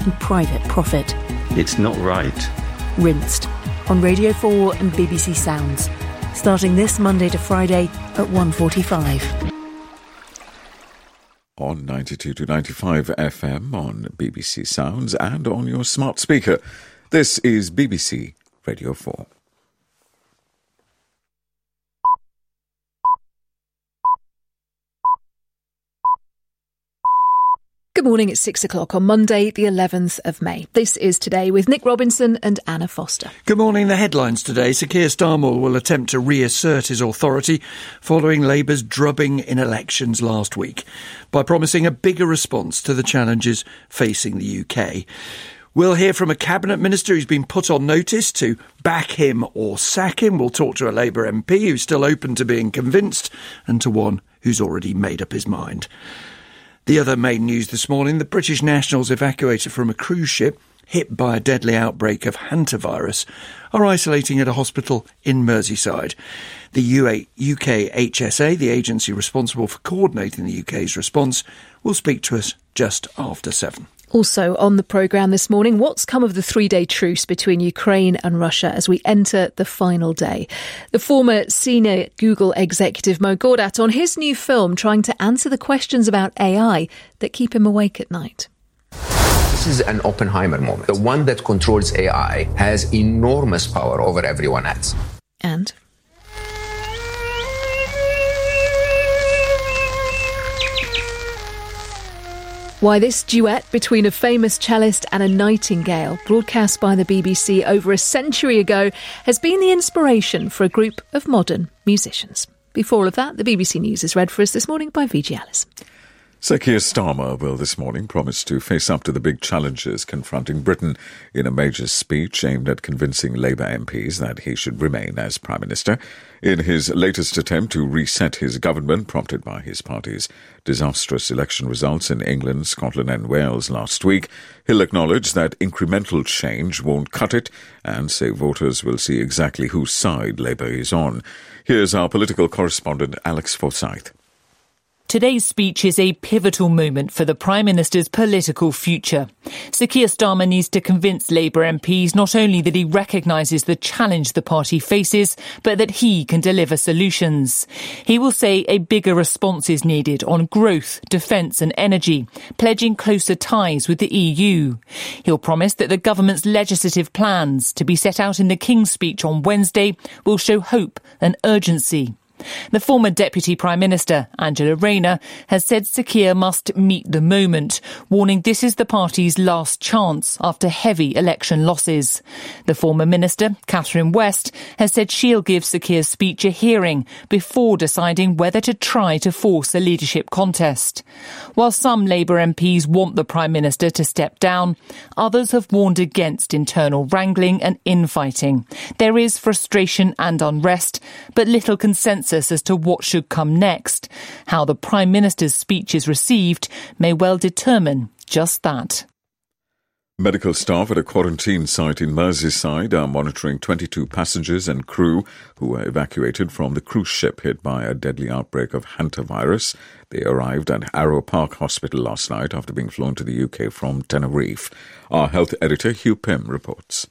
and private profit. It's not right. Rinsed on Radio 4 and BBC Sounds, starting this Monday to Friday at 1:45. On 92 to 95 FM on BBC Sounds and on your smart speaker. This is BBC Radio 4. Good morning, it's 6 o'clock on Monday, the 11th of May. This is Today with Nick Robinson and Anna Foster. Good morning. The headlines today. Sir Keir Starmer will attempt to reassert his authority following Labour's drubbing in elections last week by promising a bigger response to the challenges facing the UK. We'll hear from a cabinet minister who's been put on notice to back him or sack him. We'll talk to a Labour MP who's still open to being convinced and to one who's already made up his mind. The other main news this morning, the British nationals evacuated from a cruise ship hit by a deadly outbreak of hantavirus are isolating at a hospital in Merseyside. The UK HSA, the agency responsible for coordinating the UK's response, will speak to us just after 7. Also on the programme this morning, what's come of the 3-day truce between Ukraine and Russia as we enter the final day? The former senior Google executive Mo Gawdat on his new film trying to answer the questions about AI that keep him awake at night. This is an Oppenheimer moment. The one that controls AI has enormous power over everyone else. And why this duet between a famous cellist and a nightingale, broadcast by the BBC over a century ago, has been the inspiration for a group of modern musicians. Before all of that, the BBC News is read for us this morning by VG Alice. Sir Keir Starmer will this morning promise to face up to the big challenges confronting Britain in a major speech aimed at convincing Labour MPs that he should remain as Prime Minister. In his latest attempt to reset his government, prompted by his party's disastrous election results in England, Scotland and Wales last week, he'll acknowledge that incremental change won't cut it and say voters will see exactly whose side Labour is on. Here's our political correspondent Alex Forsyth. Today's speech is a pivotal moment for the Prime Minister's political future. Sir Keir Starmer needs to convince Labour MPs not only that he recognises the challenge the party faces, but that he can deliver solutions. He will say a bigger response is needed on growth, defence and energy, pledging closer ties with the EU. He'll promise that the government's legislative plans, to be set out in the King's speech on Wednesday, will show hope and urgency. The former Deputy Prime Minister, Angela Rayner, has said Sir Keir must meet the moment, warning this is the party's last chance after heavy election losses. The former Minister, Catherine West, has said she'll give Sir Keir's speech a hearing before deciding whether to try to force a leadership contest. While some Labour MPs want the Prime Minister to step down, others have warned against internal wrangling and infighting. There is frustration and unrest, but little consensus as to what should come next. How the Prime Minister's speech is received may well determine just that. Medical staff at a quarantine site in Merseyside are monitoring 22 passengers and crew who were evacuated from the cruise ship hit by a deadly outbreak of hantavirus. They arrived at Arrow Park Hospital last night after being flown to the UK from Tenerife. Our health editor Hugh Pym reports.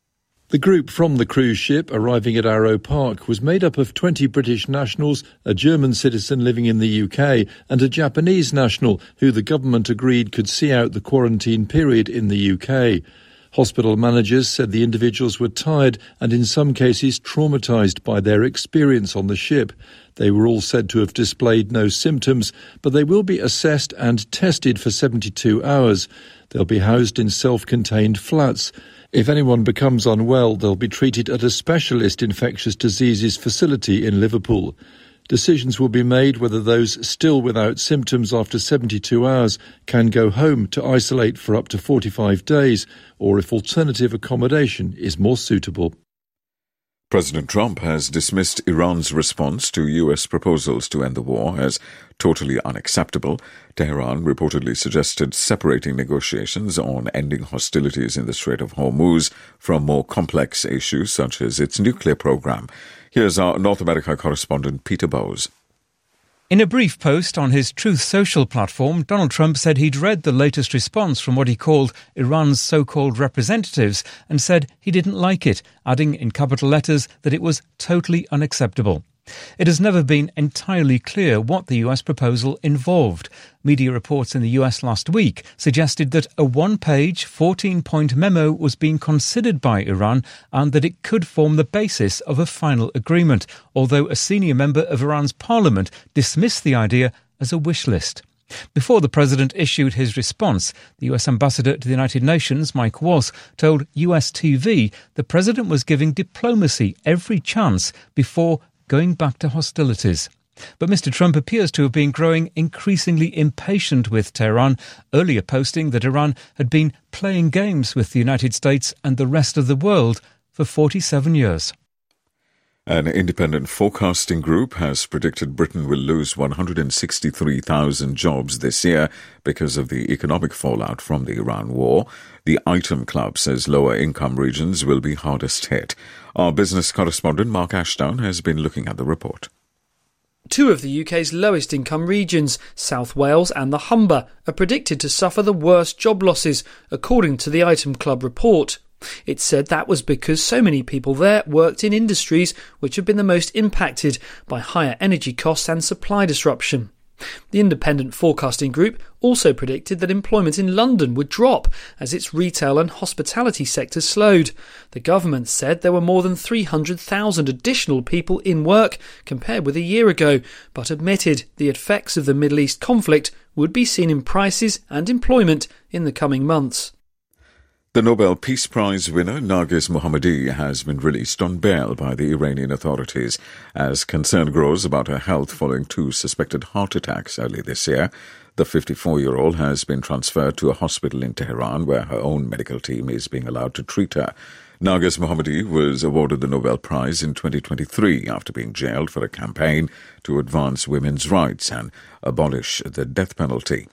The group from the cruise ship arriving at Arrow Park was made up of 20 British nationals, a German citizen living in the UK and a Japanese national who the government agreed could see out the quarantine period in the UK. Hospital managers said the individuals were tired and in some cases traumatised by their experience on the ship. They were all said to have displayed no symptoms, but they will be assessed and tested for 72 hours. They'll be housed in self-contained flats. If anyone becomes unwell, they'll be treated at a specialist infectious diseases facility in Liverpool. Decisions will be made whether those still without symptoms after 72 hours can go home to isolate for up to 45 days, or if alternative accommodation is more suitable. President Trump has dismissed Iran's response to U.S. proposals to end the war as totally unacceptable. Tehran reportedly suggested separating negotiations on ending hostilities in the Strait of Hormuz from more complex issues such as its nuclear program. Here's our North America correspondent Peter Bowes. In a brief post on his Truth Social platform, Donald Trump said he'd read the latest response from what he called Iran's so-called representatives and said he didn't like it, adding in capital letters that it was totally unacceptable. It has never been entirely clear what the US proposal involved. Media reports in the US last week suggested that a one-page, 14-point memo was being considered by Iran and that it could form the basis of a final agreement, although a senior member of Iran's parliament dismissed the idea as a wish list. Before the president issued his response, the US ambassador to the United Nations, Mike Waltz, told US TV the president was giving diplomacy every chance before going back to hostilities. But Mr. Trump appears to have been growing increasingly impatient with Tehran, earlier posting that Iran had been playing games with the United States and the rest of the world for 47 years. An independent forecasting group has predicted Britain will lose 163,000 jobs this year because of the economic fallout from the Iran war. The Item Club says lower income regions will be hardest hit. Our business correspondent Mark Ashdown has been looking at the report. Two of the UK's lowest income regions, South Wales and the Humber, are predicted to suffer the worst job losses, according to the Item Club report. It said that was because so many people there worked in industries which have been the most impacted by higher energy costs and supply disruption. The independent forecasting group also predicted that employment in London would drop as its retail and hospitality sectors slowed. The government said there were more than 300,000 additional people in work compared with a year ago, but admitted the effects of the Middle East conflict would be seen in prices and employment in the coming months. The Nobel Peace Prize winner Narges Mohammadi has been released on bail by the Iranian authorities as concern grows about her health following two suspected heart attacks early this year. The 54-year-old has been transferred to a hospital in Tehran where her own medical team is being allowed to treat her. Narges Mohammadi was awarded the Nobel Prize in 2023 after being jailed for a campaign to advance women's rights and abolish the death penalty.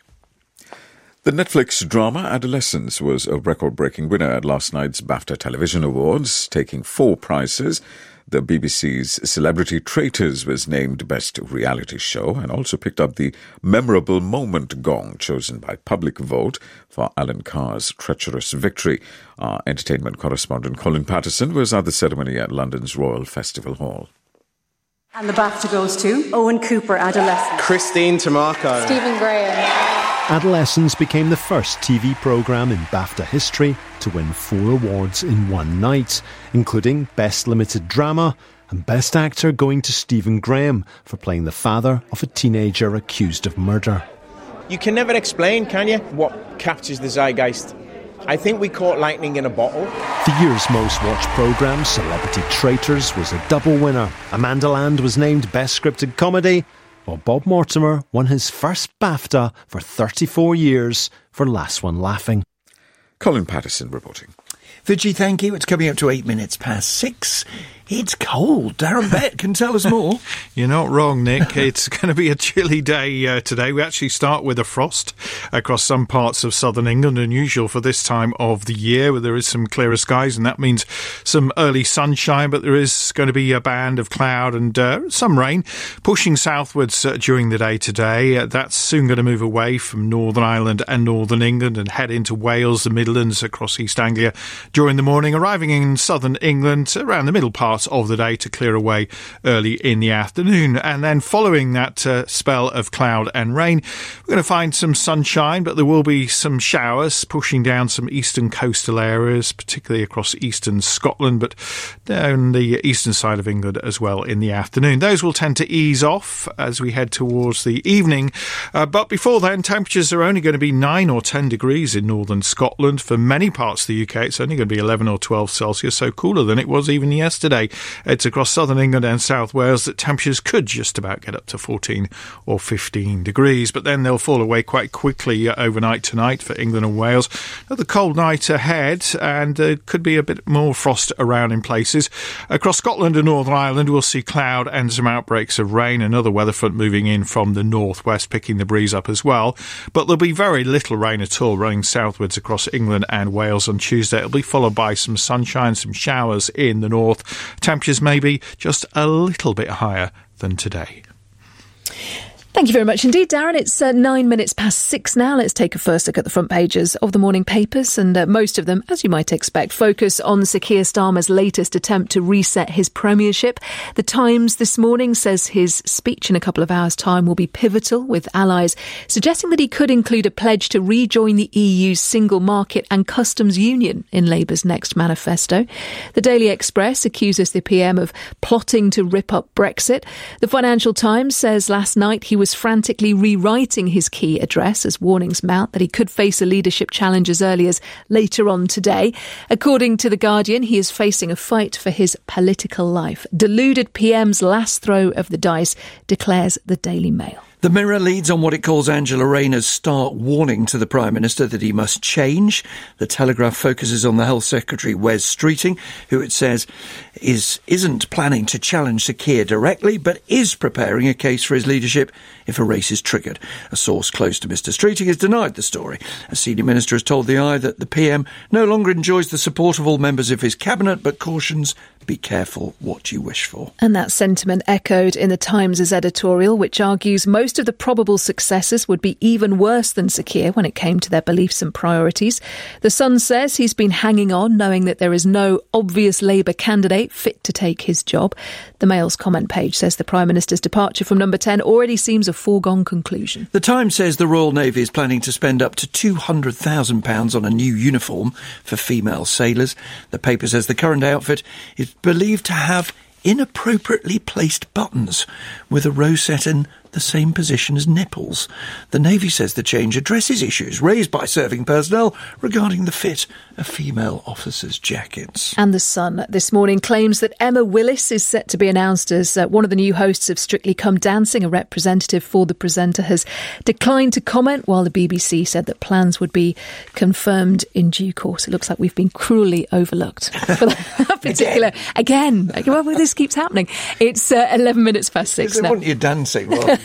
The Netflix drama Adolescence was a record-breaking winner at last night's BAFTA Television Awards, taking 4 prizes. The BBC's Celebrity Traitors was named Best Reality Show and also picked up the Memorable Moment Gong, chosen by public vote for Alan Carr's treacherous victory. Our entertainment correspondent Colin Patterson was at the ceremony at London's Royal Festival Hall. And the BAFTA goes to Owen Cooper, Adolescence. Christine Tamarco. Stephen Graham. Adolescence became the first TV programme in BAFTA history to win 4 awards in one night, including Best Limited Drama and Best Actor going to Stephen Graham for playing the father of a teenager accused of murder. You can never explain, can you, what captures the zeitgeist? I think we caught lightning in a bottle. The year's most watched programme, Celebrity Traitors, was a double winner. Amanda Land was named Best Scripted Comedy, while Bob Mortimer won his first BAFTA for 34 years for Last One Laughing. Colin Patterson reporting. Vigi, thank you. It's coming up to 8 minutes past 6. It's cold. Darren Bett can tell us more. You're not wrong, Nick. It's going to be a chilly day today. We actually start with a frost across some parts of southern England, unusual for this time of the year, where there is some clearer skies, and that means some early sunshine, but there is going to be a band of cloud and some rain pushing southwards during the day today. That's soon going to move away from Northern Ireland and Northern England and head into Wales, the Midlands, across East Anglia during the morning, arriving in southern England around the middle part of the day to clear away early in the afternoon. And then following that spell of cloud and rain, we're going to find some sunshine, but there will be some showers pushing down some eastern coastal areas, particularly across eastern Scotland, but down the eastern side of England as well in the afternoon. Those will tend to ease off as we head towards the evening. But before then, temperatures are only going to be 9 or 10 degrees in northern Scotland. For many parts of the UK, it's only going to be 11 or 12 Celsius, so cooler than it was even yesterday. It's across southern England and South Wales that temperatures could just about get up to 14 or 15 degrees, but then they'll fall away quite quickly overnight tonight for England and Wales. Another cold night ahead, and there could be a bit more frost around in places. Across Scotland and Northern Ireland, we'll see cloud and some outbreaks of rain. Another weather front moving in from the northwest, picking the breeze up as well. But there'll be very little rain at all running southwards across England and Wales on Tuesday. It'll be followed by some sunshine, some showers in the north. Temperatures maybe just a little bit higher than today. Thank you very much indeed, Darren. It's 9 minutes past 6 now. Let's take a first look at the front pages of the morning papers, and most of them, as you might expect, focus on Sir Keir Starmer's latest attempt to reset his premiership. The Times this morning says his speech in a couple of hours' time will be pivotal, with allies suggesting that he could include a pledge to rejoin the EU's single market and customs union in Labour's next manifesto. The Daily Express accuses the PM of plotting to rip up Brexit. The Financial Times says last night he was frantically rewriting his key address as warnings mount that he could face a leadership challenge as early as later on today. According to The Guardian, he is facing a fight for his political life. Deluded PM's last throw of the dice, declares the Daily Mail. The Mirror leads on what it calls Angela Rayner's stark warning to the Prime Minister that he must change. The Telegraph focuses on the Health Secretary, Wes Streeting, who it says isn't planning to challenge Sir Keir directly, but is preparing a case for his leadership if a race is triggered. A source close to Mr Streeting has denied the story. A senior minister has told the Eye that the PM no longer enjoys the support of all members of his cabinet, but cautions, be careful what you wish for. And that sentiment echoed in the Times' editorial, which argues most of the probable successors would be even worse than Sir Keir when it came to their beliefs and priorities. The Sun says he's been hanging on, knowing that there is no obvious Labour candidate fit to take his job. The Mail's comment page says the Prime Minister's departure from Number 10 already seems a foregone conclusion. The Times says the Royal Navy is planning to spend up to £200,000 on a new uniform for female sailors. The paper says the current outfit is believed to have inappropriately placed buttons with a rosette in the same position as nipples. The Navy says the change addresses issues raised by serving personnel regarding the fit of female officers' jackets. And The Sun this morning claims that Emma Willis is set to be announced as one of the new hosts of Strictly Come Dancing. A representative for the presenter has declined to comment, while the BBC said that plans would be confirmed in due course. It looks like we've been cruelly overlooked for that particular... Again. Well, this keeps happening. It's 11 minutes past 6 now. They want you dancing while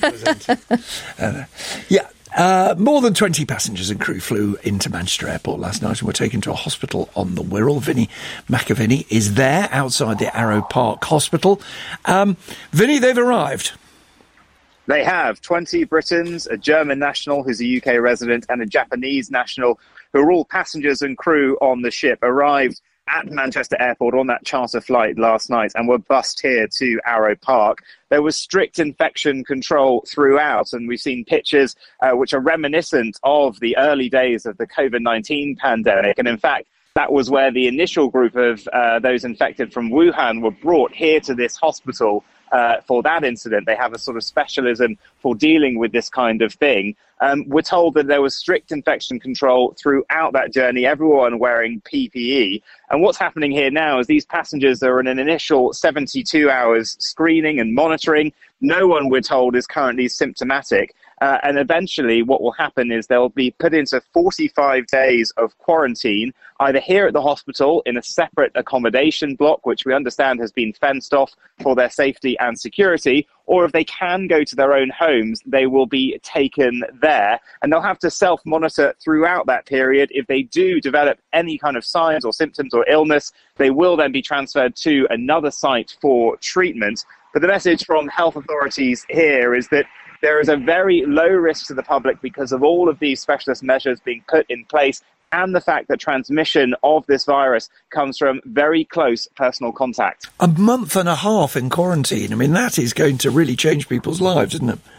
more than 20 passengers and crew flew into Manchester Airport last night and were taken to a hospital on the Wirral. Vinnie McAvenny is there outside the Arrow Park Hospital. Vinnie, they've arrived. They have 20 Britons, a German national who's a UK resident, and a Japanese national, who are all passengers and crew on the ship, arrived at Manchester Airport on that charter flight last night and were bussed here to Arrow Park. There was strict infection control throughout, and we've seen pictures which are reminiscent of the early days of the COVID-19 pandemic. And in fact, that was where the initial group of those infected from Wuhan were brought here to this hospital for that incident. They have a sort of specialism for dealing with this kind of thing. We're told that there was strict infection control throughout that journey, everyone wearing PPE. And what's happening here now is these passengers are in an initial 72 hours screening and monitoring. No one, we're told, is currently symptomatic. And eventually what will happen is they'll be put into 45 days of quarantine, either here at the hospital in a separate accommodation block, which we understand has been fenced off for their safety and security, or if they can go to their own homes, they will be taken there. And they'll have to self-monitor throughout that period. If they do develop any kind of signs or symptoms or illness, they will then be transferred to another site for treatment. But the message from health authorities here is that there is a very low risk to the public because of all of these specialist measures being put in place and the fact that transmission of this virus comes from very close personal contact. A month and a half in quarantine. I mean, that is going to really change people's lives, isn't it?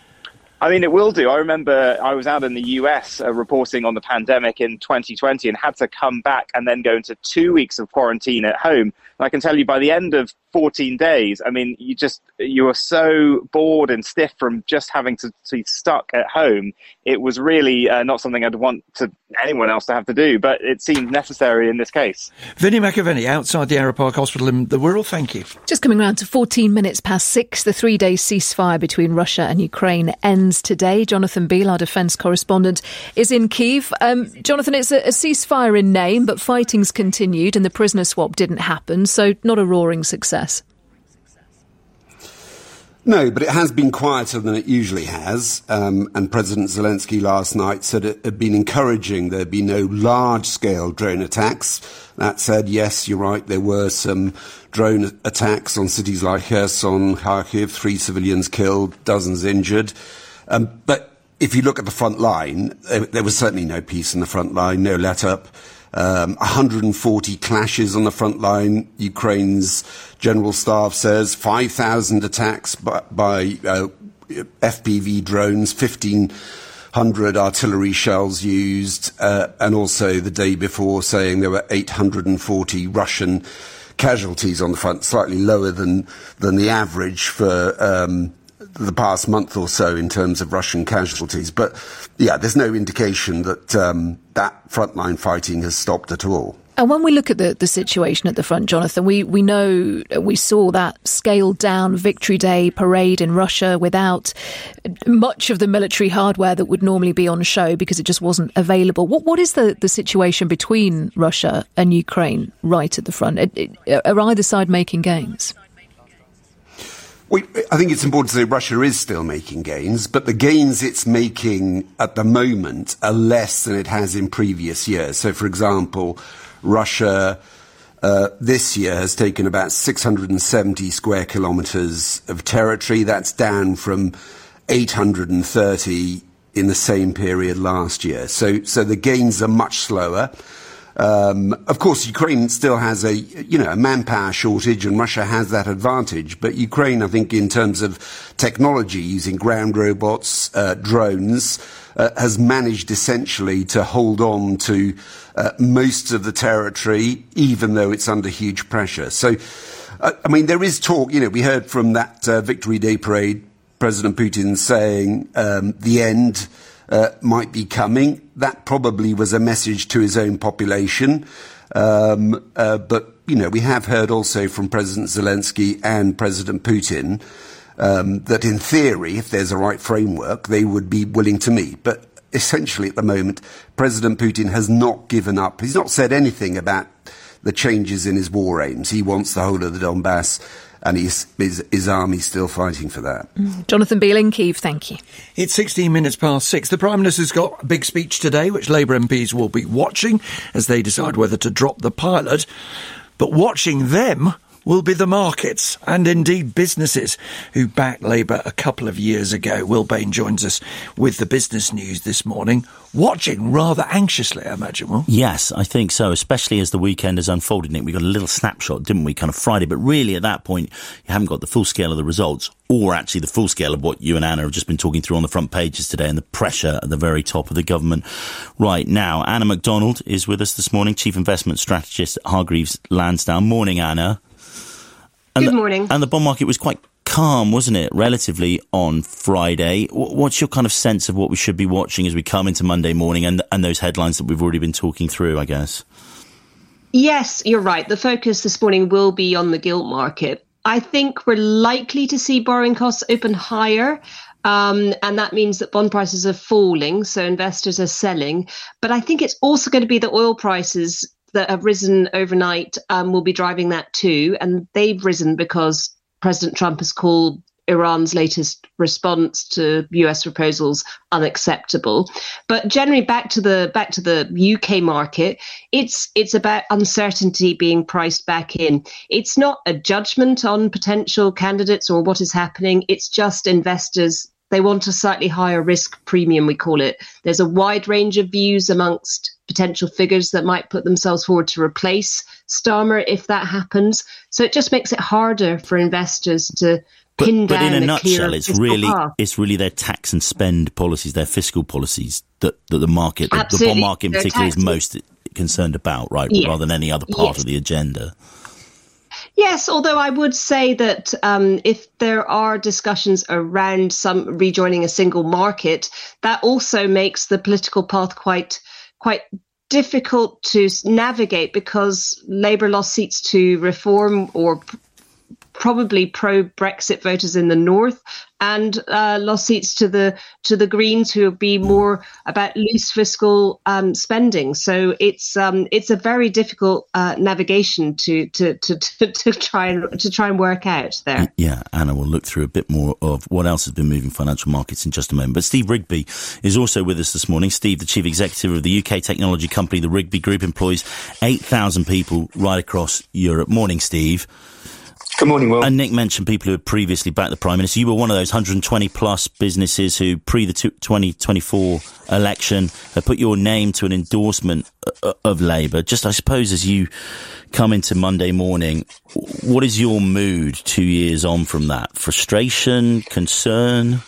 I mean, it will do. I remember I was out in the US reporting on the pandemic in 2020 and had to come back and then go into 2 weeks of quarantine at home. And I can tell you by the end of 14 days, I mean, you were so bored and stiff from just having to be stuck at home. It was really not something I'd want anyone else to have to do, but it seemed necessary in this case. Vinnie McAvenny outside the Arrow Park Hospital in the Wirral, thank you. Just coming round to 14 minutes past 6, the 3-day ceasefire between Russia and Ukraine ends today. Jonathan Beale, our defence correspondent, is in Kyiv. Jonathan, it's a ceasefire in name, but fighting's continued and the prisoner swap didn't happen, so not a roaring success. No, but it has been quieter than it usually has, and President Zelensky last night said it had been encouraging there'd be no large-scale drone attacks. That said, yes, you're right, there were some drone attacks on cities like Kherson, Kharkiv, 3 civilians killed, dozens injured. But if you look at the front line, there was certainly no peace in the front line, no let-up. 140 clashes on the front line. Ukraine's general staff says 5,000 attacks by FPV drones, 1,500 artillery shells used, and also the day before saying there were 840 Russian casualties on the front, slightly lower than the average for the past month or so in terms of Russian casualties. But yeah, there's no indication that that frontline fighting has stopped at all. And when we look at the situation at the front, Jonathan, we know we saw that scaled down Victory Day parade in Russia without much of the military hardware that would normally be on show because it just wasn't available. What is the situation between Russia and Ukraine right at the front? Are either side making gains? I think it's important to say Russia is still making gains, but the gains it's making at the moment are less than it has in previous years. So, for example, Russia this year has taken about 670 square kilometres of territory. That's down from 830 in the same period last year. So the gains are much slower. Of course, Ukraine still has a manpower shortage, and Russia has that advantage. But Ukraine, I think, in terms of technology, using ground robots, drones, has managed essentially to hold on to most of the territory, even though it's under huge pressure. So, there is talk. We heard from that Victory Day parade, President Putin saying the end might be coming. That probably was a message to his own population. But, we have heard also from President Zelensky and President Putin that in theory, if there's a right framework, they would be willing to meet. But essentially at the moment, President Putin has not given up. He's not said anything about the changes in his war aims. He wants the whole of the Donbass, and his army's still fighting for that. Jonathan Beale in Kyiv, thank you. It's 16 minutes past 6. The Prime Minister's got a big speech today, which Labour MPs will be watching as they decide whether to drop the pilot. But watching them will be the markets and indeed businesses who backed Labour a couple of years ago. Will Bain joins us with the business news this morning, watching rather anxiously, I imagine, Will? Yes, I think so, especially as the weekend has unfolded, Nick. We got a little snapshot, didn't we, kind of Friday, but really at that point you haven't got the full scale of the results, or actually the full scale of what you and Anna have just been talking through on the front pages today, and the pressure at the very top of the government right now. Anna MacDonald is with us this morning, Chief Investment Strategist at Hargreaves Lansdown. Morning, Anna. Good morning. And the bond market was quite calm, wasn't it, relatively, on Friday? What's your kind of sense of what we should be watching as we come into Monday morning and those headlines that we've already been talking through, I guess? Yes, you're right. The focus this morning will be on the gilt market. I think we're likely to see borrowing costs open higher. And that means that bond prices are falling, so investors are selling. But I think it's also going to be the oil prices that have risen overnight will be driving that too. And they've risen because President Trump has called Iran's latest response to US proposals unacceptable. But generally back to the UK market, it's about uncertainty being priced back in. It's not a judgment on potential candidates or what is happening. It's just investors. They want a slightly higher risk premium, we call it. There's a wide range of views amongst potential figures that might put themselves forward to replace Starmer if that happens. So it just makes it harder for investors to pin down. But in a the nutshell, it's really their tax and spend policies, their fiscal policies that the market, the bond market in particular, is most concerned about, right? Yes. Rather than any other part of the agenda. Yes, although I would say that if there are discussions around some rejoining a single market, that also makes the political path quite difficult to navigate, because Labour lost seats to Reform or probably pro-Brexit voters in the north, and lost seats to the Greens, who would be more about loose fiscal spending. So it's a very difficult navigation to try and work out there. Yeah, Anna, we'll look through a bit more of what else has been moving financial markets in just a moment. But Steve Rigby is also with us this morning. Steve, the chief executive of the UK technology company, the Rigby Group, employs 8,000 people right across Europe. Morning, Steve. Good morning, Will. And Nick mentioned people who had previously backed the Prime Minister. You were one of those 120 plus businesses who, pre the 2024 election, had put your name to an endorsement of Labour. Just, I suppose, as you come into Monday morning, what is your mood 2 years on from that? Frustration? Concern?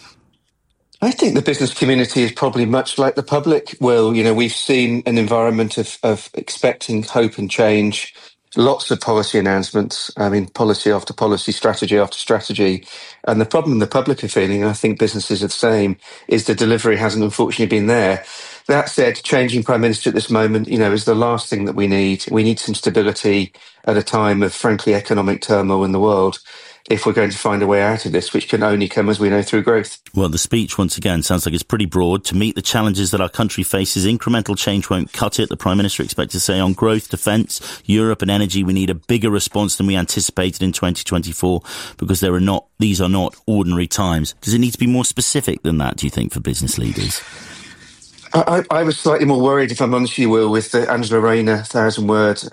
I think the business community is probably much like the public. Will, we've seen an environment of expecting hope and change. Lots of policy announcements, policy after policy, strategy after strategy. And the problem the public are feeling, and I think businesses are the same, is the delivery hasn't unfortunately been there. That said, changing Prime Minister at this moment, is the last thing that we need. We need some stability at a time of, frankly, economic turmoil in the world, if we're going to find a way out of this, which can only come, as we know, through growth. Well, the speech, once again, sounds like it's pretty broad. To meet the challenges that our country faces, incremental change won't cut it. The Prime Minister expected to say on growth, defence, Europe and energy, we need a bigger response than we anticipated in 2024 because these are not ordinary times. Does it need to be more specific than that, do you think, for business leaders? I was slightly more worried, if I'm honest with you, Will, with the Angela Rayner 1,000-word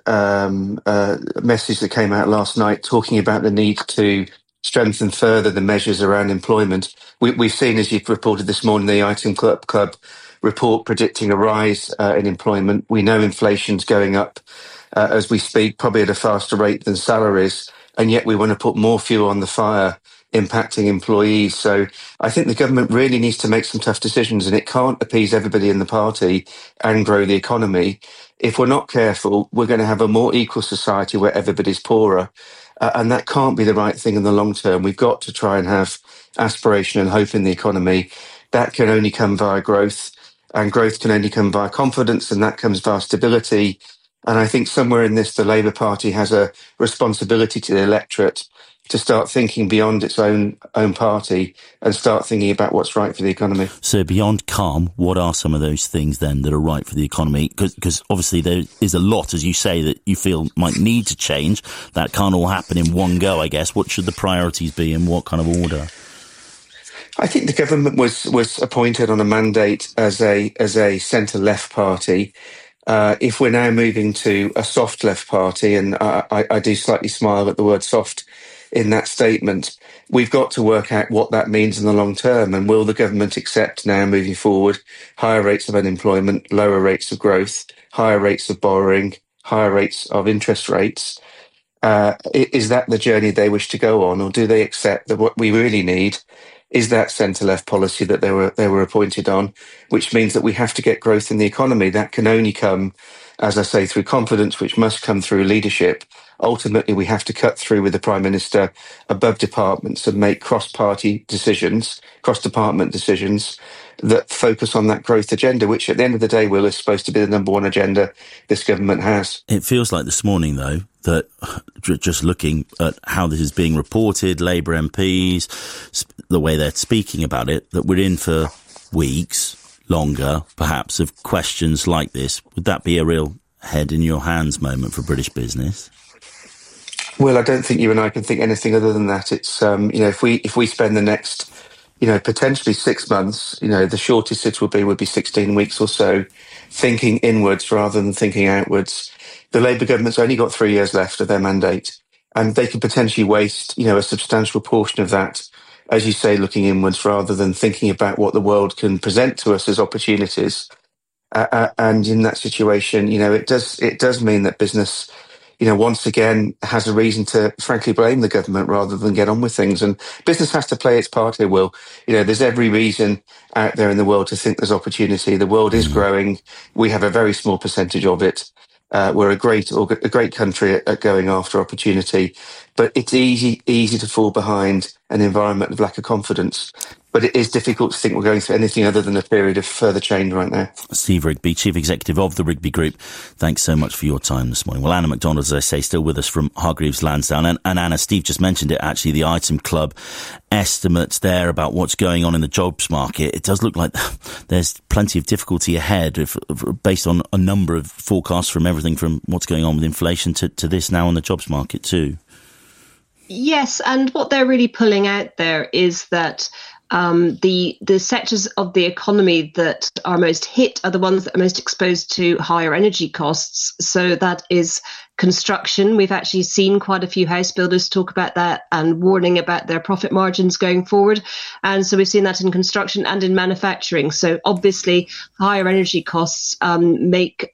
message that came out last night talking about the need to strengthen further the measures around employment. We've seen, as you've reported this morning, the Item Club report predicting a rise in employment. We know inflation's going up as we speak, probably at a faster rate than salaries, and yet we want to put more fuel on the fire impacting employees. So I think the government really needs to make some tough decisions, and it can't appease everybody in the party and grow the economy. If we're not careful, we're going to have a more equal society where everybody's poorer, and that can't be the right thing in the long term. We've got to try and have aspiration and hope in the economy. That can only come via growth, and growth can only come via confidence, and that comes via stability. And I think somewhere in this, the Labour Party has a responsibility to the electorate to start thinking beyond its own party and start thinking about what's right for the economy. So beyond calm, what are some of those things then that are right for the economy? Because obviously there is a lot, as you say, that you feel might need to change. That can't all happen in one go, I guess. What should the priorities be and what kind of order? I think the government was appointed on a mandate as a centre-left party. If we're now moving to a soft left party, and I do slightly smile at the word soft in that statement, we've got to work out what that means in the long term. And will the government accept now, moving forward, higher rates of unemployment, lower rates of growth, higher rates of borrowing, higher rates of interest rates? Is that the journey they wish to go on? Or do they accept that what we really need is that centre-left policy that they were appointed on, which means that we have to get growth in the economy? That can only come, as I say, through confidence, which must come through leadership. Ultimately, we have to cut through with the Prime Minister above departments and make cross-party decisions, cross-department decisions that focus on that growth agenda, which at the end of the day, Will, is supposed to be the number one agenda this government has. It feels like this morning, though, that just looking at how this is being reported, Labour MPs, the way they're speaking about it, that we're in for weeks, longer, perhaps, of questions like this. Would that be a real head in your hands moment for British business? Well, I don't think you and I can think anything other than that. It's, if we spend the next, potentially 6 months, the shortest it would be 16 weeks or so, thinking inwards rather than thinking outwards. The Labour government's only got 3 years left of their mandate, and they could potentially waste, a substantial portion of that, as you say, looking inwards rather than thinking about what the world can present to us as opportunities. And in that situation, it does mean that business, once again, has a reason to, frankly, blame the government rather than get on with things. And business has to play its part here, Will. There's every reason out there in the world to think there's opportunity. The world is growing. We have a very small percentage of it. We're a great country at going after opportunity. But it's easy to fall behind an environment of lack of confidence. But it is difficult to think we're going through anything other than a period of further change right now. Steve Rigby, Chief Executive of the Rigby Group, thanks so much for your time this morning. Well, Anna MacDonald, as I say, still with us from Hargreaves Lansdown. And Anna, Steve just mentioned it, actually, the Item Club estimates there about what's going on in the jobs market. It does look like there's plenty of difficulty ahead based on a number of forecasts from everything from what's going on with inflation to this now on the jobs market too. Yes, and what they're really pulling out there is that the sectors of the economy that are most hit are the ones that are most exposed to higher energy costs. So that is construction. We've actually seen quite a few house builders talk about that and warning about their profit margins going forward. And so we've seen that in construction and in manufacturing. So obviously higher energy costs make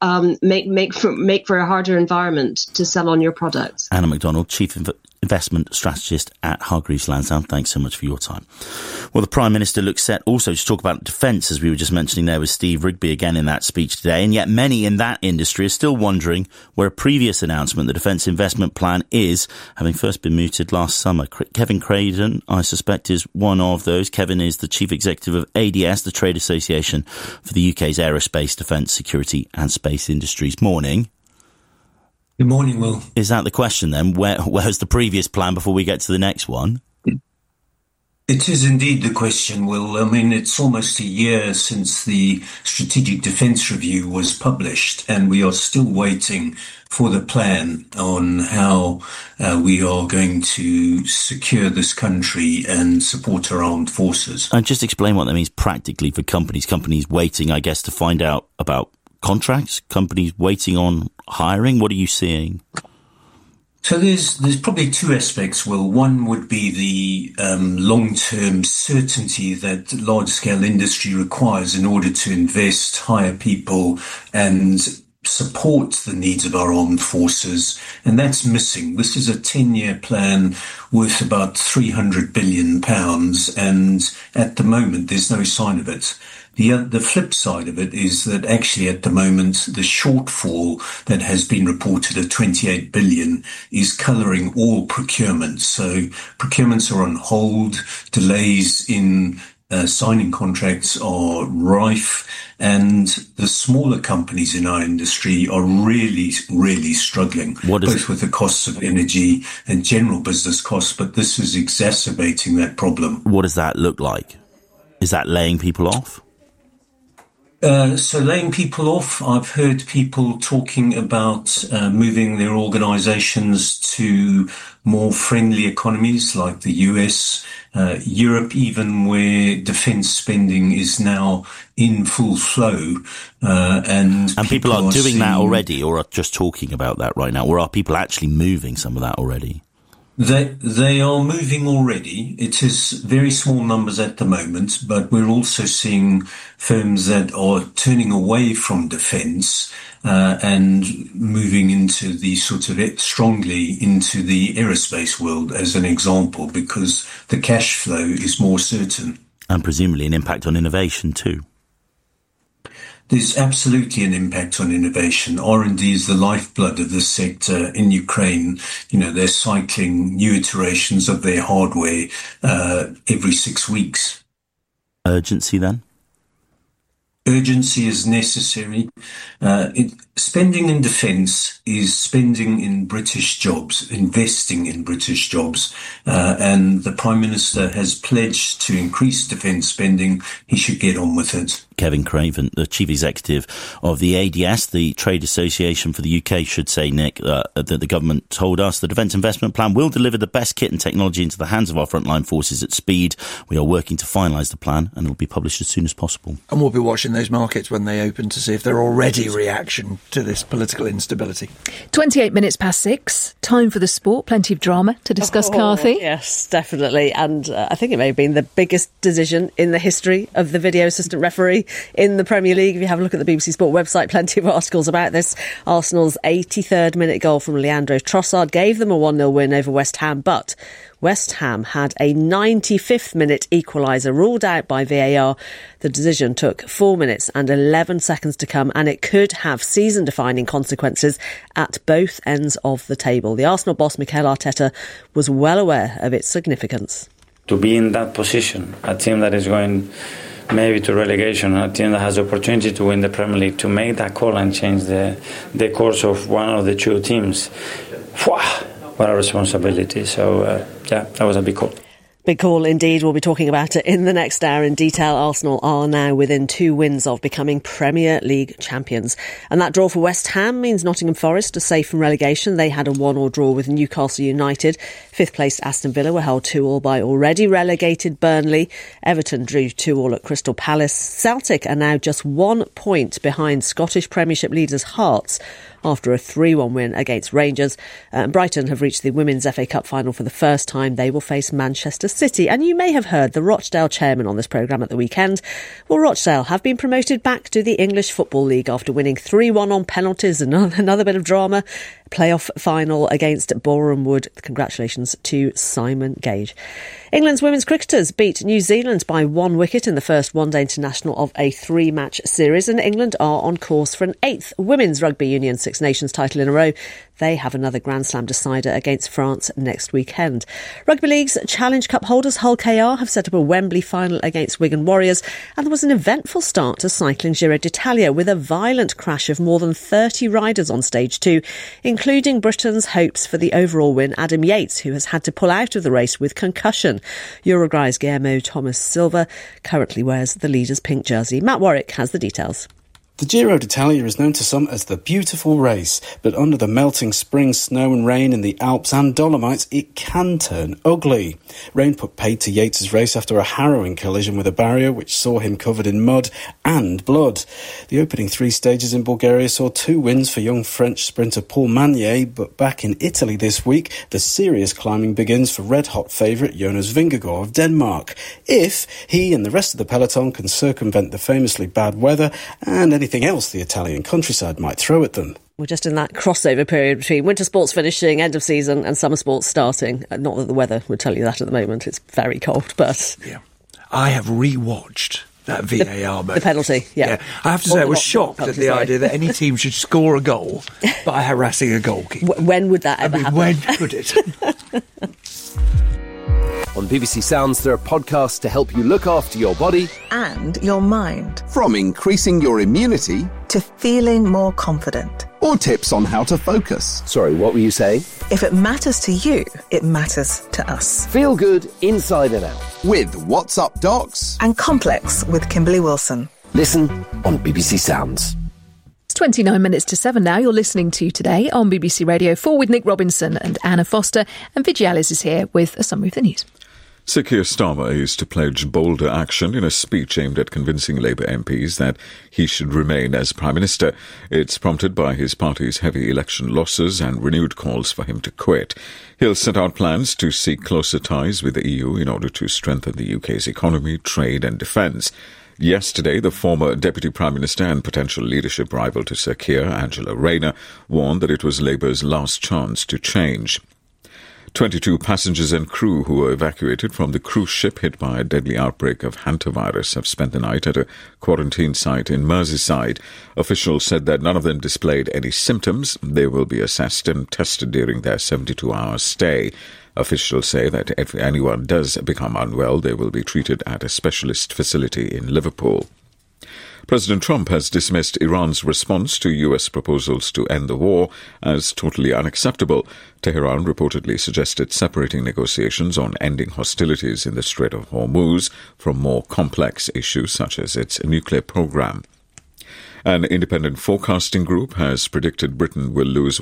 for a harder environment to sell on your products. Anna MacDonald, Chief Investment Strategist at Hargreaves Lansdown. Thanks so much for your time. Well, the Prime Minister looks set also to talk about defence, as we were just mentioning there with Steve Rigby again in that speech today. And yet many in that industry are still wondering where a previous announcement, the Defence Investment Plan, is, having first been mooted last summer. Kevin Craden, I suspect, is one of those. Kevin is the Chief Executive of ADS, the trade association for the UK's aerospace, defence, security and space industries. Morning. Good morning, Will. Is that the question then? Where's the previous plan before we get to the next one? It is indeed the question, Will. I mean, it's almost a year since the Strategic Defence Review was published, and we are still waiting for the plan on how we are going to secure this country and support our armed forces. And just explain what that means practically for companies. Companies waiting, I guess, to find out about contracts, companies waiting on hiring. What are you seeing? So there's probably two aspects, Will. One would be the long-term certainty that large-scale industry requires in order to invest, hire people and support the needs of our armed forces, and that's missing. This is a 10-year plan worth about £300 billion, and at the moment there's no sign of it. The flip side of it is that actually at the moment the shortfall that has been reported of 28 billion is colouring all procurements. So procurements are on hold, delays in signing contracts are rife, and the smaller companies in our industry are really, really struggling, both with the costs of energy and general business costs, but this is exacerbating that problem. What does that look like? Is that laying people off? So laying people off, I've heard people talking about moving their organisations to more friendly economies like the US, Europe, even where defence spending is now in full flow. And people are doing that already, or are just talking about that right now, or are people actually moving some of that already? They are moving already. It is very small numbers at the moment, but we're also seeing firms that are turning away from defence and moving into the sort of strongly into the aerospace world as an example, because the cash flow is more certain. And presumably an impact on innovation too. There's absolutely an impact on innovation. R&D is the lifeblood of this sector. In Ukraine, they're cycling new iterations of their hardware every 6 weeks. Urgency then? Urgency is necessary. Spending in defence is spending in British jobs, investing in British jobs. And the Prime Minister has pledged to increase defence spending. He should get on with it. Kevin Craven, the Chief Executive of the ADS, the Trade Association for the UK, should say, Nick, that the government told us the Defence Investment Plan will deliver the best kit and technology into the hands of our frontline forces at speed. We are working to finalise the plan, and it will be published as soon as possible. And we'll be watching those markets when they open to see if they're already reaction to this political instability. 28 minutes past 6. Time for the sport. Plenty of drama to discuss, Carthy. Yes, definitely. And I think it may have been the biggest decision in the history of the video assistant referee in the Premier League. If you have a look at the BBC Sport website, plenty of articles about this. Arsenal's 83rd minute goal from Leandro Trossard gave them a 1-0 win over West Ham, but West Ham had a 95th minute equaliser ruled out by VAR. The decision took 4 minutes and 11 seconds to come, and it could have season-defining consequences at both ends of the table. The Arsenal boss, Mikel Arteta, was well aware of its significance. To be in that position, a team that is going maybe to relegation, a team that has the opportunity to win the Premier League, to make that call and change the course of one of the two teams. What a responsibility. So, that was a big call. Big call indeed. We'll be talking about it in the next hour in detail. Arsenal are now within 2 wins of becoming Premier League champions. And that draw for West Ham means Nottingham Forest are safe from relegation. They had a 1-1 draw with Newcastle United. 5th placed Aston Villa were held 2-2 by already relegated Burnley. Everton drew 2-2 at Crystal Palace. Celtic are now just 1 point behind Scottish Premiership leaders Hearts after a 3-1 win against Rangers. Brighton have reached the Women's FA Cup final for the first time. They will face Manchester City. And you may have heard the Rochdale chairman on this programme at the weekend. Well, Rochdale have been promoted back to the English Football League after winning 3-1 on penalties and another bit of drama. Playoff final against Boreham Wood. Congratulations to Simon Gage. England's women's cricketers beat New Zealand by 1 wicket in the first one-day international of a 3-match series, and England are on course for an 8th Women's Rugby Union Six Nations title in a row. They have another Grand Slam decider against France next weekend. Rugby League's Challenge Cup holders Hull KR have set up a Wembley final against Wigan Warriors, and there was an eventful start to cycling Giro d'Italia with a violent crash of more than 30 riders on stage 2, including Britain's hopes for the overall win, Adam Yates, who has had to pull out of the race with concussion. Uruguay's Guillermo Thomas Silva currently wears the leader's pink jersey. Matt Warwick has the details. The Giro d'Italia is known to some as the beautiful race, but under the melting spring snow and rain in the Alps and Dolomites, it can turn ugly. Rain put paid to Yates' race after a harrowing collision with a barrier which saw him covered in mud and blood. The opening 3 stages in Bulgaria saw 2 wins for young French sprinter Paul Magnier, but back in Italy this week, the serious climbing begins for red-hot favourite Jonas Vingegaard of Denmark. If he and the rest of the peloton can circumvent the famously bad weather and anything else the Italian countryside might throw at them. We're just in that crossover period between winter sports finishing, end of season, and summer sports starting. Not that the weather would tell you that at the moment. It's very cold, but... Yeah. I have re-watched that VAR moment. The penalty, yeah. I have to say I was shocked at the idea that any team should score a goal by harassing a goalkeeper. When would that ever happen? When could it? On BBC Sounds, there are podcasts to help you look after your body and your mind. From increasing your immunity to feeling more confident. Or tips on how to focus. Sorry, what were you saying? If it matters to you, it matters to us. Feel good inside and out with What's Up Docs and Complex with Kimberly Wilson. Listen on BBC Sounds. It's 29 minutes to 7 now. You're listening to Today on BBC Radio 4 with Nick Robinson and Anna Foster, and Vijay Alice is here with a summary of the news. Sir Keir Starmer is to pledge bolder action in a speech aimed at convincing Labour MPs that he should remain as Prime Minister. It's prompted by his party's heavy election losses and renewed calls for him to quit. He'll set out plans to seek closer ties with the EU in order to strengthen the UK's economy, trade and defence. Yesterday, the former Deputy Prime Minister and potential leadership rival to Sir Keir, Angela Rayner, warned that it was Labour's last chance to change. 22 passengers and crew who were evacuated from the cruise ship hit by a deadly outbreak of hantavirus have spent the night at a quarantine site in Merseyside. Officials said that none of them displayed any symptoms. They will be assessed and tested during their 72-hour stay. Officials say that if anyone does become unwell, they will be treated at a specialist facility in Liverpool. President Trump has dismissed Iran's response to U.S. proposals to end the war as totally unacceptable. Tehran reportedly suggested separating negotiations on ending hostilities in the Strait of Hormuz from more complex issues such as its nuclear program. An independent forecasting group has predicted Britain will lose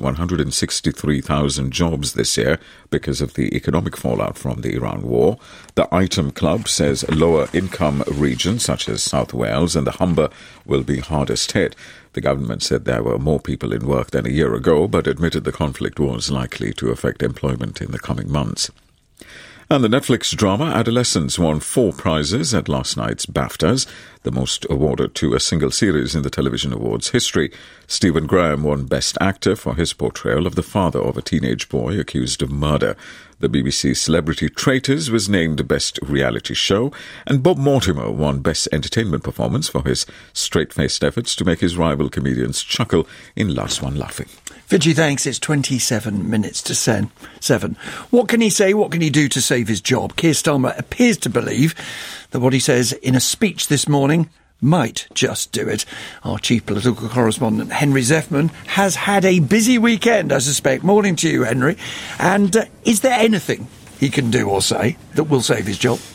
163,000 jobs this year because of the economic fallout from the Iran war. The Item Club says lower-income regions such as South Wales and the Humber will be hardest hit. The government said there were more people in work than a year ago, but admitted the conflict was likely to affect employment in the coming months. And the Netflix drama Adolescence won 4 prizes at last night's BAFTAs, the most awarded to a single series in the television awards history. Stephen Graham won Best Actor for his portrayal of the father of a teenage boy accused of murder. The BBC Celebrity Traitors was named Best Reality Show, and Bob Mortimer won Best Entertainment Performance for his straight-faced efforts to make his rival comedians chuckle in Last One Laughing. Vijay, thanks. It's 27 minutes to 7. What can he say? What can he do to save his job? Keir Starmer appears to believe that what he says in a speech this morning might just do it. Our chief political correspondent, Henry Zeffman, has had a busy weekend, I suspect. Morning to you, Henry. And is there anything he can do or say that will save his job?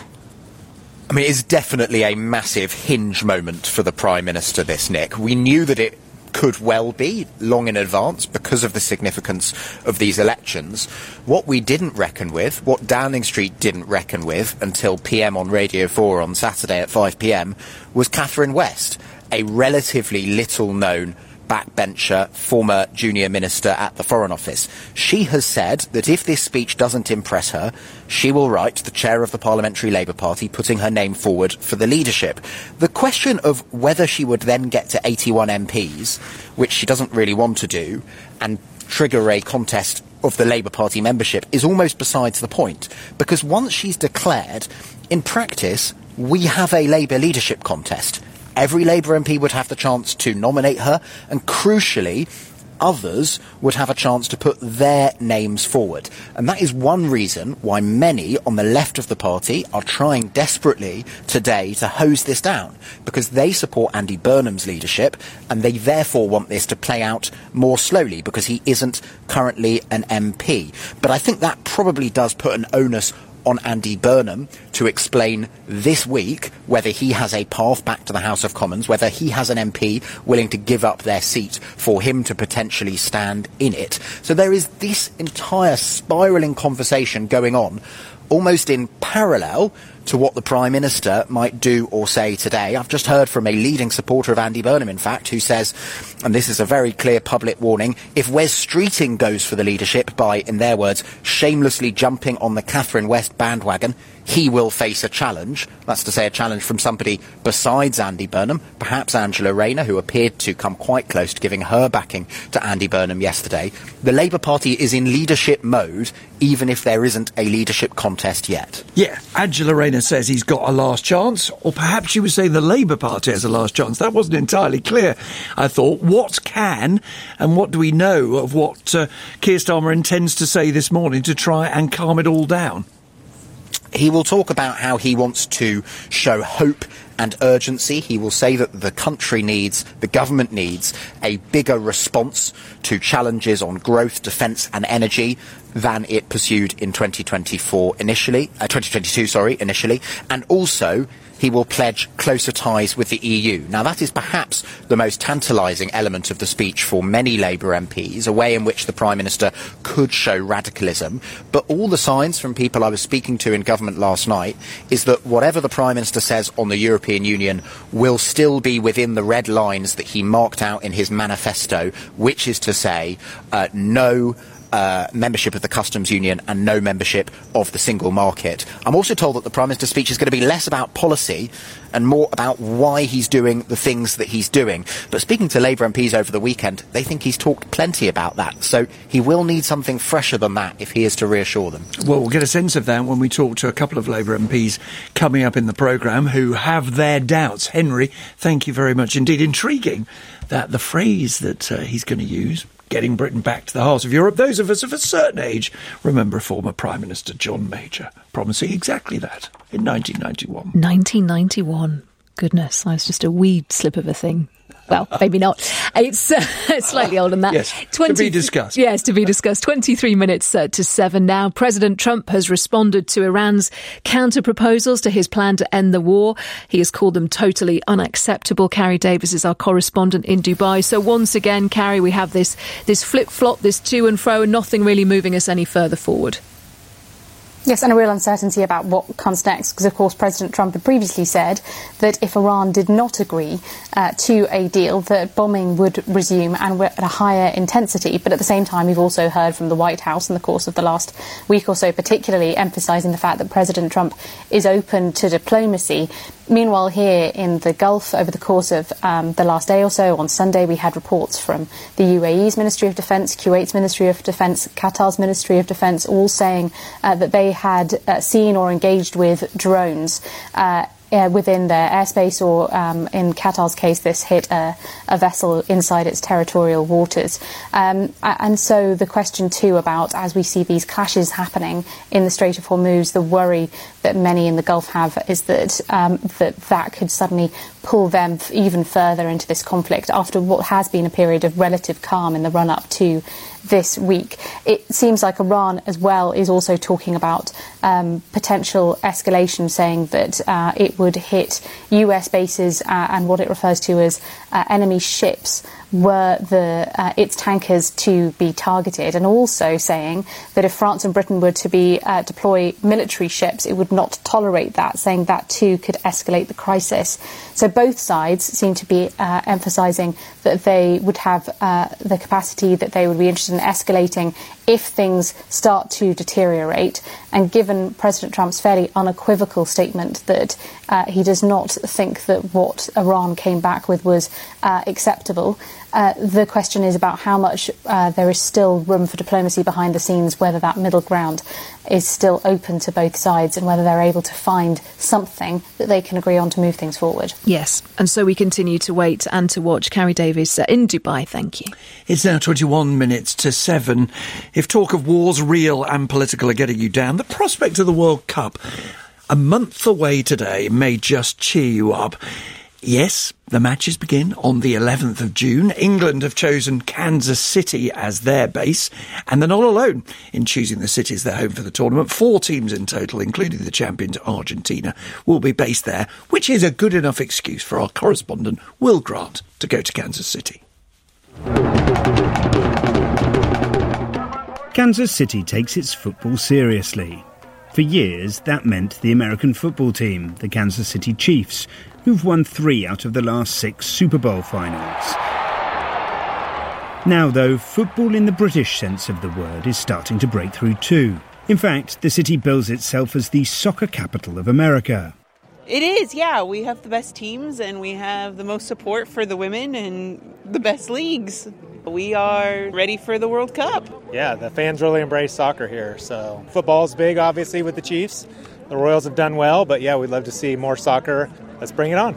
I mean, it's definitely a massive hinge moment for the Prime Minister, this, Nick. We knew that it could well be long in advance because of the significance of these elections. What we didn't reckon with, what Downing Street didn't reckon with until PM on Radio 4 on Saturday at 5 p.m, was Catherine West, a relatively little-known backbencher, former junior minister at the Foreign Office. She has said that if this speech doesn't impress her, she will write to the chair of the Parliamentary Labour Party, putting her name forward for the leadership. The question of whether she would then get to 81 MPs, which she doesn't really want to do, and trigger a contest of the Labour Party membership is almost besides the point. Because once she's declared, in practice, we have a Labour leadership contest. Every Labour MP would have the chance to nominate her, and crucially, others would have a chance to put their names forward. And that is one reason why many on the left of the party are trying desperately today to hose this down, because they support Andy Burnham's leadership, and they therefore want this to play out more slowly, because he isn't currently an MP. But I think that probably does put an onus on Andy Burnham to explain this week whether he has a path back to the House of Commons, whether he has an MP willing to give up their seat for him to potentially stand in it. So there is this entire spiralling conversation going on, almost in parallel to what the Prime Minister might do or say today. I've just heard from a leading supporter of Andy Burnham, in fact, who says, and this is a very clear public warning, if Wes Streeting goes for the leadership by, in their words, shamelessly jumping on the Catherine West bandwagon, he will face a challenge. That's to say, a challenge from somebody besides Andy Burnham, perhaps Angela Rayner, who appeared to come quite close to giving her backing to Andy Burnham yesterday. The Labour Party is in leadership mode, even if there isn't a leadership contest yet. Yeah, Angela Rayner says he's got a last chance, or perhaps she was saying the Labour Party has a last chance. That wasn't entirely clear. I thought, what can and what do we know of what Keir Starmer intends to say this morning to try and calm it all down? He will talk about how he wants to show hope and urgency. He will say that the country needs, the government needs, a bigger response to challenges on growth, defence and energy than it pursued in 2022 initially. And also, he will pledge closer ties with the EU. Now, that is perhaps the most tantalising element of the speech for many Labour MPs, a way in which the Prime Minister could show radicalism. But all the signs from people I was speaking to in government last night is that whatever the Prime Minister says on the European Union will still be within the red lines that he marked out in his manifesto, which is to say, no membership of the customs union and no membership of the single market. I'm also told that the Prime Minister's speech is going to be less about policy and more about why he's doing the things that he's doing. But speaking to Labour MPs over the weekend, they think he's talked plenty about that. So he will need something fresher than that if he is to reassure them. Well, we'll get a sense of that when we talk to a couple of Labour MPs coming up in the programme who have their doubts. Henry, thank you very much indeed. Intriguing that the phrase that he's going to use, getting Britain back to the heart of Europe, those of us of a certain age remember former Prime Minister John Major promising exactly that in 1991. 1991. Goodness, I was just a wee slip of a thing. Well, maybe not. It's slightly older than that. Yes, to be discussed. Yes, to be discussed. 23 minutes to 7 now. President Trump has responded to Iran's counter-proposals to his plan to end the war. He has called them totally unacceptable. Carrie Davis is our correspondent in Dubai. So once again, Carrie, we have this flip-flop, this to and fro, and nothing really moving us any further forward. Yes, and a real uncertainty about what comes next, because, of course, President Trump had previously said that if Iran did not agree to a deal, that bombing would resume and at a higher intensity. But at the same time, we've also heard from the White House in the course of the last week or so, particularly emphasising the fact that President Trump is open to diplomacy. Meanwhile, here in the Gulf, over the course of the last day or so, on Sunday, we had reports from the UAE's Ministry of Defence, Kuwait's Ministry of Defence, Qatar's Ministry of Defence, all saying that they had seen or engaged with drones within their airspace, or in Qatar's case, this hit a vessel inside its territorial waters. And so the question, too, about, as we see these clashes happening in the Strait of Hormuz, the worry that many in the Gulf have is that that could suddenly pull them even further into this conflict after what has been a period of relative calm in the run-up to this week. It seems like Iran as well is also talking about potential escalation, saying that it would hit US bases and what it refers to as enemy ships were its tankers to be targeted, and also saying that if France and Britain were to be deploy military ships, it would not tolerate that, saying that too could escalate the crisis. So both sides seem to be emphasising that they would have the capacity, that they would be interested in escalating if things start to deteriorate. And given President Trump's fairly unequivocal statement that he does not think that what Iran came back with was acceptable, the question is about how much there is still room for diplomacy behind the scenes, whether that middle ground is still open to both sides and whether they're able to find something that they can agree on to move things forward. Yes, and so we continue to wait and to watch. Carrie Davies in Dubai, thank you. It's now 21 minutes to 7. If talk of war's real and political are getting you down, the prospect of the World Cup a month away today may just cheer you up. Yes, the matches begin on the 11th of June. England have chosen Kansas City as their base, and they're not alone in choosing the city as their home for the tournament. 4 teams in total, including the champions Argentina, will be based there, which is a good enough excuse for our correspondent Will Grant to go to Kansas City. Kansas City takes its football seriously. For years, that meant the American football team, the Kansas City Chiefs, who've won 3 out of the last 6 Super Bowl finals. Now, though, football in the British sense of the word is starting to break through too. In fact, the city bills itself as the soccer capital of America. It is, yeah. We have the best teams and we have the most support for the women and the best leagues. We are ready for the World Cup. Yeah, the fans really embrace soccer here. So football's big, obviously, with the Chiefs. The Royals have done well, but yeah, we'd love to see more soccer. Let's bring it on.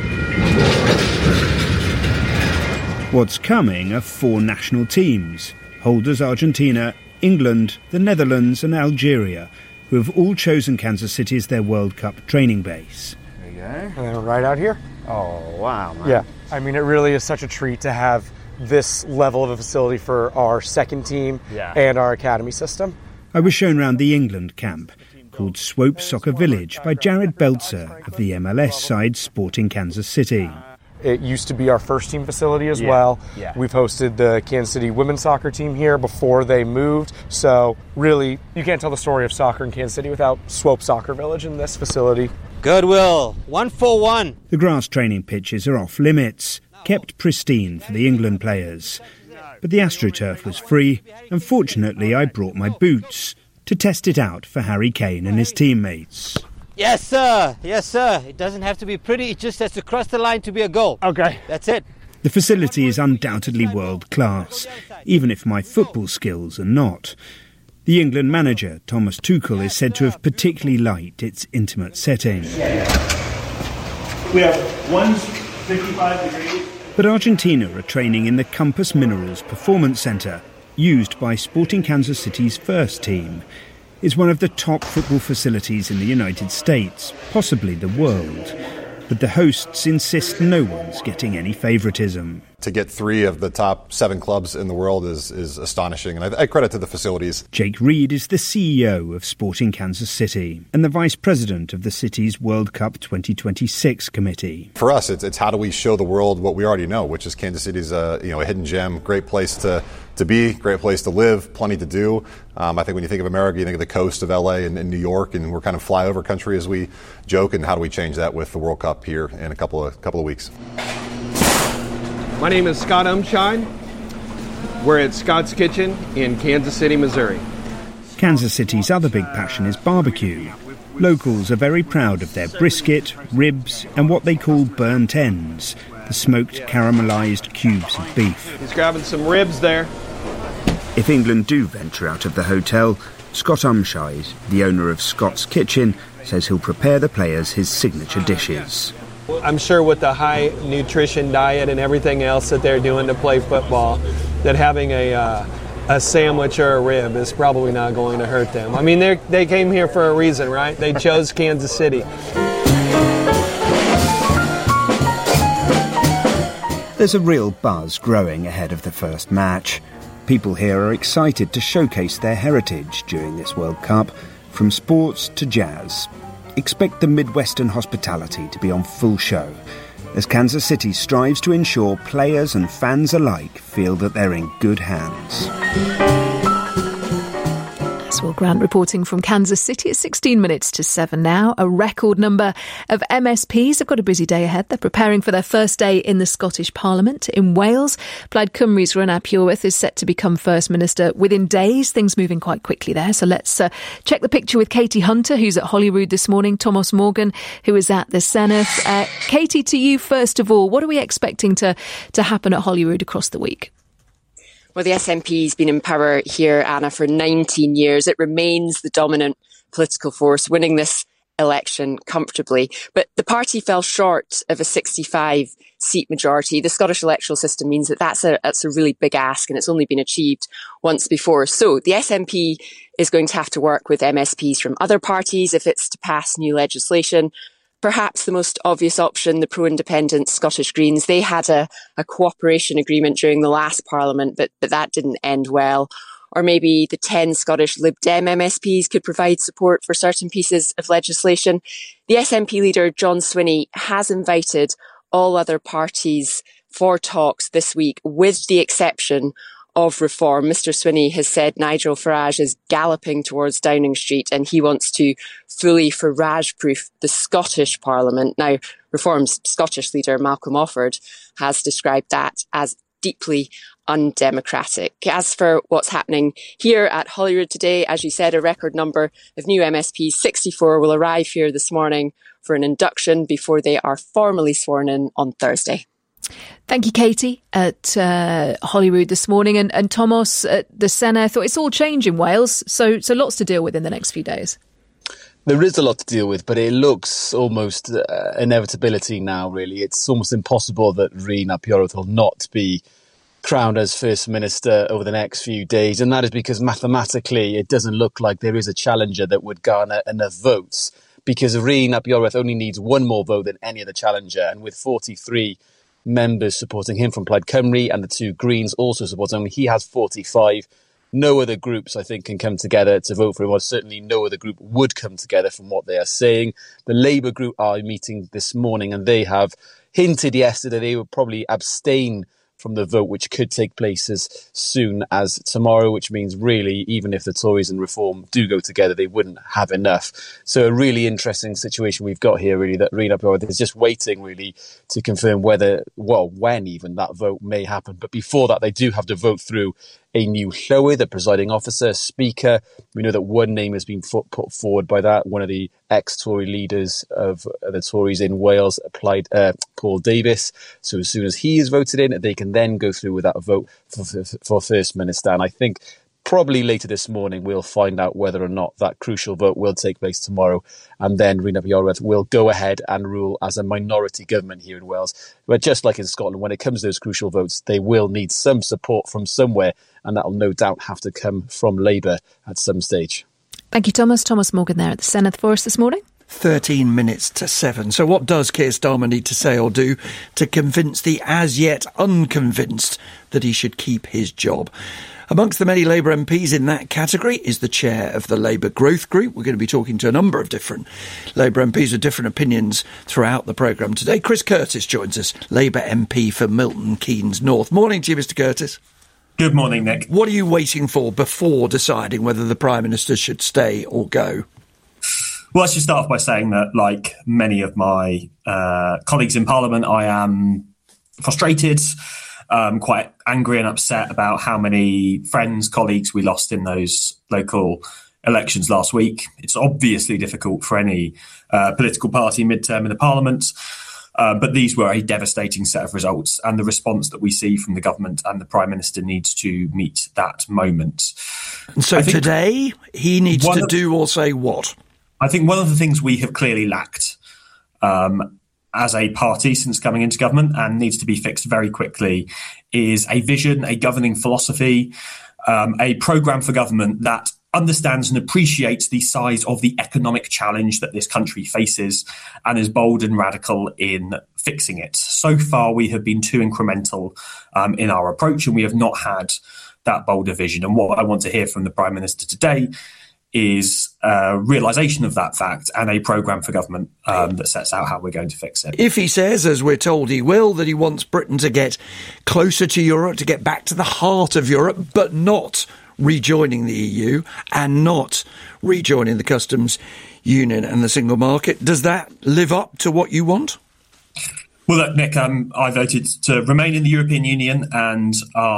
What's coming are 4 national teams, holders Argentina, England, the Netherlands and Algeria, who have all chosen Kansas City as their World Cup training base. There you go. And then right out here. Oh, wow, man. Yeah, I mean, it really is such a treat to have this level of a facility for our second team and our academy system. I was shown round the England camp, called Swope Soccer Village by Jared Belzer of the MLS side Sporting Kansas City. It used to be our first team facility as well. Yeah. We've hosted the Kansas City women's soccer team here before they moved. So really, you can't tell the story of soccer in Kansas City without Swope Soccer Village in this facility. Goodwill, 1-for-1. The grass training pitches are off limits, kept pristine for the England players. But the AstroTurf was free, and fortunately I brought my boots to test it out for Harry Kane and his teammates. Yes, sir. Yes, sir. It doesn't have to be pretty. It just has to cross the line to be a goal. Okay. That's it. The facility is undoubtedly world class, even if my football skills are not. The England manager, Thomas Tuchel, is said to have particularly liked its intimate setting. We have 155 degrees. But Argentina are training in the Compass Minerals Performance Centre, used by Sporting Kansas City's first team. It's one of the top football facilities in the United States, possibly the world. But the hosts insist no one's getting any favouritism. To get 3 of the top 7 clubs in the world is astonishing, and I credit to the facilities. Jake Reed is the CEO of Sporting Kansas City and the vice president of the city's World Cup 2026 committee. For us, it's how do we show the world what we already know, which is Kansas City's a hidden gem, great place to be, great place to live, plenty to do. I think when you think of America, you think of the coast of LA and New York, and we're kind of flyover country as we joke. And how do we change that with the World Cup here in a couple of weeks? My name is Scott Umshine. We're at Scott's Kitchen in Kansas City, Missouri. Kansas City's other big passion is barbecue. Locals are very proud of their brisket, ribs, and what they call burnt ends, the smoked caramelised cubes of beef. He's grabbing some ribs there. If England do venture out of the hotel, Scott Umshine, the owner of Scott's Kitchen, says he'll prepare the players his signature dishes. I'm sure with the high nutrition diet and everything else that they're doing to play football, that having a sandwich or a rib is probably not going to hurt them. I mean, they came here for a reason, right? They chose Kansas City. There's a real buzz growing ahead of the first match. People here are excited to showcase their heritage during this World Cup, from sports to jazz. Expect the Midwestern hospitality to be on full show, as Kansas City strives to ensure players and fans alike feel that they're in good hands. Will Grant reporting from Kansas City at 16 minutes to 7 now. A record number of MSPs have got a busy day ahead. They're preparing for their first day in the Scottish Parliament. In Wales, Plaid Cymru's Rhona Pureworth is set to become First Minister within days. Things moving quite quickly there. So let's check the picture with Katie Hunter, who's at Holyrood this morning, Thomas Morgan, who is at the Senedd. Katie, to you first of all, what are we expecting to happen at Holyrood across the week? Well, the SNP's been in power here, Anna, for 19 years. It remains the dominant political force, winning this election comfortably. But the party fell short of a 65-seat majority. The Scottish electoral system means that that's a really big ask, and it's only been achieved once before. So the SNP is going to have to work with MSPs from other parties if it's to pass new legislation. Perhaps the most obvious option, the pro-independent Scottish Greens. They had a cooperation agreement during the last Parliament, but that didn't end well. Or maybe the 10 Scottish Lib Dem MSPs could provide support for certain pieces of legislation. The SNP leader, John Swinney, has invited all other parties for talks this week, with the exception of Reform. Mr. Swinney has said Nigel Farage is galloping towards Downing Street and he wants to fully Farage-proof the Scottish Parliament. Now, Reform's Scottish leader, Malcolm Offord, has described that as deeply undemocratic. As for what's happening here at Holyrood today, as you said, a record number of new MSPs, 64, will arrive here this morning for an induction before they are formally sworn in on Thursday. Thank you, Katie, at Holyrood this morning. And Thomas at the Senedd. Thought it's all change in Wales, so lots to deal with in the next few days. There is a lot to deal with, but it looks almost inevitability now, really. It's almost impossible that Rhona Pureworth will not be crowned as First Minister over the next few days. And that is because mathematically it doesn't look like there is a challenger that would garner enough votes, because Rhona Pureworth only needs one more vote than any other challenger. And with 43 members supporting him from Plaid Cymru and the two Greens also supporting him, he has 45. No other groups, I think, can come together to vote for him, or certainly no other group would come together from what they are saying. The Labour group are meeting this morning and they have hinted yesterday they would probably abstain from the vote, which could take place as soon as tomorrow, which means really, even if the Tories and Reform do go together, they wouldn't have enough. So a really interesting situation we've got here, really, that Rhona Pureworth is just waiting, really, to confirm when even that vote may happen. But before that, they do have to vote through a new llywydd, a presiding officer, speaker. We know that one name has been put forward by that, one of the ex-Tory leaders of the Tories in Wales, Paul Davies. So as soon as he is voted in, they can then go through with that vote for First Minister. And I think probably later this morning we'll find out whether or not that crucial vote will take place tomorrow, and then Rhona Pureworth will go ahead and rule as a minority government here in Wales. But just like in Scotland, when it comes to those crucial votes, they will need some support from somewhere, and that will no doubt have to come from Labour at some stage. Thank you, Thomas. Thomas Morgan there at the Senedd for us this morning. 13 minutes to 7. So what does Keir Starmer need to say or do to convince the as yet unconvinced that he should keep his job? Amongst the many Labour MPs in that category is the chair of the Labour Growth Group. We're going to be talking to a number of different Labour MPs with different opinions throughout the programme today. Chris Curtis joins us, Labour MP for Milton Keynes North. Morning to you, Mr Curtis. Good morning, Nick. What are you waiting for before deciding whether the Prime Minister should stay or go? Well, I should start off by saying that, like many of my colleagues in Parliament, I am frustrated, quite angry and upset about how many friends, colleagues we lost in those local elections last week. It's obviously difficult for any political party midterm in the Parliament, but these were a devastating set of results, and the response that we see from the government and the Prime Minister needs to meet that moment. And so today he needs to do or say what? I think one of the things we have clearly lacked as a party since coming into government, and needs to be fixed very quickly, is a vision, a governing philosophy, a programme for government that understands and appreciates the size of the economic challenge that this country faces and is bold and radical in fixing it. So far, we have been too incremental in our approach, and we have not had that bolder vision. And what I want to hear from the Prime Minister today is a realisation of that fact and a programme for government that sets out how we're going to fix it. If he says, as we're told he will, that he wants Britain to get closer to Europe, to get back to the heart of Europe, but not rejoining the EU and not rejoining the customs union and the single market, does that live up to what you want? Well, look, Nick, I voted to remain in the European Union, and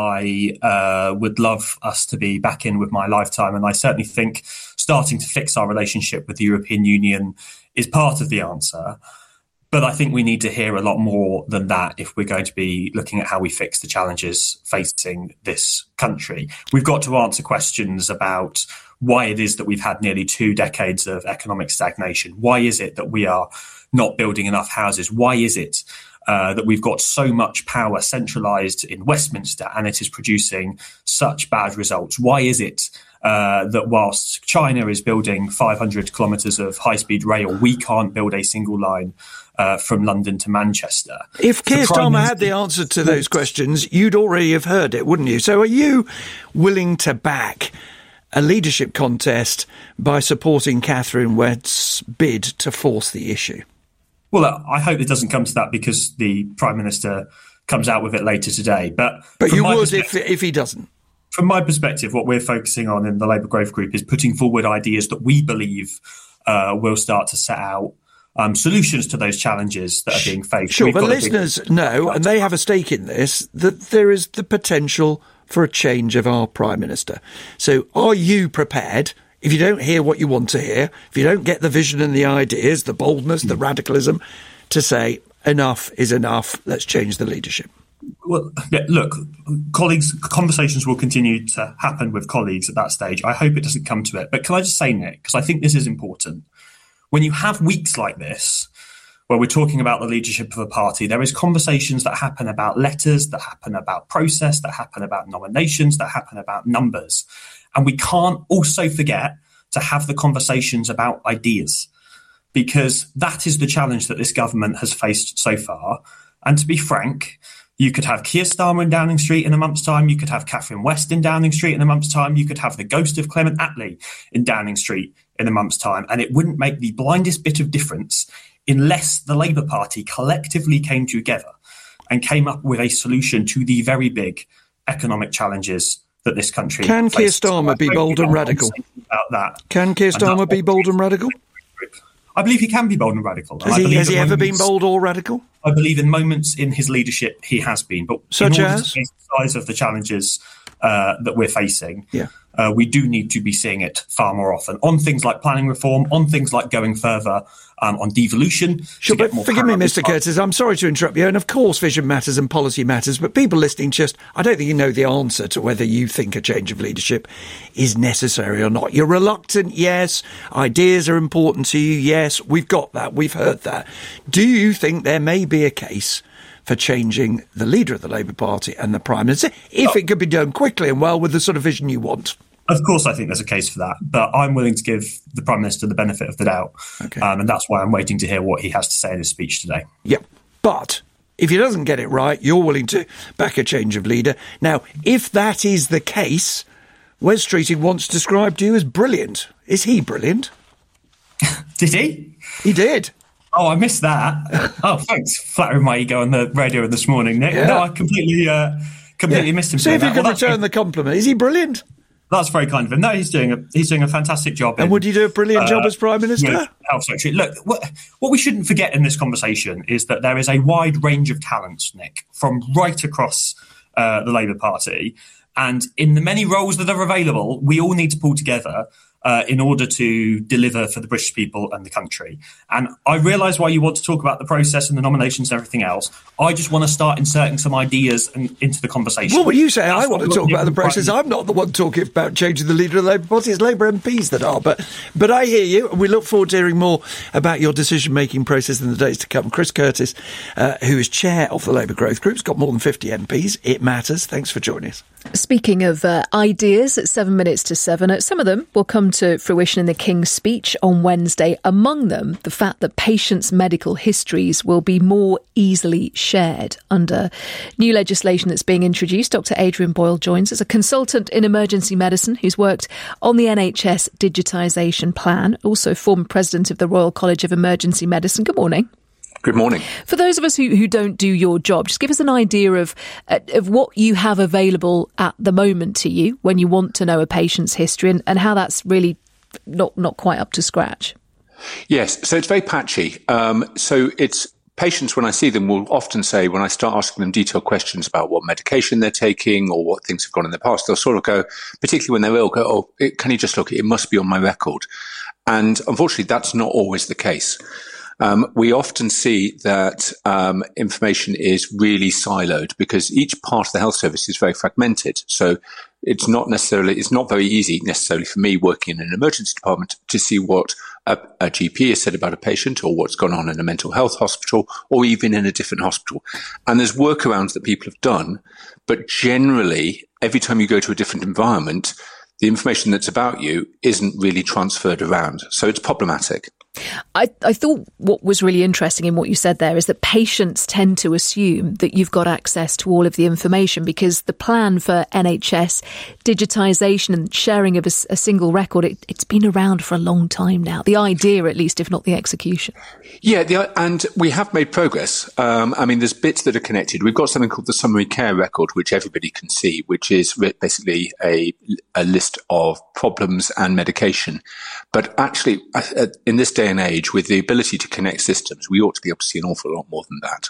I would love us to be back in with my lifetime. And I certainly think starting to fix our relationship with the European Union is part of the answer. But I think we need to hear a lot more than that if we're going to be looking at how we fix the challenges facing this country. We've got to answer questions about why it is that we've had nearly 2 decades of economic stagnation. Why is it that we are not building enough houses? Why is it that we've got so much power centralised in Westminster and it is producing such bad results? Why is it that whilst China is building 500 kilometres of high-speed rail, we can't build a single line from London to Manchester? If Keir Starmer had the answer to those questions, you'd already have heard it, wouldn't you? So are you willing to back a leadership contest by supporting Catherine Wett's bid to force the issue? Well, I hope it doesn't come to that because the Prime Minister comes out with it later today. But you would if he doesn't. From my perspective, what we're focusing on in the Labour Growth Group is putting forward ideas that we believe will start to set out solutions to those challenges that are being faced. Sure, but listeners know, and they have a stake in this, that there is the potential for a change of our Prime Minister. So are you prepared, if you don't hear what you want to hear, if you don't get the vision and the ideas, the boldness, the radicalism, to say enough is enough, let's change the leadership? Well, look, colleagues, conversations will continue to happen with colleagues at that stage. I hope it doesn't come to it. But can I just say, Nick, because I think this is important, when you have weeks like this, where we're talking about the leadership of a party, there is conversations that happen about letters, that happen about process, that happen about nominations, that happen about numbers. And we can't also forget to have the conversations about ideas, because that is the challenge that this government has faced so far. And to be frank, you could have Keir Starmer in Downing Street in a month's time. You could have Catherine West in Downing Street in a month's time. You could have the ghost of Clement Attlee in Downing Street in a month's time. And it wouldn't make the blindest bit of difference unless the Labour Party collectively came together and came up with a solution to the very big economic challenges that this country faces. Can Keir Starmer be bold and radical? About that. Can Keir Starmer be bold and radical? I believe he can be bold and radical. Has he ever been bold or radical? I believe in moments in his leadership he has been. But such in order as? to face the size of the challenges that we're facing, we do need to be seeing it far more often on things like planning reform, on things like going further on devolution. Sure, but forgive me, Mr. Curtis, I'm sorry to interrupt you. And of course, vision matters and policy matters. But people listening I don't think you know the answer to whether you think a change of leadership is necessary or not. You're reluctant, yes. Ideas are important to you, yes. We've got that. We've heard that. Do you think there may be a case for changing the leader of the Labour Party and the Prime Minister, if it could be done quickly and well with the sort of vision you want? Of course, I think there's a case for that, but I'm willing to give the Prime Minister the benefit of the doubt. Okay. And that's why I'm waiting to hear what he has to say in his speech today. Yep. But if he doesn't get it right, you're willing to back a change of leader. Now, if that is the case, Wes Streeting once described you as brilliant. Is he brilliant? Did he? He did. Oh, I missed that. Oh, thanks. Flattering my ego on the radio this morning, Nick. Yeah. No, I completely missed him. See if you can return the compliment. Is he brilliant? That's very kind of him. No, he's doing a fantastic job. And would he do a brilliant job as Prime Minister? Health Secretary. Look, what we shouldn't forget in this conversation is that there is a wide range of talents, Nick, from right across the Labour Party. And in the many roles that are available, we all need to pull together in order to deliver for the British people and the country. And I realise why you want to talk about the process and the nominations and everything else. I just want to start inserting some ideas into the conversation. Well, you say I want to talk about the process. I'm not the one talking about changing the leader of the Labour Party. It's Labour MPs that are. But I hear you, and we look forward to hearing more about your decision-making process in the days to come. Chris Curtis, who is chair of the Labour Growth Group, has got more than 50 MPs. It matters. Thanks for joining us. Speaking of ideas, at 7 minutes to 7, some of them will come to fruition in the King's speech on Wednesday. Among them, the fact that patients' medical histories will be more easily shared under new legislation that's being introduced. Dr. Adrian Boyle joins us, a consultant in emergency medicine who's worked on the NHS digitisation plan, also former president of the Royal College of Emergency Medicine. Good morning. Good morning. For those of us who don't do your job, just give us an idea of what you have available at the moment to you when you want to know a patient's history and how that's really not quite up to scratch. Yes, so it's very patchy. So it's patients, when I see them, will often say, when I start asking them detailed questions about what medication they're taking or what things have gone in the past, they'll sort of go, particularly when they're ill, go, oh, can you just look, it must be on my record. And unfortunately, that's not always the case. We often see that information is really siloed because each part of the health service is very fragmented. So it's not very easy necessarily for me working in an emergency department to see what a GP has said about a patient or what's gone on in a mental health hospital or even in a different hospital. And there's workarounds that people have done, but generally, every time you go to a different environment, the information that's about you isn't really transferred around. So it's problematic. I thought what was really interesting in what you said there is that patients tend to assume that you've got access to all of the information because the plan for NHS digitisation and sharing of a single record, it's been around for a long time now. The idea, at least, if not the execution. Yeah, and we have made progress. There's bits that are connected. We've got something called the summary care record, which everybody can see, which is basically a list of problems and medication. But actually, in this day and age, with the ability to connect systems, we ought to be able to see an awful lot more than that.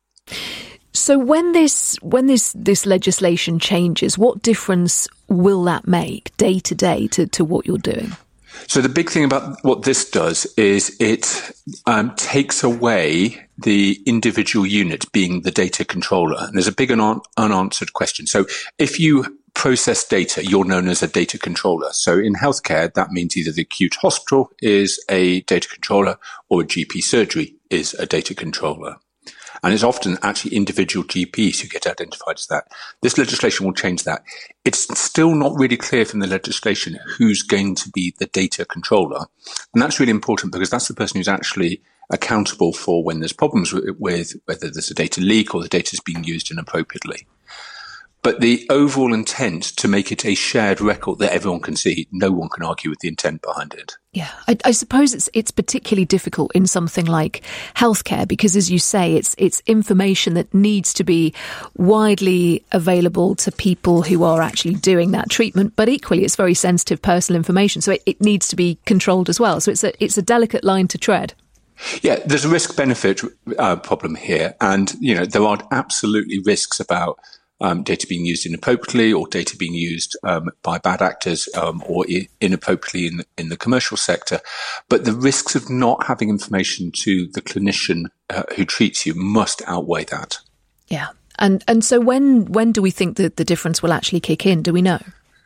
So when this legislation changes, what difference will that make day to day to what you're doing? So the big thing about what this does is it takes away the individual unit being the data controller. And there's a big unanswered question. So if you process data, you're known as a data controller. So in healthcare, that means either the acute hospital is a data controller or a GP surgery is a data controller. And it's often actually individual GPs who get identified as that. This legislation will change that. It's still not really clear from the legislation who's going to be the data controller. And that's really important because that's the person who's actually accountable for when there's problems with whether there's a data leak or the data is being used inappropriately. But the overall intent to make it a shared record that everyone can see, no one can argue with the intent behind it. Yeah, I suppose it's particularly difficult in something like healthcare because, as you say, it's information that needs to be widely available to people who are actually doing that treatment. But equally, it's very sensitive personal information, so it needs to be controlled as well. So it's a delicate line to tread. Yeah, there's a risk-benefit problem here, and there are absolutely risks about data being used inappropriately or data being used by bad actors or inappropriately in the commercial sector. But the risks of not having information to the clinician who treats you must outweigh that. Yeah. And so when do we think that the difference will actually kick in? Do we know?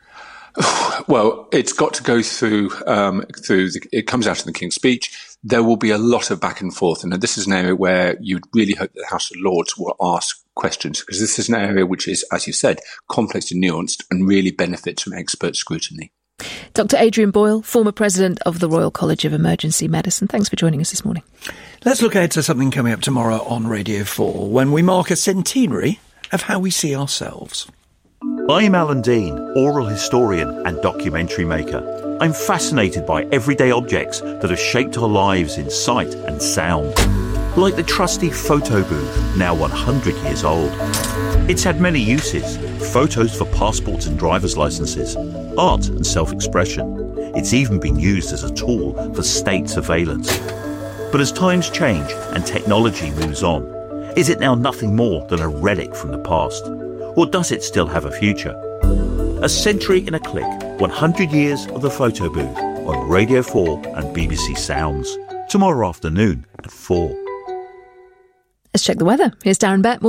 Well, it's got to go through it comes out in the King's speech. There will be a lot of back and forth. And this is an area where you'd really hope that the House of Lords will ask questions, because this is an area which is, as you said, complex and nuanced and really benefits from expert scrutiny. Dr. Adrian Boyle, former president of the Royal College of Emergency Medicine. Thanks for joining us this morning. Let's look ahead to something coming up tomorrow on Radio 4 when we mark a centenary of how we see ourselves. I'm Alan Dean, oral historian and documentary maker. I'm fascinated by everyday objects that have shaped our lives in sight and sound. Like the trusty photo booth, now 100 years old. It's had many uses: photos for passports and driver's licenses, art and self-expression. It's even been used as a tool for state surveillance. But as times change and technology moves on, is it now nothing more than a relic from the past? Or does it still have a future? A century in a click, 100 years of the photo booth on Radio 4 and BBC Sounds. Tomorrow afternoon at 4. Let's check the weather. Here's Darren Bett. Morning.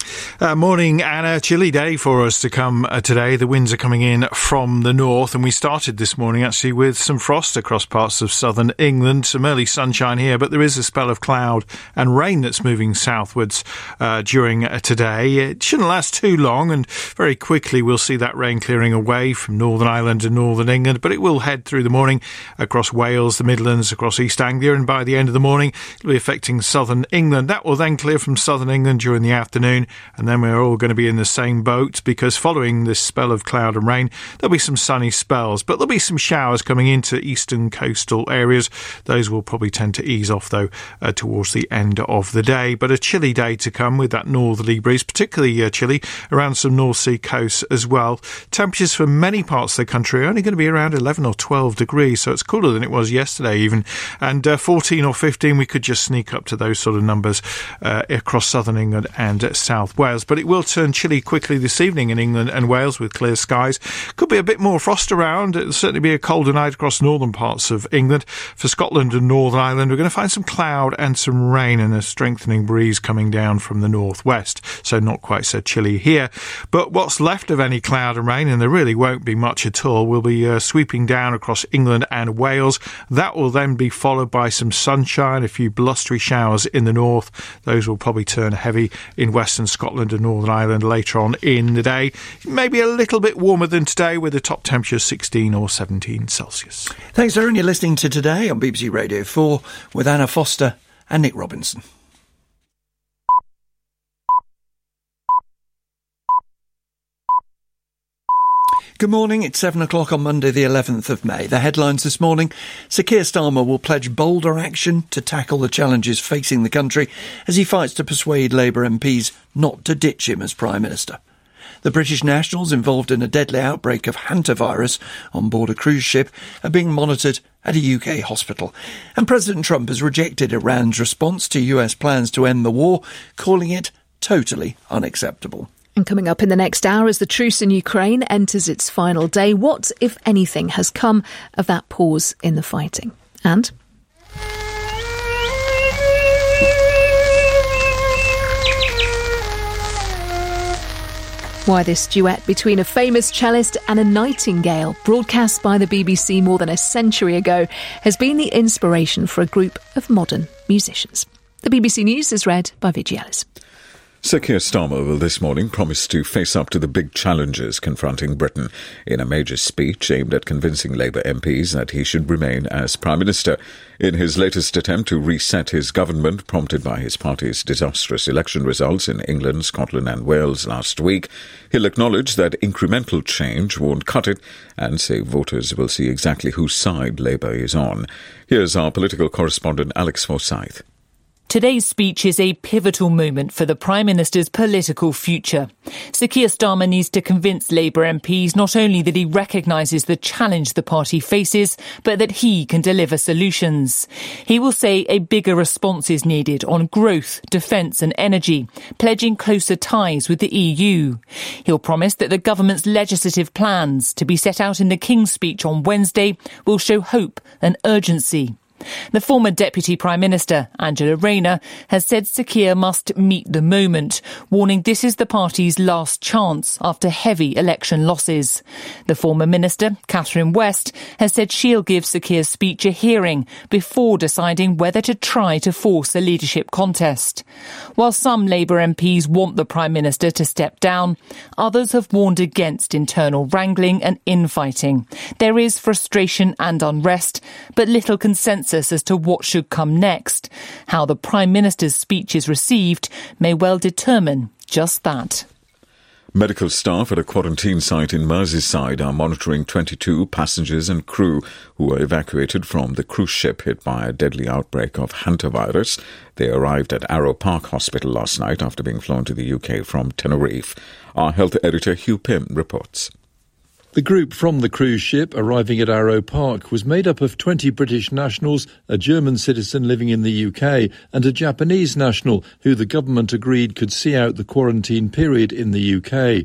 Morning, Anna. Chilly day for us to come today. The winds are coming in from the north, and we started this morning actually with some frost across parts of southern England. Some early sunshine here, but there is a spell of cloud and rain that's moving southwards during today. It shouldn't last too long, and very quickly we'll see that rain clearing away from Northern Ireland and Northern England, but it will head through the morning across Wales, the Midlands, across East Anglia, and by the end of the morning it'll be affecting southern England. That will then clear from southern England during the afternoon, and then we're all going to be in the same boat, because following this spell of cloud and rain, there'll be some sunny spells, but there'll be some showers coming into eastern coastal areas. Those will probably tend to ease off, though, towards the end of the day. But a chilly day to come with that northerly breeze, particularly chilly around some North Sea coasts as well. Temperatures for many parts of the country are only going to be around 11 or 12 degrees, so it's cooler than it was yesterday even. And 14 or 15, we could just sneak up to those sort of numbers across southern England and South Wales. But it will turn chilly quickly this evening in England and Wales with clear skies. Could be a bit more frost around. It'll certainly be a colder night across northern parts of England. For Scotland and Northern Ireland, we're going to find some cloud and some rain and a strengthening breeze coming down from the northwest. So not quite so chilly here. But what's left of any cloud and rain, and there really won't be much at all, will be sweeping down across England and Wales. That will then be followed by some sunshine, a few blustery showers in the north. Those will probably turn heavy in western Scotland and Northern Ireland later on in the day. Maybe a little bit warmer than today, with a top temperature of 16 or 17 Celsius. Thanks, Aaron. You're listening to Today on BBC Radio 4 with Anna Foster and Nick Robinson. Good morning. It's 7 o'clock on Monday, the 11th of May. The headlines this morning: Sir Keir Starmer will pledge bolder action to tackle the challenges facing the country as he fights to persuade Labour MPs not to ditch him as Prime Minister. The British nationals involved in a deadly outbreak of hantavirus on board a cruise ship are being monitored at a UK hospital. And President Trump has rejected Iran's response to US plans to end the war, calling it totally unacceptable. And coming up in the next hour, as the truce in Ukraine enters its final day, what, if anything, has come of that pause in the fighting? And why this duet between a famous cellist and a nightingale, broadcast by the BBC more than a century ago, has been the inspiration for a group of modern musicians. The BBC News is read by Vicky Ellis. Sir Keir Starmer will this morning promise to face up to the big challenges confronting Britain in a major speech aimed at convincing Labour MPs that he should remain as Prime Minister. In his latest attempt to reset his government, prompted by his party's disastrous election results in England, Scotland and Wales last week, he'll acknowledge that incremental change won't cut it and say voters will see exactly whose side Labour is on. Here's our political correspondent Alex Forsyth. Today's speech is a pivotal moment for the Prime Minister's political future. Sir Keir Starmer needs to convince Labour MPs not only that he recognises the challenge the party faces, but that he can deliver solutions. He will say a bigger response is needed on growth, defence and energy, pledging closer ties with the EU. He'll promise that the government's legislative plans, to be set out in the King's speech on Wednesday, will show hope and urgency. The former Deputy Prime Minister, Angela Rayner, has said Sir Keir must meet the moment, warning this is the party's last chance after heavy election losses. The former Minister, Catherine West, has said she'll give Sir Keir's speech a hearing before deciding whether to try to force a leadership contest. While some Labour MPs want the Prime Minister to step down, others have warned against internal wrangling and infighting. There is frustration and unrest, but little consensus as to what should come next. How the Prime Minister's speech is received may well determine just that. Medical staff at a quarantine site in Merseyside are monitoring 22 passengers and crew who were evacuated from the cruise ship hit by a deadly outbreak of hantavirus. They arrived at Arrow Park Hospital last night after being flown to the UK from Tenerife. Our health editor Hugh Pym reports. The group from the cruise ship arriving at Arrow Park was made up of 20 British nationals, a German citizen living in the UK and a Japanese national who the government agreed could see out the quarantine period in the UK.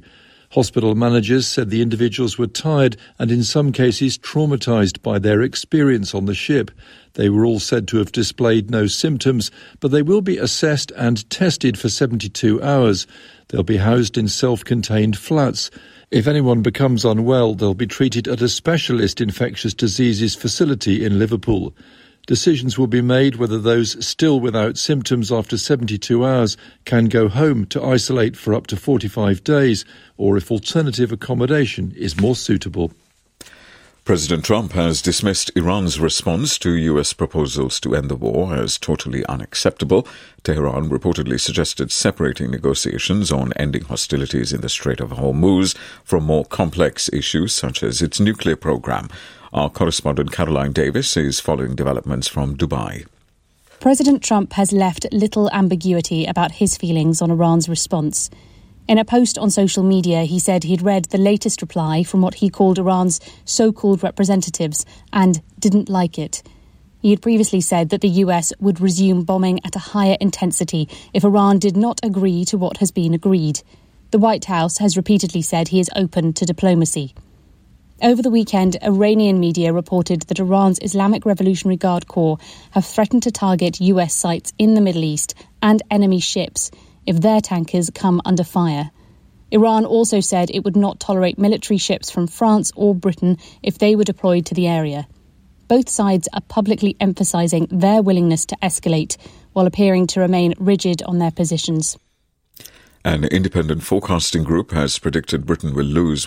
Hospital managers said the individuals were tired and in some cases traumatised by their experience on the ship. They were all said to have displayed no symptoms, but they will be assessed and tested for 72 hours. They'll be housed in self-contained flats. If anyone becomes unwell, they'll be treated at a specialist infectious diseases facility in Liverpool. Decisions will be made whether those still without symptoms after 72 hours can go home to isolate for up to 45 days, or if alternative accommodation is more suitable. President Trump has dismissed Iran's response to U.S. proposals to end the war as totally unacceptable. Tehran reportedly suggested separating negotiations on ending hostilities in the Strait of Hormuz from more complex issues such as its nuclear program. Our correspondent Caroline Davis is following developments from Dubai. President Trump has left little ambiguity about his feelings on Iran's response. In a post on social media, he said he'd read the latest reply from what he called Iran's so-called representatives and didn't like it. He had previously said that the US would resume bombing at a higher intensity if Iran did not agree to what has been agreed. The White House has repeatedly said he is open to diplomacy. Over the weekend, Iranian media reported that Iran's Islamic Revolutionary Guard Corps have threatened to target US sites in the Middle East and enemy ships if their tankers come under fire. Iran also said it would not tolerate military ships from France or Britain if they were deployed to the area. Both sides are publicly emphasising their willingness to escalate while appearing to remain rigid on their positions. An independent forecasting group has predicted Britain will lose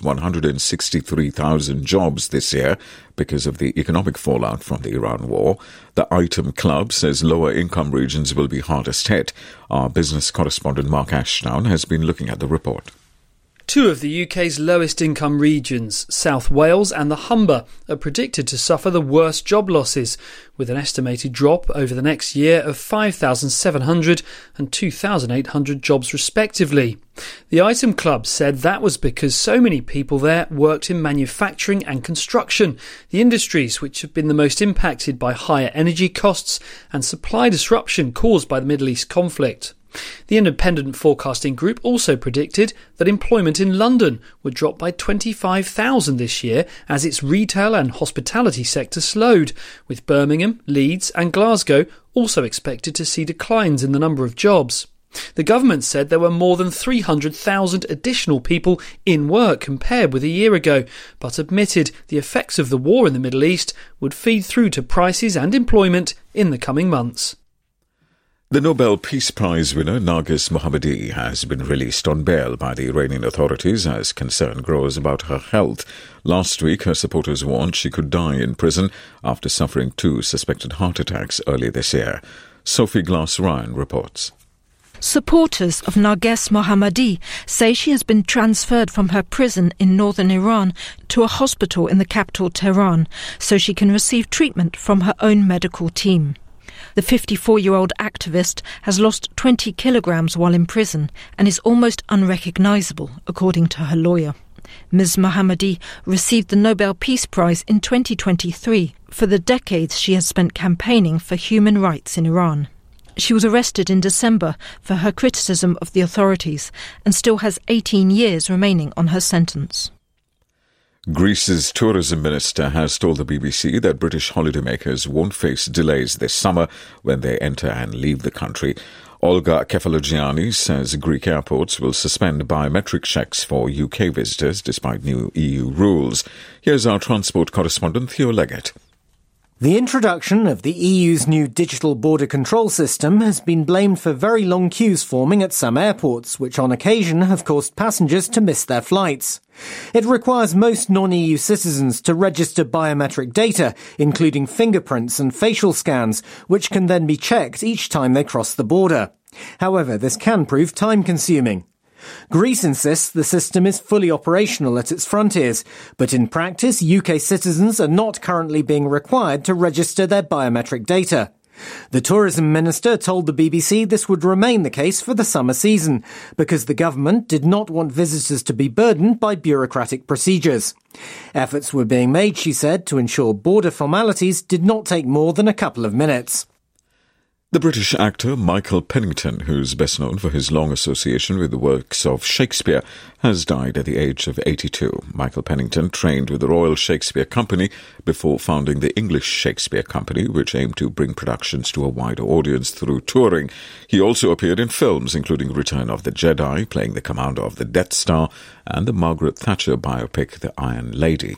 163,000 jobs this year because of the economic fallout from the Iran war. The Item Club says lower income regions will be hardest hit. Our business correspondent Mark Ashdown has been looking at the report. Two of the UK's lowest income regions, South Wales and the Humber, are predicted to suffer the worst job losses, with an estimated drop over the next year of 5,700 and 2,800 jobs respectively. The Item Club said that was because so many people there worked in manufacturing and construction, the industries which have been the most impacted by higher energy costs and supply disruption caused by the Middle East conflict. The independent forecasting group also predicted that employment in London would drop by 25,000 this year as its retail and hospitality sector slowed, with Birmingham, Leeds and Glasgow also expected to see declines in the number of jobs. The government said there were more than 300,000 additional people in work compared with a year ago, but admitted the effects of the war in the Middle East would feed through to prices and employment in the coming months. The Nobel Peace Prize winner Narges Mohammadi has been released on bail by the Iranian authorities as concern grows about her health. Last week, her supporters warned she could die in prison after suffering 2 suspected heart attacks earlier this year. Sophie Glass-Ryan reports. Supporters of Narges Mohammadi say she has been transferred from her prison in northern Iran to a hospital in the capital Tehran so she can receive treatment from her own medical team. The 54-year-old activist has lost 20 kilograms while in prison and is almost unrecognisable, according to her lawyer. Ms. Mohammadi received the Nobel Peace Prize in 2023 for the decades she has spent campaigning for human rights in Iran. She was arrested in December for her criticism of the authorities and still has 18 years remaining on her sentence. Greece's tourism minister has told the BBC that British holidaymakers won't face delays this summer when they enter and leave the country. Olga Kefalogianni says Greek airports will suspend biometric checks for UK visitors despite new EU rules. Here's our transport correspondent Theo Leggett. The introduction of the EU's new digital border control system has been blamed for very long queues forming at some airports, which on occasion have caused passengers to miss their flights. It requires most non-EU citizens to register biometric data, including fingerprints and facial scans, which can then be checked each time they cross the border. However, this can prove time-consuming. Greece insists the system is fully operational at its frontiers, but in practice, UK citizens are not currently being required to register their biometric data. The tourism minister told the BBC this would remain the case for the summer season, because the government did not want visitors to be burdened by bureaucratic procedures. Efforts were being made, she said, to ensure border formalities did not take more than a couple of minutes. The British actor Michael Pennington, who's best known for his long association with the works of Shakespeare, has died at the age of 82. Michael Pennington trained with the Royal Shakespeare Company before founding the English Shakespeare Company, which aimed to bring productions to a wider audience through touring. He also appeared in films, including Return of the Jedi, playing the commander of the Death Star, and the Margaret Thatcher biopic The Iron Lady.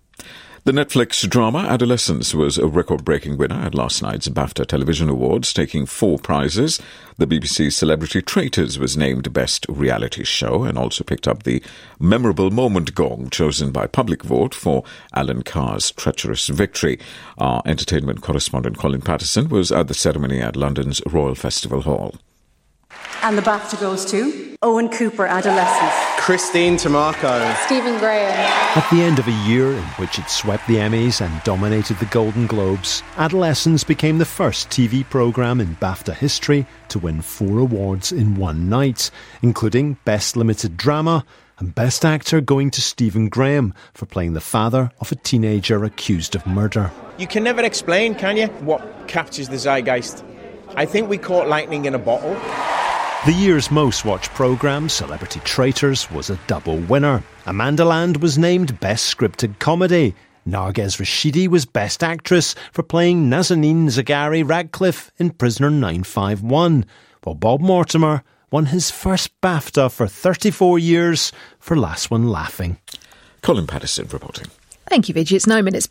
The Netflix drama Adolescence was a record-breaking winner at last night's BAFTA Television Awards, taking 4 prizes. The BBC's Celebrity Traitors was named Best Reality Show and also picked up the Memorable Moment Gong, chosen by public vote for Alan Carr's treacherous victory. Our entertainment correspondent Colin Patterson was at the ceremony at London's Royal Festival Hall. And the BAFTA goes to Owen Cooper, Adolescence. Christine Tamarco. Stephen Graham. At the end of a year in which it swept the Emmys and dominated the Golden Globes, Adolescence became the first TV programme in BAFTA history to win 4 awards in one night, including Best Limited Drama and Best Actor going to Stephen Graham for playing the father of a teenager accused of murder. You can never explain, can you, what captures the zeitgeist? I think we caught lightning in a bottle. The year's most watched programme, Celebrity Traitors, was a double winner. Amanda Land was named Best Scripted Comedy. Narges Rashidi was Best Actress for playing Nazanin Zaghari Radcliffe in Prisoner 951, while Bob Mortimer won his first BAFTA for 34 years for Last One Laughing. Colin Patterson reporting. Thank you, Vijay. It's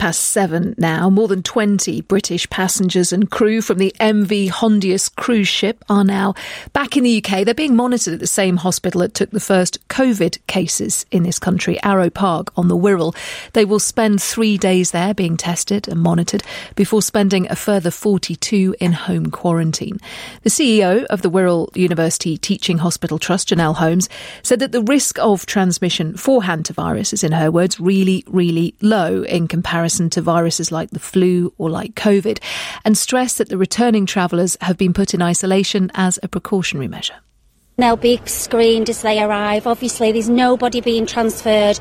7:09 now. More than 20 British passengers and crew from the MV Hondius cruise ship are now back in the UK. They're being monitored at the same hospital that took the first COVID cases in this country, Arrow Park on the Wirral. They will spend 3 days there being tested and monitored before spending a further 42 in home quarantine. The CEO of the Wirral University Teaching Hospital Trust, Janelle Holmes, said that the risk of transmission for hantavirus is, in her words, really, really low in comparison to viruses like the flu or like COVID, and stressed that the returning travellers have been put in isolation as a precautionary measure. They'll be screened as they arrive. Obviously, there's nobody being transferred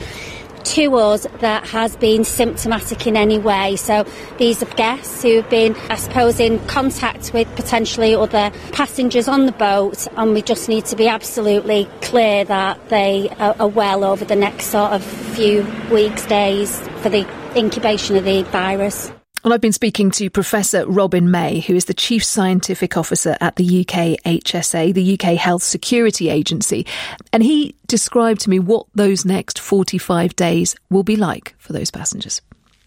to us that has been symptomatic in any way. So these are guests who have been, I suppose, in contact with potentially other passengers on the boat, and we just need to be absolutely clear that they are well over the next sort of few weeks, days for the incubation of the virus. Well, I've been speaking to Professor Robin May, who is the Chief Scientific Officer at the UK HSA, the UK Health Security Agency, and he described to me what those next 45 days will be like for those passengers.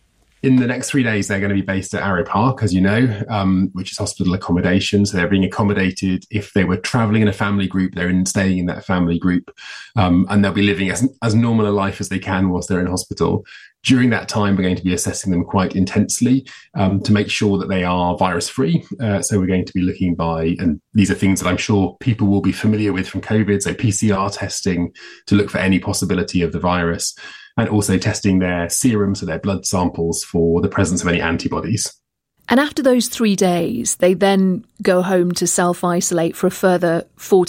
In the next 3 days, they're going to be based at Arrow Park, as you know, which is hospital accommodation. So they're being accommodated. If they were travelling in a family group, they're staying in that family group, and they'll be living as normal a life as they can whilst they're in hospital. During that time, we're going to be assessing them quite intensely to make sure that they are virus-free. So we're going to be looking and these are things that I'm sure people will be familiar with from COVID, so PCR testing to look for any possibility of the virus, and also testing their serum, so their blood samples, for the presence of any antibodies. And after those 3 days, they then go home to self-isolate for a further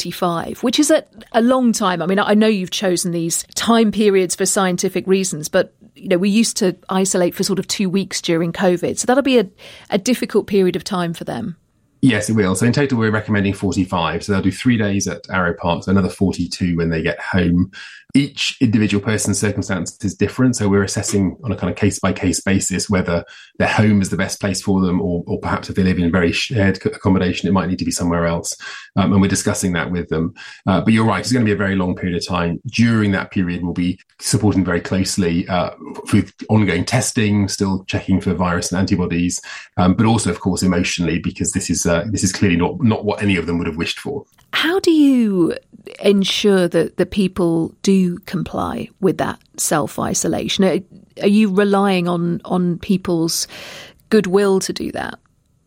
45, which is a long time. I mean, I know you've chosen these time periods for scientific reasons, but we used to isolate for sort of 2 weeks during COVID. So that'll be a difficult period of time for them. Yes, it will. So in total, we're recommending 45. So they'll do 3 days at Arrow Park, so another 42 when they get home. Each individual person's circumstance is different. So we're assessing on a kind of case-by-case basis whether their home is the best place for them, or perhaps if they live in very shared accommodation, it might need to be somewhere else. And we're discussing that with them. But you're right, it's going to be a very long period of time. During that period, we'll be supporting very closely with ongoing testing, still checking for virus and antibodies, but also, of course, emotionally, because this is clearly not what any of them would have wished for. How do you ensure that the people do comply with that self-isolation? Are you relying on people's goodwill to do that?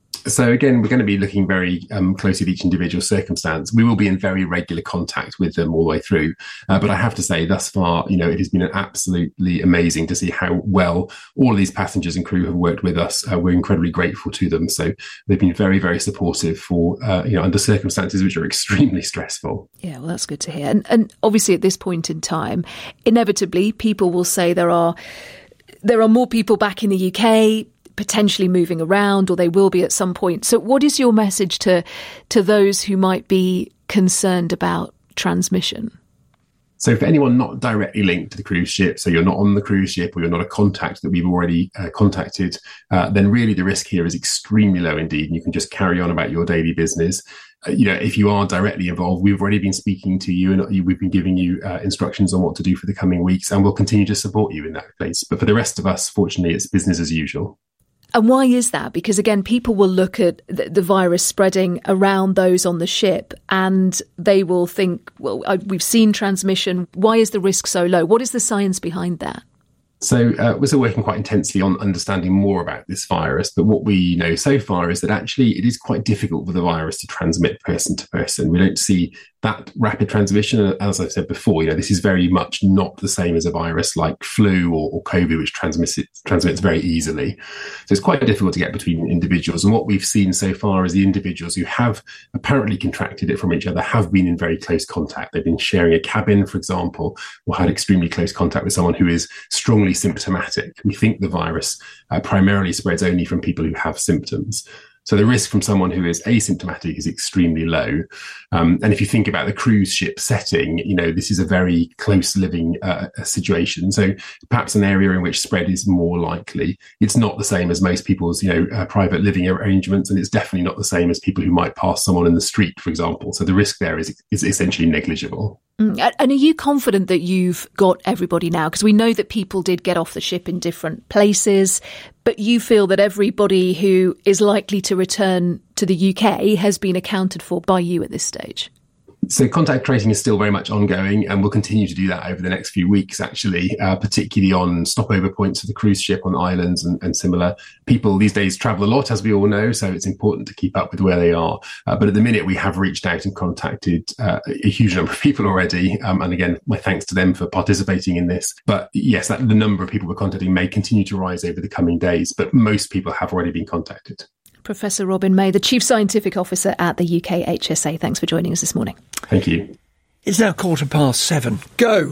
So again, we're going to be looking very closely at each individual circumstance. We will be in very regular contact with them all the way through. But I have to say, thus far, it has been absolutely amazing to see how well all of these passengers and crew have worked with us. We're incredibly grateful to them. So they've been very, very supportive for, under circumstances which are extremely stressful. Yeah, well, that's good to hear. And obviously at this point in time, inevitably, people will say there are more people back in the UK. potentially moving around, or they will be at some point. So what is your message to those who might be concerned about transmission? So for anyone not directly linked to the cruise ship, so you're not on the cruise ship or you're not a contact that we've already contacted, then really the risk here is extremely low indeed, and you can just carry on about your daily business. If you are directly involved, we've already been speaking to you and we've been giving you instructions on what to do for the coming weeks, and we'll continue to support you in that place. But for the rest of us, fortunately, it's business as usual. And why is that? Because, again, people will look at the virus spreading around those on the ship and they will think, well, we've seen transmission. Why is the risk so low? What is the science behind that? So we're still working quite intensely on understanding more about this virus. But what we know so far is that actually it is quite difficult for the virus to transmit person to person. We don't see that rapid transmission. As I've said before, this is very much not the same as a virus like flu or COVID, which transmits very easily. So it's quite difficult to get between individuals. And what we've seen so far is the individuals who have apparently contracted it from each other have been in very close contact. They've been sharing a cabin, for example, or had extremely close contact with someone who is strongly symptomatic. We think the virus primarily spreads only from people who have symptoms. So the risk from someone who is asymptomatic is extremely low. And if you think about the cruise ship setting, this is a very close living situation. So perhaps an area in which spread is more likely. It's not the same as most people's, private living arrangements. And it's definitely not the same as people who might pass someone in the street, for example. So the risk there is essentially negligible. And are you confident that you've got everybody now? Because we know that people did get off the ship in different places, but you feel that everybody who is likely to return to the UK has been accounted for by you at this stage? So contact tracing is still very much ongoing, and we'll continue to do that over the next few weeks, actually, particularly on stopover points of the cruise ship on islands and similar. People these days travel a lot, as we all know, so it's important to keep up with where they are. But at the minute, we have reached out and contacted a huge number of people already. And again, my thanks to them for participating in this. But yes, the number of people we're contacting may continue to rise over the coming days, but most people have already been contacted. Professor Robin May, the Chief Scientific Officer at the UK HSA. Thanks for joining us this morning. Thank you. It's now 7:15.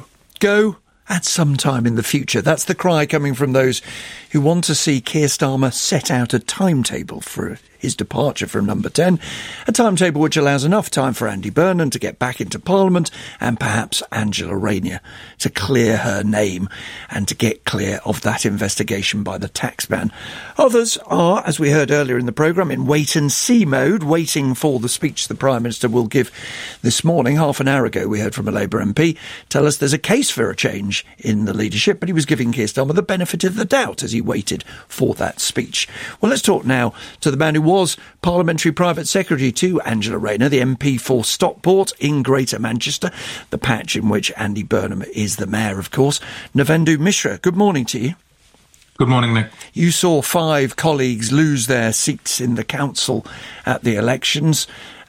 Go at some time in the future. That's the cry coming from those who want to see Keir Starmer set out a timetable for his departure from Number 10, a timetable which allows enough time for Andy Burnham to get back into Parliament and perhaps Angela Rayner to clear her name and to get clear of that investigation by the taxman. Others are, as we heard earlier in the programme, in wait-and-see mode, waiting for the speech the Prime Minister will give this morning. Half an hour ago we heard from a Labour MP tell us there's a case for a change in the leadership, but he was giving Keir Starmer the benefit of the doubt as he waited for that speech. Well, let's talk now to the man who was Parliamentary Private Secretary to Angela Rayner, the MP for Stockport in Greater Manchester, the patch in which Andy Burnham is the mayor, of course. Navendu Mishra, good morning to you. Good morning, Nick. You saw 5 colleagues lose their seats in the council at the elections.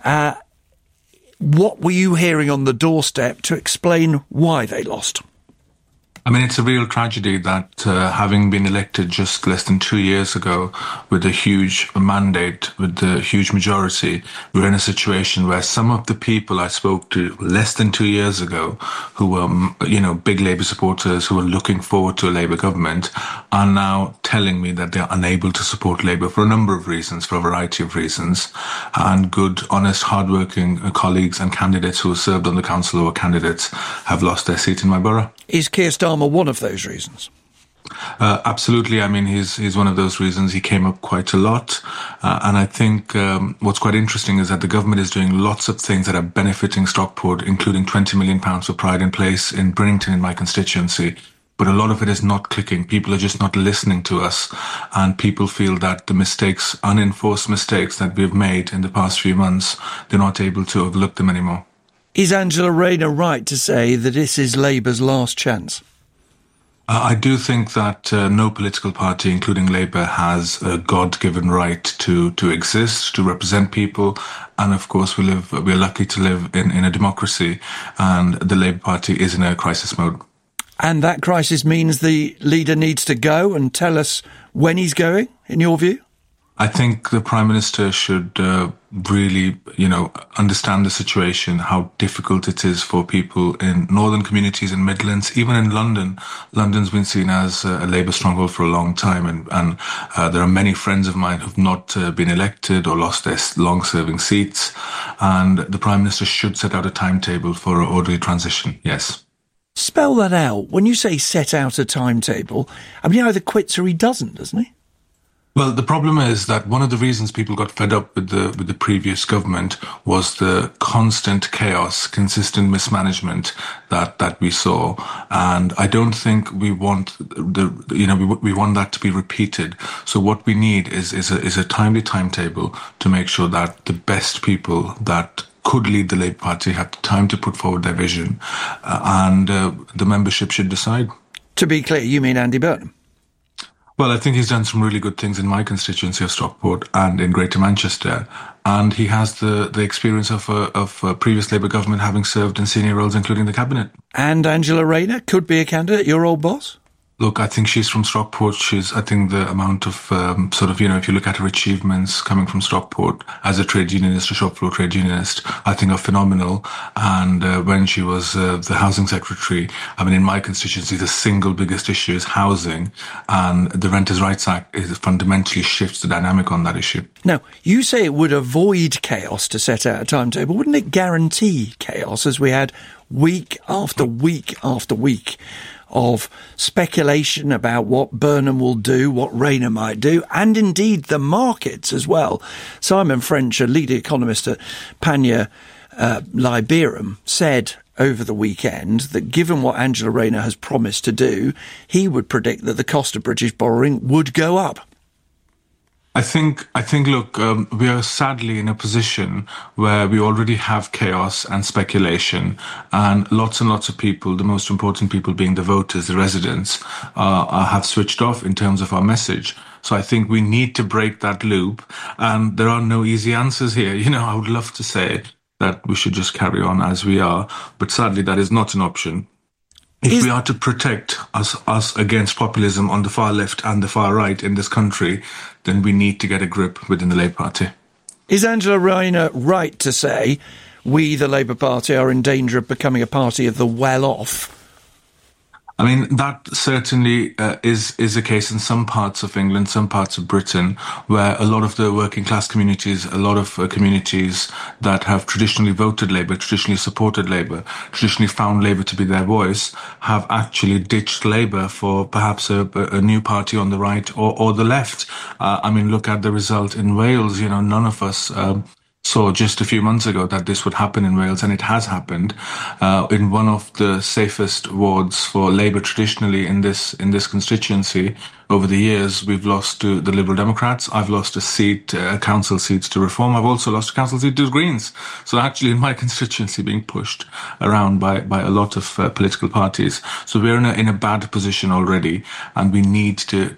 What were you hearing on the doorstep to explain why they lost? I mean, it's a real tragedy that having been elected just less than 2 years ago with a huge mandate, with the huge majority, we're in a situation where some of the people I spoke to less than 2 years ago who were, big Labour supporters who were looking forward to a Labour government are now telling me that they're unable to support Labour for a number of reasons, for a variety of reasons. And good, honest, hardworking colleagues and candidates who served on the council or candidates have lost their seat in my borough. Is Keir Starmer one of those reasons? Absolutely. I mean, he's one of those reasons. He came up quite a lot. And I think what's quite interesting is that the government is doing lots of things that are benefiting Stockport, including £20 million for Pride in Place in Brington, in my constituency. But a lot of it is not clicking. People are just not listening to us. And people feel that the mistakes, unenforced mistakes that we've made in the past few months, they're not able to overlook them anymore. Is Angela Rayner right to say that this is Labour's last chance? I do think that no political party, including Labour, has a God-given right to exist, to represent people. And of course, we're lucky to live in a democracy, and the Labour Party is in a crisis mode. And that crisis means the leader needs to go and tell us when he's going, in your view? I think the Prime Minister should really, understand the situation, how difficult it is for people in northern communities and Midlands, even in London. London's been seen as a Labour stronghold for a long time, and there are many friends of mine who've not been elected or lost their long-serving seats, and the Prime Minister should set out a timetable for an orderly transition, yes. Spell that out. When you say set out a timetable, I mean, he either quits or he doesn't, doesn't he? Well, the problem is that one of the reasons people got fed up with the previous government was the constant chaos, consistent mismanagement that we saw, and I don't think we want we want that to be repeated. So what we need is a timely timetable to make sure that the best people that could lead the Labour Party have time to put forward their vision, and the membership should decide. To be clear, you mean Andy Burnham? Well, I think he's done some really good things in my constituency of Stockport and in Greater Manchester, and he has the experience of a previous Labour government, having served in senior roles, including the cabinet. And Angela Rayner could be a candidate, your old boss? Look, I think she's from Stockport. I think the amount of if you look at her achievements coming from Stockport as a trade unionist, a shop floor trade unionist, I think are phenomenal. And when she was the housing secretary, I mean, in my constituency, the single biggest issue is housing, and the Renters' Rights Act fundamentally shifts the dynamic on that issue. Now, you say it would avoid chaos to set out a timetable. Wouldn't it guarantee chaos, as we had week after week after week of speculation about what Burnham will do, what Rayner might do, and indeed the markets as well? Simon French, a leading economist at Panya Liberum, said over the weekend that given what Angela Rayner has promised to do, he would predict that the cost of British borrowing would go up. I think. Look, we are sadly in a position where we already have chaos and speculation, and lots of people, the most important people being the voters, the residents, have switched off in terms of our message. So I think we need to break that loop, and there are no easy answers here. I would love to say that we should just carry on as we are, but sadly that is not an option. If we are to protect us against populism on the far left and the far right in this country, then we need to get a grip within the Labour Party. Is Angela Rayner right to say we, the Labour Party, are in danger of becoming a party of the well-off? I mean, that certainly is the case in some parts of England, some parts of Britain, where a lot of the working class communities, a lot of communities that have traditionally voted Labour, traditionally supported Labour, traditionally found Labour to be their voice, have actually ditched Labour for perhaps a new party on the right or the left. I mean, look at the result in Wales. None of us saw just a few months ago that this would happen in Wales, and it has happened in one of the safest wards for Labour traditionally in this constituency. Over the years, we've lost to the Liberal Democrats. I've lost a seat, a council seat to Reform. I've also lost a council seat to the Greens. So actually, in my constituency, being pushed around by a lot of political parties. So we're in a bad position already, and we need to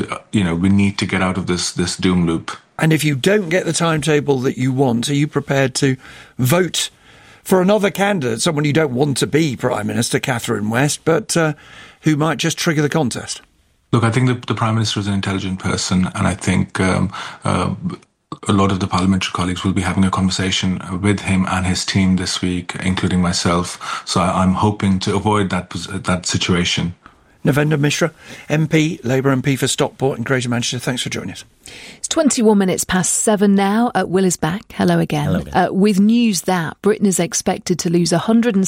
get out of this doom loop. And if you don't get the timetable that you want, are you prepared to vote for another candidate, someone you don't want to be Prime Minister, Catherine West, but who might just trigger the contest? Look, I think the Prime Minister is an intelligent person, and I think a lot of the parliamentary colleagues will be having a conversation with him and his team this week, including myself. So I'm hoping to avoid that situation. Navendra Mishra, MP, Labour MP for Stockport and Greater Manchester, thanks for joining us. It's 21 minutes past 7 now. Will is back. Hello again. Hello again. With news that Britain is expected to lose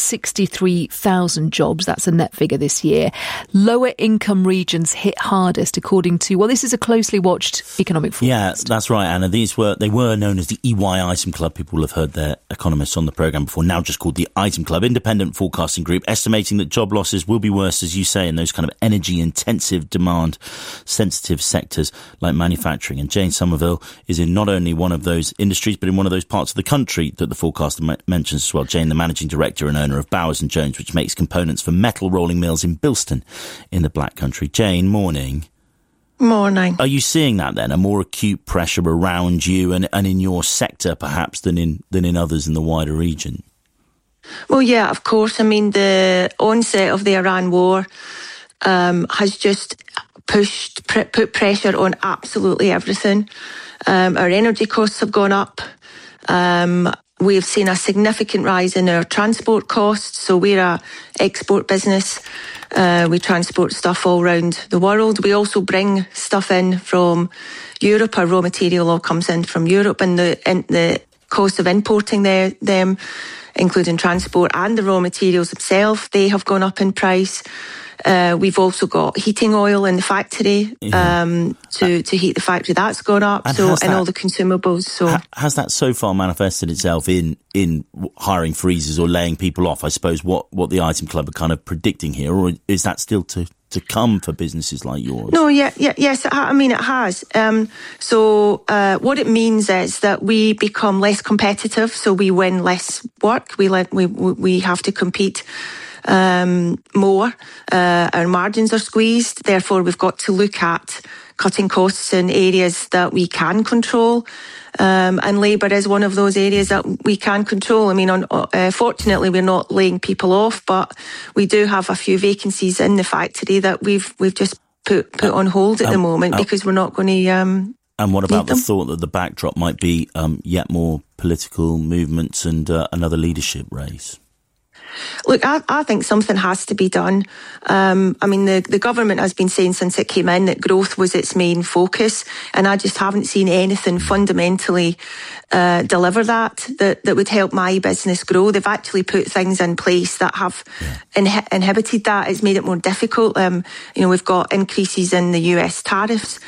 163,000 jobs. That's a net figure this year. Lower income regions hit hardest, according to, this is a closely watched economic forecast. Yeah, that's right, Anna. They were known as the EY Item Club. People will have heard their economists on the programme before, now just called the Item Club. Independent forecasting group estimating that job losses will be worse, as you say, in those kind of energy-intensive, demand-sensitive sectors like manufacturing. And Jane Somerville is in not only one of those industries, but in one of those parts of the country that the forecaster mentions as well. Jane, the managing director and owner of Bowers & Jones, which makes components for metal rolling mills in Bilston in the Black Country. Jane, morning. Morning. Are you seeing that then, a more acute pressure around you and in your sector perhaps than in others in the wider region? Well, yeah, of course. I mean, the onset of the Iran war has just put pressure on absolutely everything. Our energy costs have gone up. We've seen a significant rise in our transport costs. So we're a export business. We transport stuff all around the world. We also bring stuff in from Europe. Our raw material all comes in from Europe, and the cost of importing them, including transport and the raw materials themselves, they have gone up in price. We've also got heating oil in the factory to heat the factory. That's gone up. And all the consumables. So has that so far manifested itself in hiring freezes or laying people off? I suppose what the Item Club are kind of predicting here, or is that still to come for businesses like yours? No, yes, it has. So what it means is that we become less competitive, so we win less work. We have to compete more. Our margins are squeezed. Therefore, we've got to look at cutting costs in areas that we can control. And labour is one of those areas that we can control. I mean, fortunately, we're not laying people off, but we do have a few vacancies in the factory that we've just put on hold at the moment because we're not going to. And what about the thought that the backdrop might be yet more political movements and another leadership race? Look, I think something has to be done. I mean, the government has been saying since it came in that growth was its main focus, and I just haven't seen anything fundamentally deliver that would help my business grow. They've actually put things in place that have inhibited that. It's made it more difficult. We've got increases in the US tariffs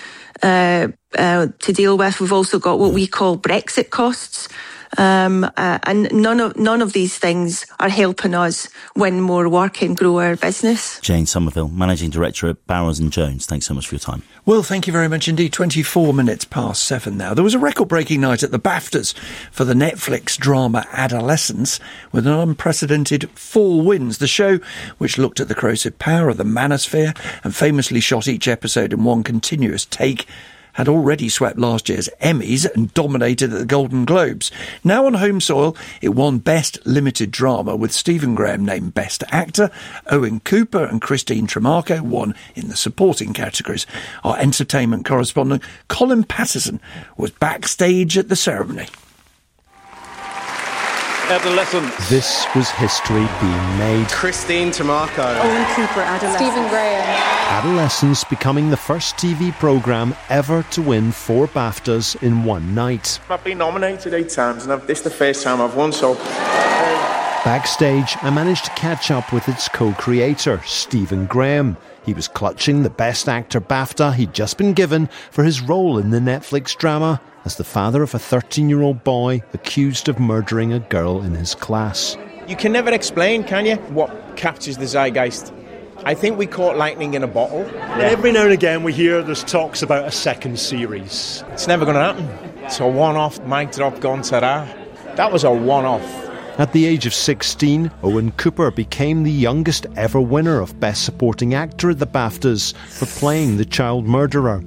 to deal with. We've also got what we call Brexit costs. And none of these things are helping us win more work and grow our business. Jane Somerville, Managing Director at Bowers & Jones, thanks so much for your time. Well, thank you very much indeed. 24 minutes past 7 now. There was a record-breaking night at the BAFTAs for the Netflix drama Adolescence, with an unprecedented 4 wins. The show, which looked at the corrosive power of the manosphere and famously shot each episode in one continuous take, had already swept last year's Emmys and dominated at the Golden Globes. Now on home soil, it won Best Limited Drama, with Stephen Graham named Best Actor. Owen Cooper and Christine Tremarco won in the supporting categories. Our entertainment correspondent, Colin Patterson, was backstage at the ceremony. Adolescence. This was history being made. Christine Tremarco. Owen Cooper, Adolescence. Stephen Graham. Adolescence becoming the first TV programme ever to win 4 BAFTAs in one night. I've been nominated 8 times, and this is the first time I've won, so... Backstage, I managed to catch up with its co-creator, Stephen Graham. He was clutching the Best Actor BAFTA he'd just been given for his role in the Netflix drama as the father of a 13-year-old boy accused of murdering a girl in his class. You can never explain, can you, what captures the zeitgeist? I think we caught lightning in a bottle. And every now and again we hear there's talks about a second series. It's never going to happen. It's a one-off, mic drop, gone, ta-da. That was a one-off. At the age of 16, Owen Cooper became the youngest ever winner of Best Supporting Actor at the BAFTAs for playing the child murderer.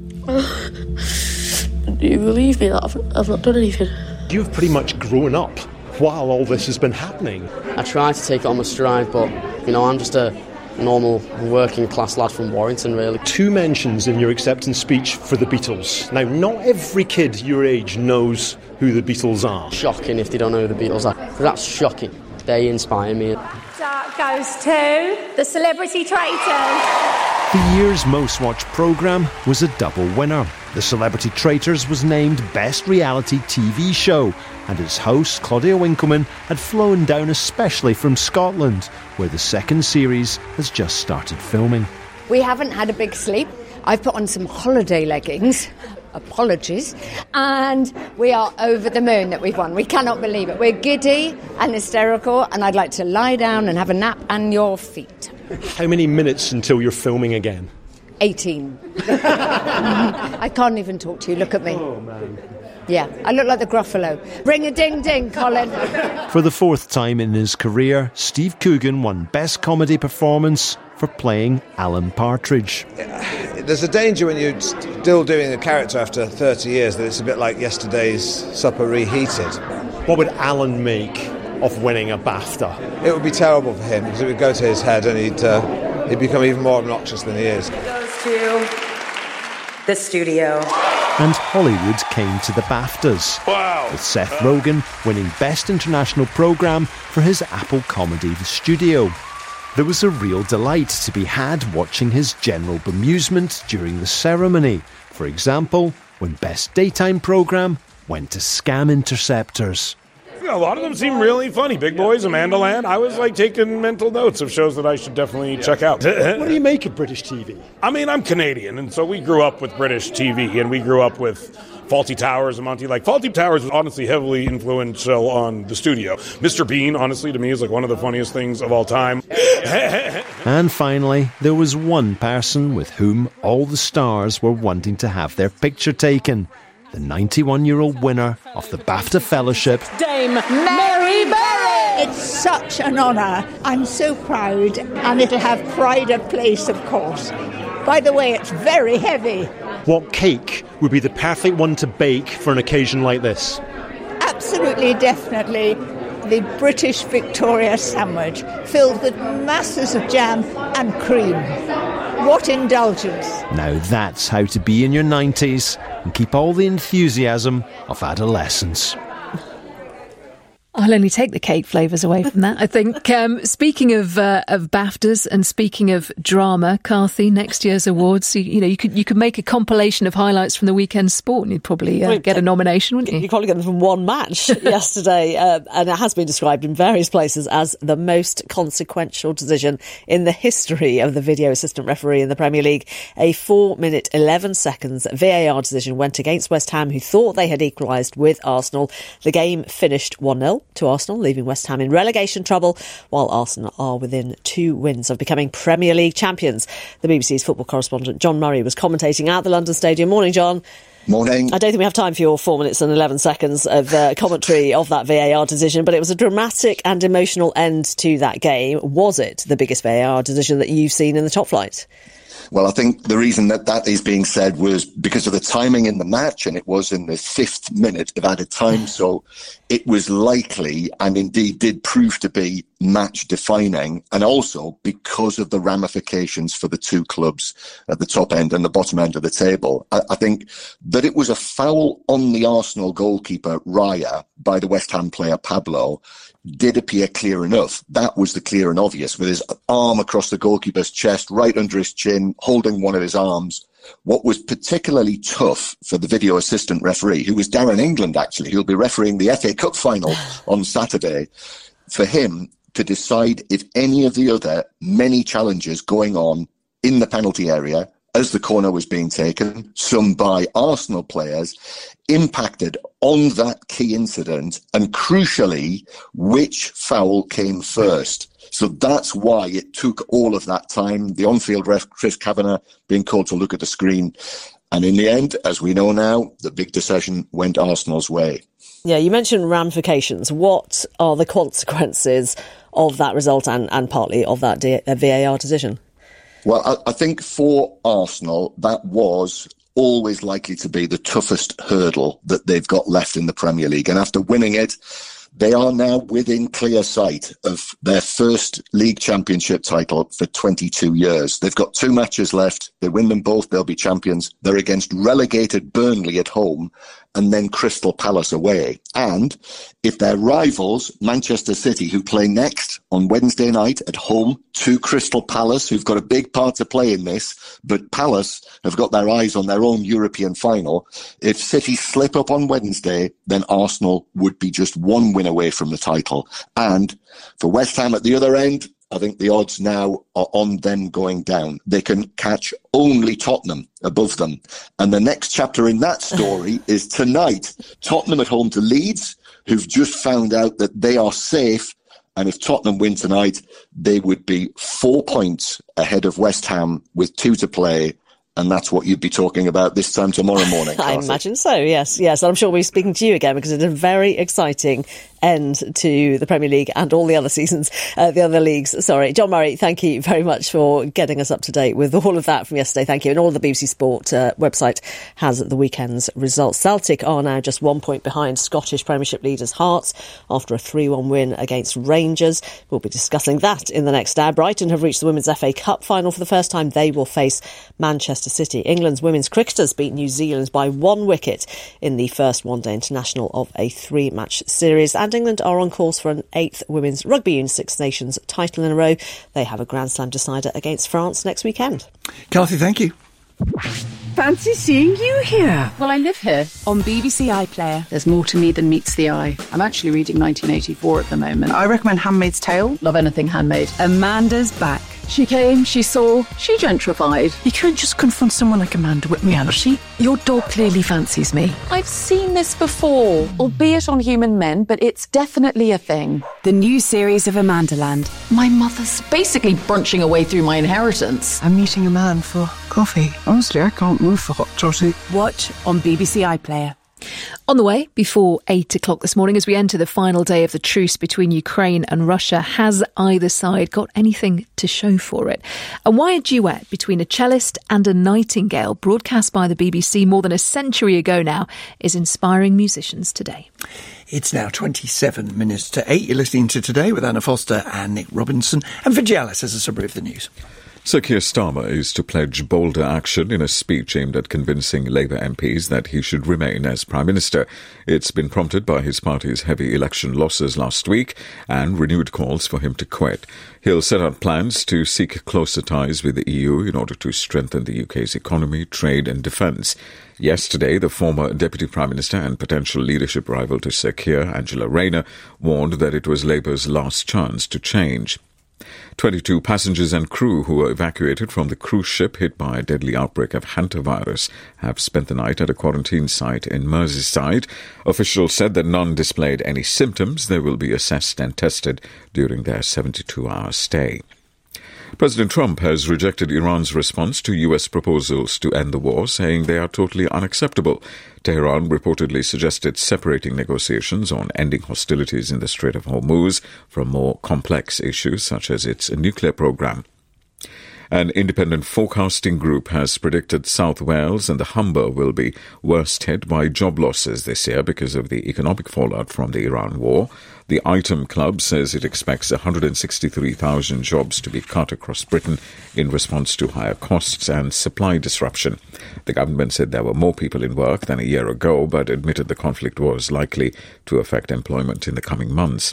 Do you believe me that I've not done anything? You've pretty much grown up while all this has been happening. I try to take it on my stride, but, I'm just a normal working class lad from Warrington, really. 2 mentions in your acceptance speech for the Beatles. Now, not every kid your age knows who the Beatles are. Shocking if they don't know who the Beatles are. That's shocking. They inspire me. That goes to the Celebrity Traitors. The year's most watched programme was a double winner. The Celebrity Traitors was named Best Reality TV Show, and its host, Claudia Winkleman, had flown down especially from Scotland, where the second series has just started filming. We haven't had a big sleep. I've put on some holiday leggings. Apologies. And we are over the moon that we've won. We cannot believe it. We're giddy and hysterical, and I'd like to lie down and have a nap on your feet. How many minutes until you're filming again? 18. I can't even talk to you. Look at me. Oh, man. Yeah, I look like the Gruffalo. Ring a ding ding, Colin. For the 4th time in his career, Steve Coogan won Best Comedy Performance for playing Alan Partridge. There's a danger when you're still doing a character after 30 years that it's a bit like yesterday's supper reheated. What would Alan make of winning a BAFTA? It would be terrible for him because it would go to his head and he'd become even more obnoxious than he is. It goes to the studio. And Hollywood came to the BAFTAs. Wow! With Seth Rogen winning Best International Programme for his Apple comedy The Studio. There was a real delight to be had watching his general bemusement during the ceremony. For example, when Best Daytime Programme went to Scam Interceptors. A lot of them seem really funny. Big Boys, Amanda Land. I was taking mental notes of shows that I should definitely check out. What do you make of British TV? I mean, I'm Canadian, and so we grew up with British TV, and we grew up with Fawlty Towers and Monty. Fawlty Towers was honestly heavily influential on The Studio. Mr. Bean, honestly, to me, is one of the funniest things of all time. And finally, there was one person with whom all the stars were wanting to have their picture taken. The 91-year-old winner of the BAFTA Fellowship, Dame Mary Berry! It's such an honour. I'm so proud, and it'll have pride of place, of course. By the way, it's very heavy. What cake would be the perfect one to bake for an occasion like this? Absolutely, definitely. The British Victoria sandwich, filled with masses of jam and cream. What indulgence. Now that's how to be in your 90s and keep all the enthusiasm of adolescence. I'll only take the cake flavours away from that, I think. Speaking of BAFTAs and speaking of drama, Carthy, next year's awards, you could make a compilation of highlights from the weekend's sport and you'd probably get a nomination, wouldn't you? You'd probably get them from one match yesterday, and it has been described in various places as the most consequential decision in the history of the video assistant referee in the Premier League. A 4-minute 11 seconds VAR decision went against West Ham, who thought they had equalised with Arsenal. The game finished 1-0. To Arsenal, leaving West Ham in relegation trouble, while Arsenal are within 2 wins of becoming Premier League champions. The BBC's football correspondent John Murray was commentating at the London Stadium. Morning, John. Morning. I don't think we have time for your 4 minutes and 11 seconds of commentary of that VAR decision, but it was a dramatic and emotional end to that game. Was it the biggest VAR decision that you've seen in the top flight? Well, I think the reason that is being said was because of the timing in the match, and it was in the 5th minute of added time. So it was likely, and indeed did prove to be, match defining, and also because of the ramifications for the two clubs at the top end and the bottom end of the table. I think that it was a foul on the Arsenal goalkeeper, Raya, by the West Ham player, Pablo, did appear clear enough. That was the clear and obvious, with his arm across the goalkeeper's chest, right under his chin, holding one of his arms. What was particularly tough for the video assistant referee, who was Darren England, actually, who'll be refereeing the FA Cup final on Saturday, for him to decide if any of the other many challenges going on in the penalty area as the corner was being taken, some by Arsenal players, impacted on that key incident, and crucially, which foul came first. So that's why it took all of that time. The on-field ref, Chris Kavanagh, being called to look at the screen. And in the end, as we know now, the big decision went Arsenal's way. Yeah, you mentioned ramifications. What are the consequences of that result and partly of that VAR decision? Well, I think for Arsenal, that was always likely to be the toughest hurdle that they've got left in the Premier League. And after winning it, they are now within clear sight of their first league championship title for 22 years. They've got 2 matches left. They win them both, they'll be champions. They're against relegated Burnley at home and then Crystal Palace away. And if their rivals, Manchester City, who play next on Wednesday night at home to Crystal Palace, who've got a big part to play in this, but Palace have got their eyes on their own European final. If City slip up on Wednesday, then Arsenal would be just 1 win away from the title. And for West Ham at the other end, I think the odds now are on them going down. They can catch only Tottenham above them. And the next chapter in that story is tonight. Tottenham at home to Leeds, who've just found out that they are safe. And if Tottenham win tonight, they would be 4 points ahead of West Ham with 2 to play. And that's what you'd be talking about this time tomorrow morning. I imagine so, yes. And I'm sure we'll be speaking to you again because it's a very exciting end to the Premier League and all the other seasons, the other leagues. Sorry. John Murray, thank you very much for getting us up to date with all of that from yesterday. Thank you. And all the BBC Sport website has the weekend's results. Celtic are now just 1 point behind Scottish Premiership leaders Hearts after a 3-1 win against Rangers. We'll be discussing that in the next hour. Brighton have reached the Women's FA Cup final for the first time. They will face Manchester City. England's women's cricketers beat New Zealand by 1 wicket in the first one-day international of a 3-match series. And England are on course for an 8th Women's Rugby Union Six Nations title in a row. They have a Grand Slam decider against France next weekend. Kathy, thank you. Fancy seeing you here. Well, I live here on BBC iPlayer. There's more to me than meets the eye. I'm actually reading 1984 at the moment. I recommend Handmaid's Tale. Love anything handmade. Amanda's back. She came, she saw, she gentrified. You can't just confront someone like Amanda with reality. Your dog clearly fancies me. I've seen this before, albeit on human men, but it's definitely a thing. The new series of Amandaland. My mother's basically brunching away through my inheritance. I'm meeting a man for coffee. Honestly, I can't move for hot toddy. Watch on BBC iPlayer. On the way, before 8 o'clock this morning, as we enter the final day of the truce between Ukraine and Russia, has either side got anything to show for it? And why a duet between a cellist and a nightingale, broadcast by the BBC more than a century ago now, is inspiring musicians today. It's now 27 minutes to 8. You're listening to Today with Anna Foster and Nick Robinson. And Vijay Alice has a summary of the news. Sir Keir Starmer is to pledge bolder action in a speech aimed at convincing Labour MPs that he should remain as Prime Minister. It's been prompted by his party's heavy election losses last week and renewed calls for him to quit. He'll set out plans to seek closer ties with the EU in order to strengthen the UK's economy, trade and defence. Yesterday, the former Deputy Prime Minister and potential leadership rival to Sir Keir, Angela Rayner, warned that it was Labour's last chance to change. 22 passengers and crew who were evacuated from the cruise ship hit by a deadly outbreak of hantavirus have spent the night at a quarantine site in Merseyside. Officials said that none displayed any symptoms. They will be assessed and tested during their 72-hour stay. President Trump has rejected Iran's response to U.S. proposals to end the war, saying they are totally unacceptable. Tehran reportedly suggested separating negotiations on ending hostilities in the Strait of Hormuz from more complex issues such as its nuclear program. An independent forecasting group has predicted South Wales and the Humber will be worst hit by job losses this year because of the economic fallout from the Iran war. The Item Club says it expects 163,000 jobs to be cut across Britain in response to higher costs and supply disruption. The government said there were more people in work than a year ago, but admitted the conflict was likely to affect employment in the coming months.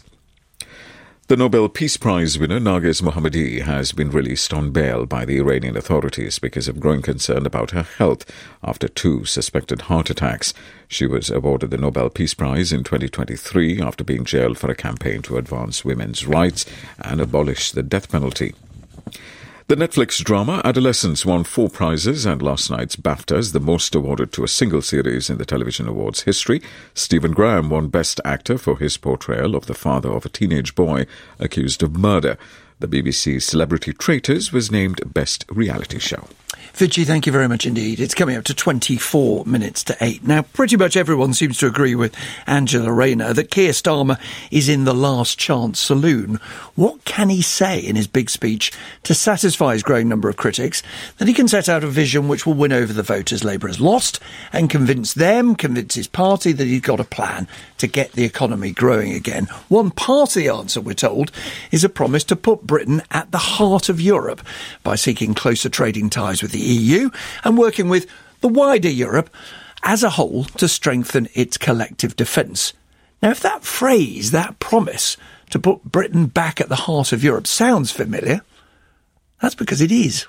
The Nobel Peace Prize winner Narges Mohammadi has been released on bail by the Iranian authorities because of growing concern about her health after 2 suspected heart attacks. She was awarded the Nobel Peace Prize in 2023 after being jailed for a campaign to advance women's rights and abolish the death penalty. The Netflix drama Adolescence won 4 prizes and last night's BAFTAs, the most awarded to a single series in the television awards history. Stephen Graham won Best Actor for his portrayal of the father of a teenage boy accused of murder. The BBC's Celebrity Traitors was named Best Reality Show. Vijay, thank you very much indeed. It's coming up to 24 minutes to 8. Now, pretty much everyone seems to agree with Angela Rayner that Keir Starmer is in the last chance saloon. What can he say in his big speech to satisfy his growing number of critics that he can set out a vision which will win over the voters Labour has lost and convince his party that he's got a plan to get the economy growing again? One part of the answer, we're told, is a promise to put Britain at the heart of Europe by seeking closer trading ties with the EU and working with the wider Europe as a whole to strengthen its collective defence. Now, if that phrase, that promise to put Britain back at the heart of Europe sounds familiar, that's because it is.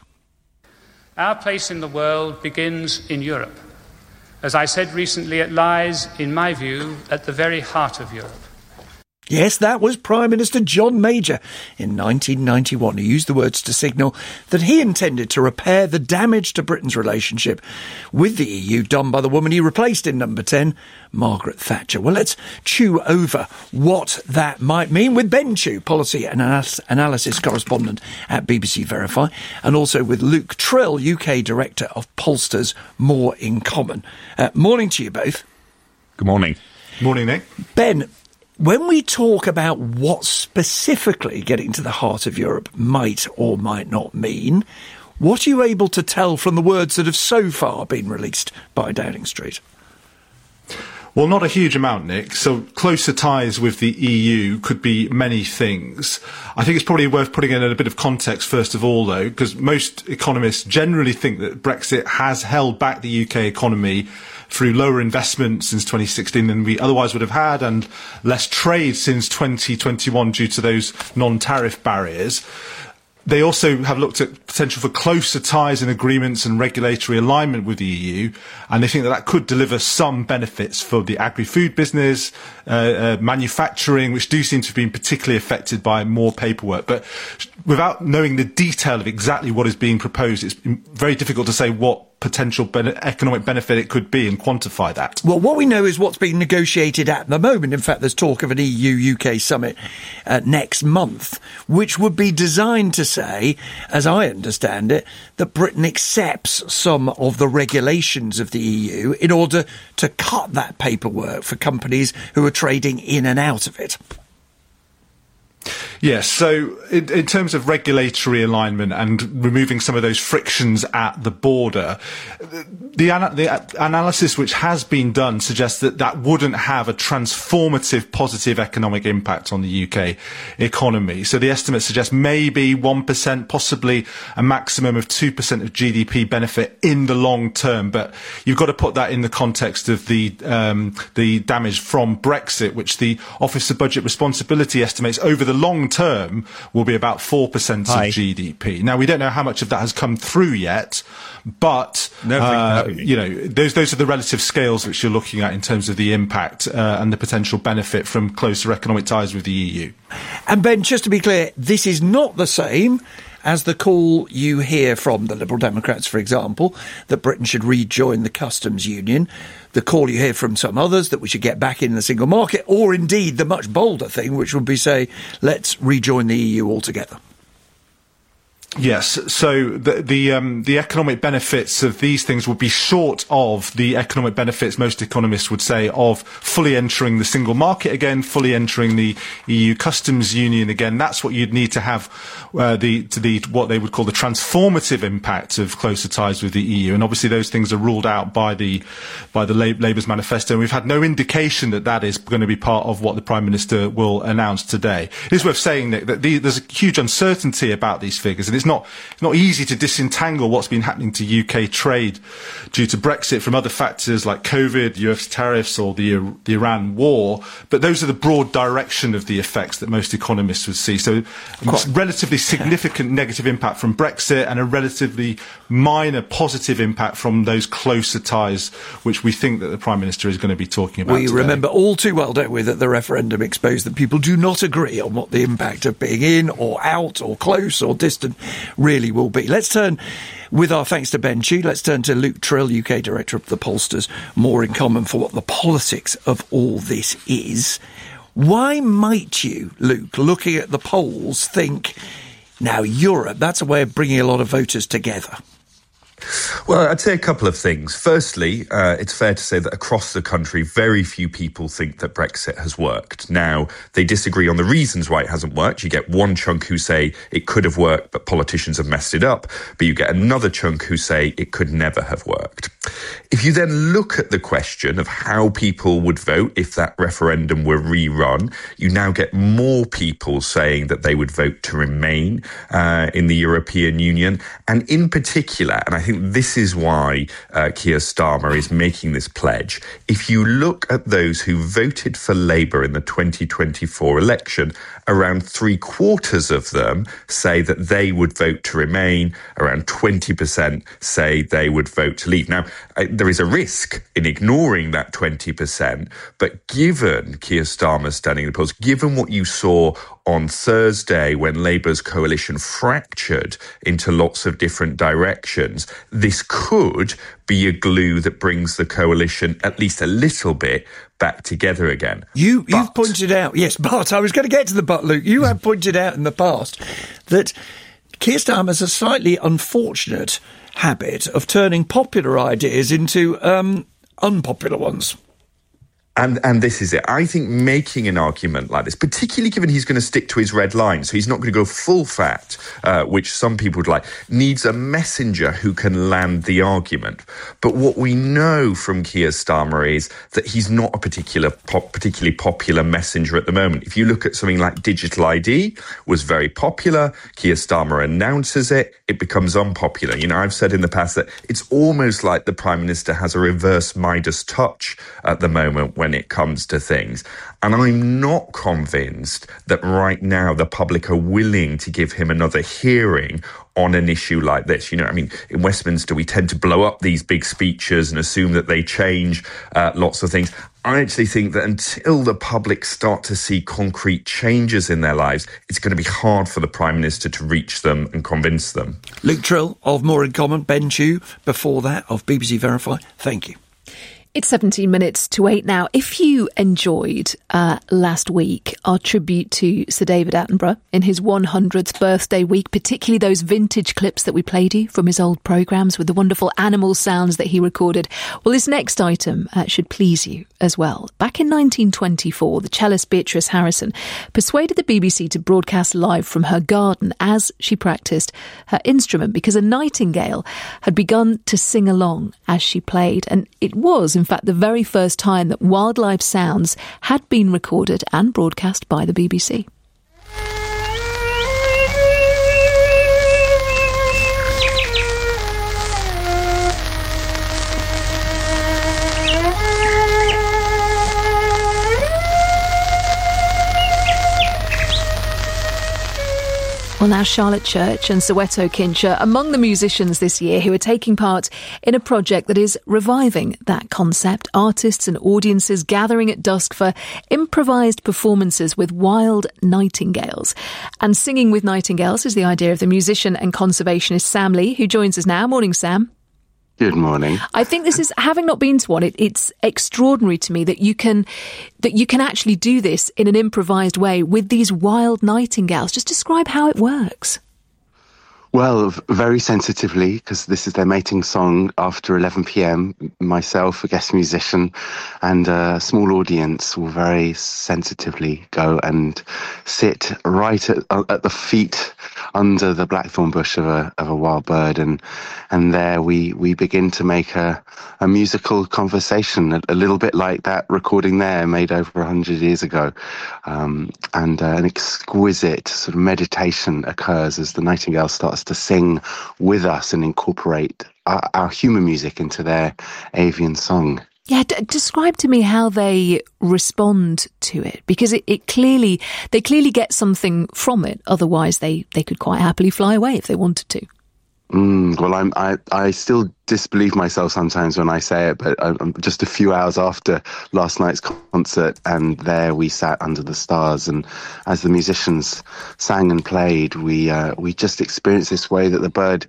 Our place in the world begins in Europe. As I said recently, it lies, in my view, at the very heart of Europe. Yes, that was Prime Minister John Major in 1991 who used the words to signal that he intended to repair the damage to Britain's relationship with the EU done by the woman he replaced in number 10, Margaret Thatcher. Well, let's chew over what that might mean with Ben Chew, policy and analysis correspondent at BBC Verify, and also with Luke Trill, UK Director of Pollsters More in Common. Morning to you both. Good morning. Morning, Nick. Ben, When we talk about what specifically getting to the heart of Europe might or might not mean, what are you able to tell from the words that have so far been released by Downing Street? Well, not a huge amount, Nick. So closer ties with the EU could be many things. I think it's probably worth putting in a bit of context first of all, though, because most economists generally think that Brexit has held back the UK economy through lower investment since 2016 than we otherwise would have had, and less trade since 2021 due to those non-tariff barriers. They also have looked at potential for closer ties and agreements and regulatory alignment with the EU, and they think that that could deliver some benefits for the agri-food business, manufacturing, which do seem to have been particularly affected by more paperwork. But without knowing the detail of exactly what is being proposed, it's very difficult to say what potential economic benefit it could be and quantify that. Well, what we know is what's being negotiated at the moment. In fact, there's talk of an EU-UK summit next month, which would be designed to say, as I understand it, that Britain accepts some of the regulations of the EU in order to cut that paperwork for companies who are trading in and out of it. Yes, so in terms of regulatory alignment and removing some of those frictions at the border, the analysis which has been done suggests that that wouldn't have a transformative positive economic impact on the UK economy. So the estimates suggest maybe 1%, possibly a maximum of 2% of GDP benefit in the long term. But you've got to put that in the context of the damage from Brexit, which the Office of Budget Responsibility estimates over the long term will be about 4% of GDP. Now, we don't know how much of that has come through yet, but you know, those are the relative scales which you're looking at in terms of the impact and the potential benefit from closer economic ties with the EU. And Ben, just to be clear, this is not the same as the call you hear from the Liberal Democrats, for example, that Britain should rejoin the customs union, the call you hear from some others that we should get back in the single market, or indeed the much bolder thing, which would be say, let's rejoin the EU altogether. Yes, so the economic benefits of these things would be short of the economic benefits most economists would say of fully entering the single market again, fully entering the EU customs union again. That's what you'd need to have what they would call the transformative impact of closer ties with the EU. And obviously those things are ruled out by the Labour's manifesto. And we've had no indication that that is going to be part of what the Prime Minister will announce today. It is worth saying, Nick, that there's a huge uncertainty about these figures, and it's not easy to disentangle what's been happening to UK trade due to Brexit from other factors like COVID, US tariffs, or the Iran war. But those are the broad direction of the effects that most economists would see. So relatively significant negative impact from Brexit and a relatively minor positive impact from those closer ties, which we think that the Prime Minister is going to be talking about today. Remember all too well, don't we, that the referendum exposed that people do not agree on what the impact of being in or out or close or distant really will be. Let's turn, with our thanks to Ben Chu, let's turn to Luke Trill, UK Director of the pollsters, More in Common, for what the politics of all this is. Why might you, Luke, looking at the polls, think, now Europe, that's a way of bringing a lot of voters together? Well, I'd say a couple of things. Firstly, it's fair to say that across the country, very few people think that Brexit has worked. Now, they disagree on the reasons why it hasn't worked. You get one chunk who say it could have worked, but politicians have messed it up. But you get another chunk who say it could never have worked. If you then look at the question of how people would vote if that referendum were rerun, you now get more people saying that they would vote to remain in the European Union. And in particular, and I think this is why Keir Starmer is making this pledge. If you look at those who voted for Labour in the 2024 election, around 3/4 of them say that they would vote to remain. Around 20% say they would vote to leave. Now, there is a risk in ignoring that 20%, but given Keir Starmer's standing in the polls, given what you saw on Thursday when Labour's coalition fractured into lots of different directions, this could be a glue that brings the coalition at least a little bit back together again. You've pointed out, yes, but I was going to get to the but, Luke. You have pointed out in the past that Keir Starmer has a slightly unfortunate habit of turning popular ideas into unpopular ones. And this is it. I think making an argument like this, particularly given he's going to stick to his red line, so he's not going to go full fat, which some people would like, needs a messenger who can land the argument. But what we know from Keir Starmer is that he's not a particularly popular messenger at the moment. If you look at something like Digital ID, was very popular. Keir Starmer announces it, it becomes unpopular. You know, I've said in the past that it's almost like the Prime Minister has a reverse Midas touch at the moment when it comes to things. And I'm not convinced that right now the public are willing to give him another hearing on an issue like this. You know, I mean, in Westminster, we tend to blow up these big speeches and assume that they change lots of things. I actually think that until the public start to see concrete changes in their lives, it's going to be hard for the Prime Minister to reach them and convince them. Luke Trill of More in Common, Ben Chew before that of BBC Verify. Thank you. It's 17 minutes to 8 now. If you enjoyed last week our tribute to Sir David Attenborough in his 100th birthday week, particularly those vintage clips that we played you from his old programmes with the wonderful animal sounds that he recorded, well, this next item should please you as well. Back in 1924, the cellist Beatrice Harrison persuaded the BBC to broadcast live from her garden as she practised her instrument because a nightingale had begun to sing along as she played. And it was, in fact, the very first time that wildlife sounds had been recorded and broadcast by the BBC. Well, now Charlotte Church and Soweto Kinch are among the musicians this year who are taking part in a project that is reviving that concept. Artists and audiences gathering at dusk for improvised performances with wild nightingales. And singing with nightingales is the idea of the musician and conservationist Sam Lee, who joins us now. Morning, Sam. Good morning. I think this is, having not been to one, it's extraordinary to me that you can actually do this in an improvised way with these wild nightingales. Just describe how it works. Well, very sensitively, because this is their mating song after 11 p.m. Myself, a guest musician, and a small audience will very sensitively go and sit right at the feet under the blackthorn bush of a wild bird, and there we begin to make a musical conversation, a little bit like that recording there made over 100 years ago, and an exquisite sort of meditation occurs as the nightingale starts to sing with us and incorporate our human music into their avian song. Yeah, describe to me how they respond to it, because they clearly get something from it. Otherwise, they could quite happily fly away if they wanted to. Well, I still disbelieve myself sometimes when I say it, but I'm just a few hours after last night's concert, and there we sat under the stars, and as the musicians sang and played, we just experienced this way that the bird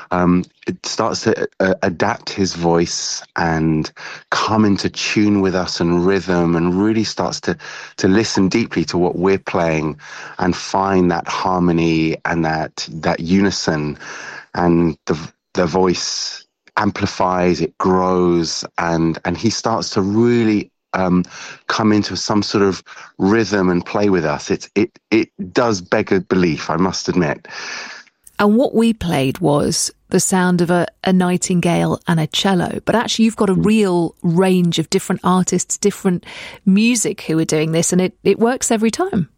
it starts to adapt his voice and come into tune with us and rhythm, and really starts to listen deeply to what we're playing and find that harmony and that unison. And the voice amplifies, it grows, and he starts to really come into some sort of rhythm and play with us. It does beg a belief, I must admit. And what we played was the sound of a nightingale and a cello. But actually, you've got a real range of different artists, different music who are doing this, and it works every time.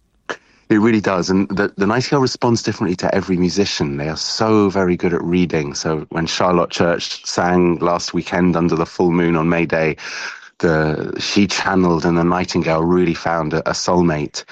It really does, and the nightingale responds differently to every musician. They are so very good at reading. So when Charlotte Church sang last weekend under the full moon on May Day, she channeled, and the nightingale really found a soulmate.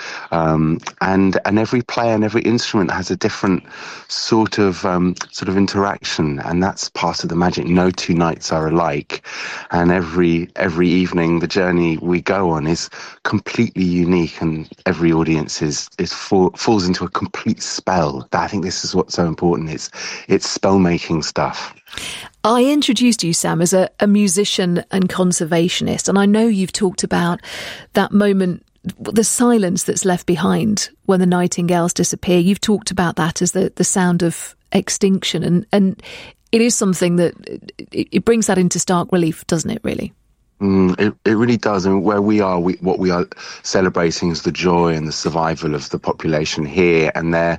And every player and every instrument has a different sort of interaction, and that's part of the magic. No two nights are alike, and every evening the journey we go on is completely unique, and every audience falls into a complete spell. I think this is what's so important. It's spell-making stuff. I introduced you, Sam, as a musician and conservationist, and I know you've talked about that moment, the silence that's left behind when the nightingales disappear. You've talked about that as the sound of extinction, and it is something that it brings that into stark relief, doesn't it, really? It really does. And where we are, what we are celebrating is the joy and the survival of the population here, and their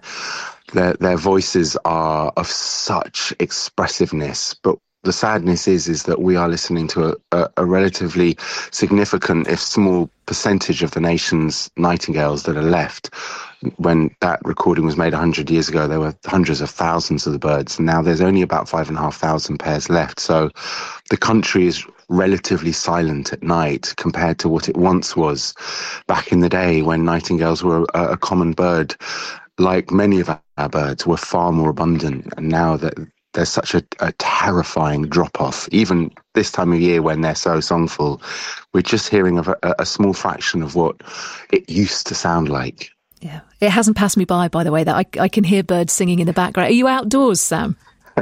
voices are of such expressiveness. But the sadness is that we are listening to a relatively significant, if small, percentage of the nation's nightingales that are left. When that recording was made 100 years ago, there were hundreds of thousands of the birds. And now there's only about 5,500 pairs left. So the country is relatively silent at night compared to what it once was back in the day when nightingales were a common bird. Like many of our birds, were far more abundant. And now that there's such a terrifying drop-off, even this time of year when they're so songful, we're just hearing of a small fraction of what it used to sound like. Yeah, it hasn't passed me by the way, that I can hear birds singing in the background. Are you outdoors, Sam?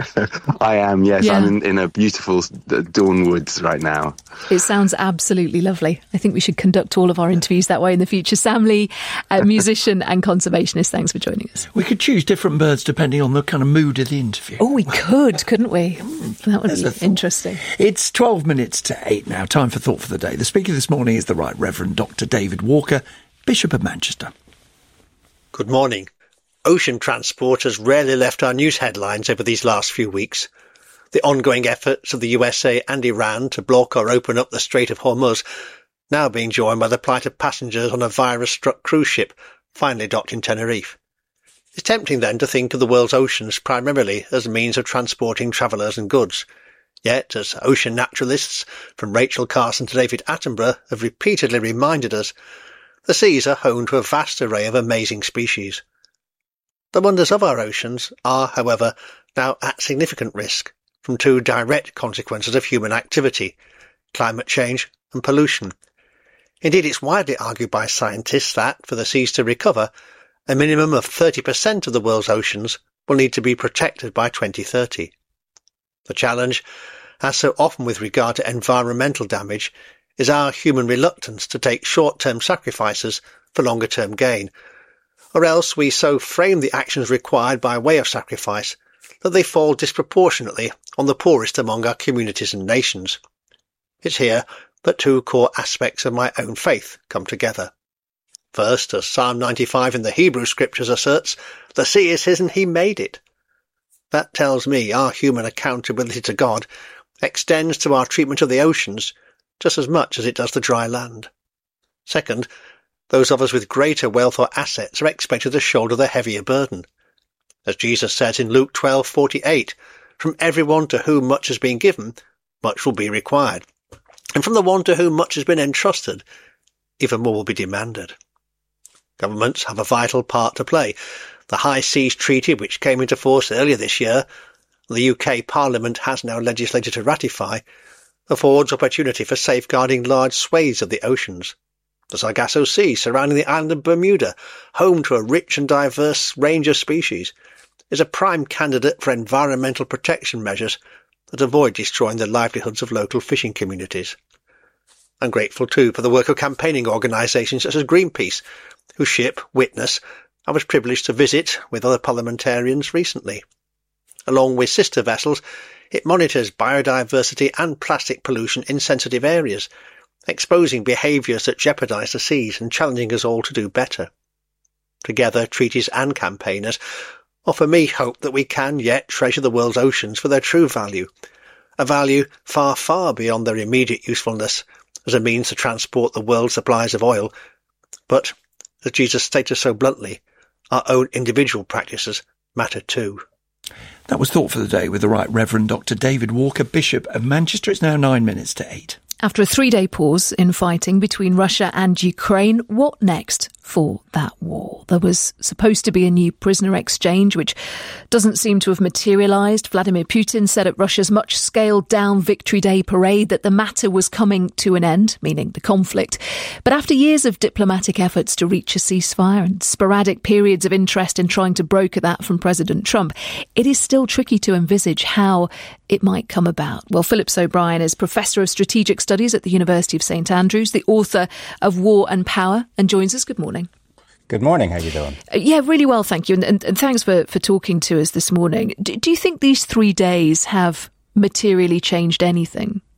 I am, yes. Yeah. I'm in a beautiful dawn woods right now. It sounds absolutely lovely. I think we should conduct all of our interviews that way in the future. Sam Lee, musician and conservationist, thanks for joining us. We could choose different birds depending on the kind of mood of the interview. Oh, we could, couldn't we? That would be interesting. It's 12 minutes to 8 now. Time for Thought for the Day. The speaker this morning is the Right Reverend Dr. David Walker, Bishop of Manchester. Good morning. Ocean transport has rarely left our news headlines over these last few weeks. The ongoing efforts of the USA and Iran to block or open up the Strait of Hormuz, now being joined by the plight of passengers on a virus-struck cruise ship finally docked in Tenerife. It's tempting then to think of the world's oceans primarily as a means of transporting travellers and goods. Yet, as ocean naturalists, from Rachel Carson to David Attenborough, have repeatedly reminded us, the seas are home to a vast array of amazing species. The wonders of our oceans are, however, now at significant risk from two direct consequences of human activity, climate change and pollution. Indeed, it's widely argued by scientists that, for the seas to recover, a minimum of 30% of the world's oceans will need to be protected by 2030. The challenge, as so often with regard to environmental damage, is our human reluctance to take short-term sacrifices for longer-term gain, or else we so frame the actions required by way of sacrifice that they fall disproportionately on the poorest among our communities and nations. It's here that two core aspects of my own faith come together. First, as Psalm 95 in the Hebrew Scriptures asserts, the sea is his and he made it. That tells me our human accountability to God extends to our treatment of the oceans just as much as it does the dry land. Second, those of us with greater wealth or assets are expected to shoulder the heavier burden. As Jesus says in Luke 12:48, from everyone to whom much has been given, much will be required. And from the one to whom much has been entrusted, even more will be demanded. Governments have a vital part to play. The High Seas Treaty, which came into force earlier this year, the UK Parliament has now legislated to ratify, affords opportunity for safeguarding large swathes of the oceans. The Sargasso Sea, surrounding the island of Bermuda, home to a rich and diverse range of species, is a prime candidate for environmental protection measures that avoid destroying the livelihoods of local fishing communities. I'm grateful too for the work of campaigning organisations such as Greenpeace, whose ship, Witness, I was privileged to visit with other parliamentarians recently. Along with sister vessels, it monitors biodiversity and plastic pollution in sensitive areas, exposing behaviours that jeopardise the seas and challenging us all to do better. Together, treaties and campaigners offer me hope that we can yet treasure the world's oceans for their true value, a value far, far beyond their immediate usefulness as a means to transport the world's supplies of oil, but, as Jesus stated so bluntly, our own individual practices matter too. That was Thought for the Day with the Right Reverend Dr. David Walker, Bishop of Manchester. It's now 9 minutes to 8. After a 3-day pause in fighting between Russia and Ukraine, what next for that war? There was supposed to be a new prisoner exchange, which doesn't seem to have materialised. Vladimir Putin said at Russia's much scaled-down Victory Day parade that the matter was coming to an end, meaning the conflict. But after years of diplomatic efforts to reach a ceasefire and sporadic periods of interest in trying to broker that from President Trump, it is still tricky to envisage how it might come about. Well, Phillips O'Brien is Professor of Strategic Studies at the University of St Andrews, the author of War and Power, and joins us. Good morning. Good morning. How are you doing? Yeah, really well, thank you. And thanks for talking to us this morning. Do you think these 3 days have materially changed anything?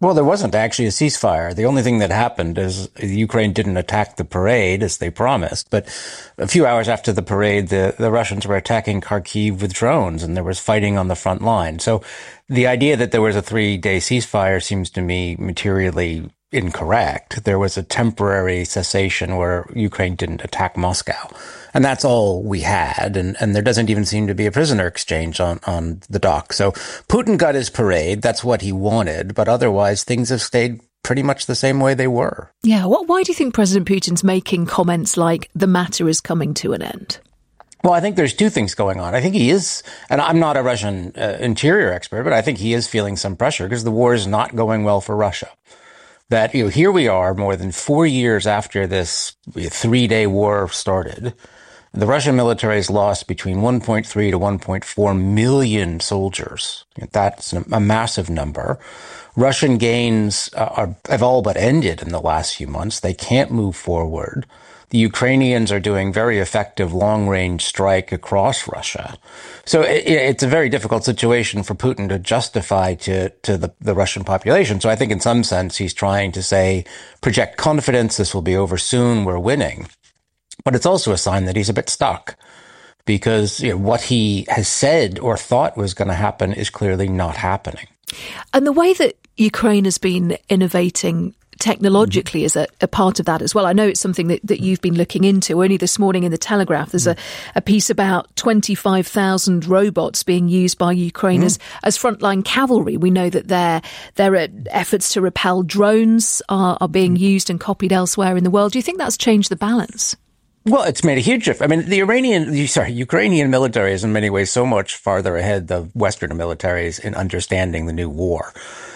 Well, there wasn't actually a ceasefire. The only thing that happened is Ukraine didn't attack the parade as they promised. But a few hours after the parade, the Russians were attacking Kharkiv with drones, and there was fighting on the front line. So the idea that there was a 3-day ceasefire seems to me materially incorrect. There was a temporary cessation where Ukraine didn't attack Moscow. And that's all we had. And there doesn't even seem to be a prisoner exchange on the dock. So Putin got his parade. That's what he wanted. But otherwise, things have stayed pretty much the same way they were. Yeah. Why do you think President Putin's making comments like the matter is coming to an end? Well, I think there's two things going on. I think he is, and I'm not a Russian interior expert, but I think he is feeling some pressure because the war is not going well for Russia. That, here we are more than 4 years after this 3-day war started. The Russian military has lost between 1.3 to 1.4 million soldiers. That's a massive number. Russian gains have all but ended in the last few months. They can't move forward. The Ukrainians are doing very effective long-range strike across Russia. So it's a very difficult situation for Putin to justify to the Russian population. So I think in some sense he's trying to say, project confidence, this will be over soon, we're winning. But it's also a sign that he's a bit stuck because what he has said or thought was going to happen is clearly not happening. And the way that Ukraine has been innovating technologically is a part of that as well. I know it's something that you've been looking into. Only this morning in the Telegraph, there's a piece about 25,000 robots being used by Ukraine as frontline cavalry. We know that their efforts to repel drones are being used and copied elsewhere in the world. Do you think that's changed the balance? Well, it's made a huge difference. I mean, the Ukrainian military is in many ways so much farther ahead of Western militaries in understanding the new war.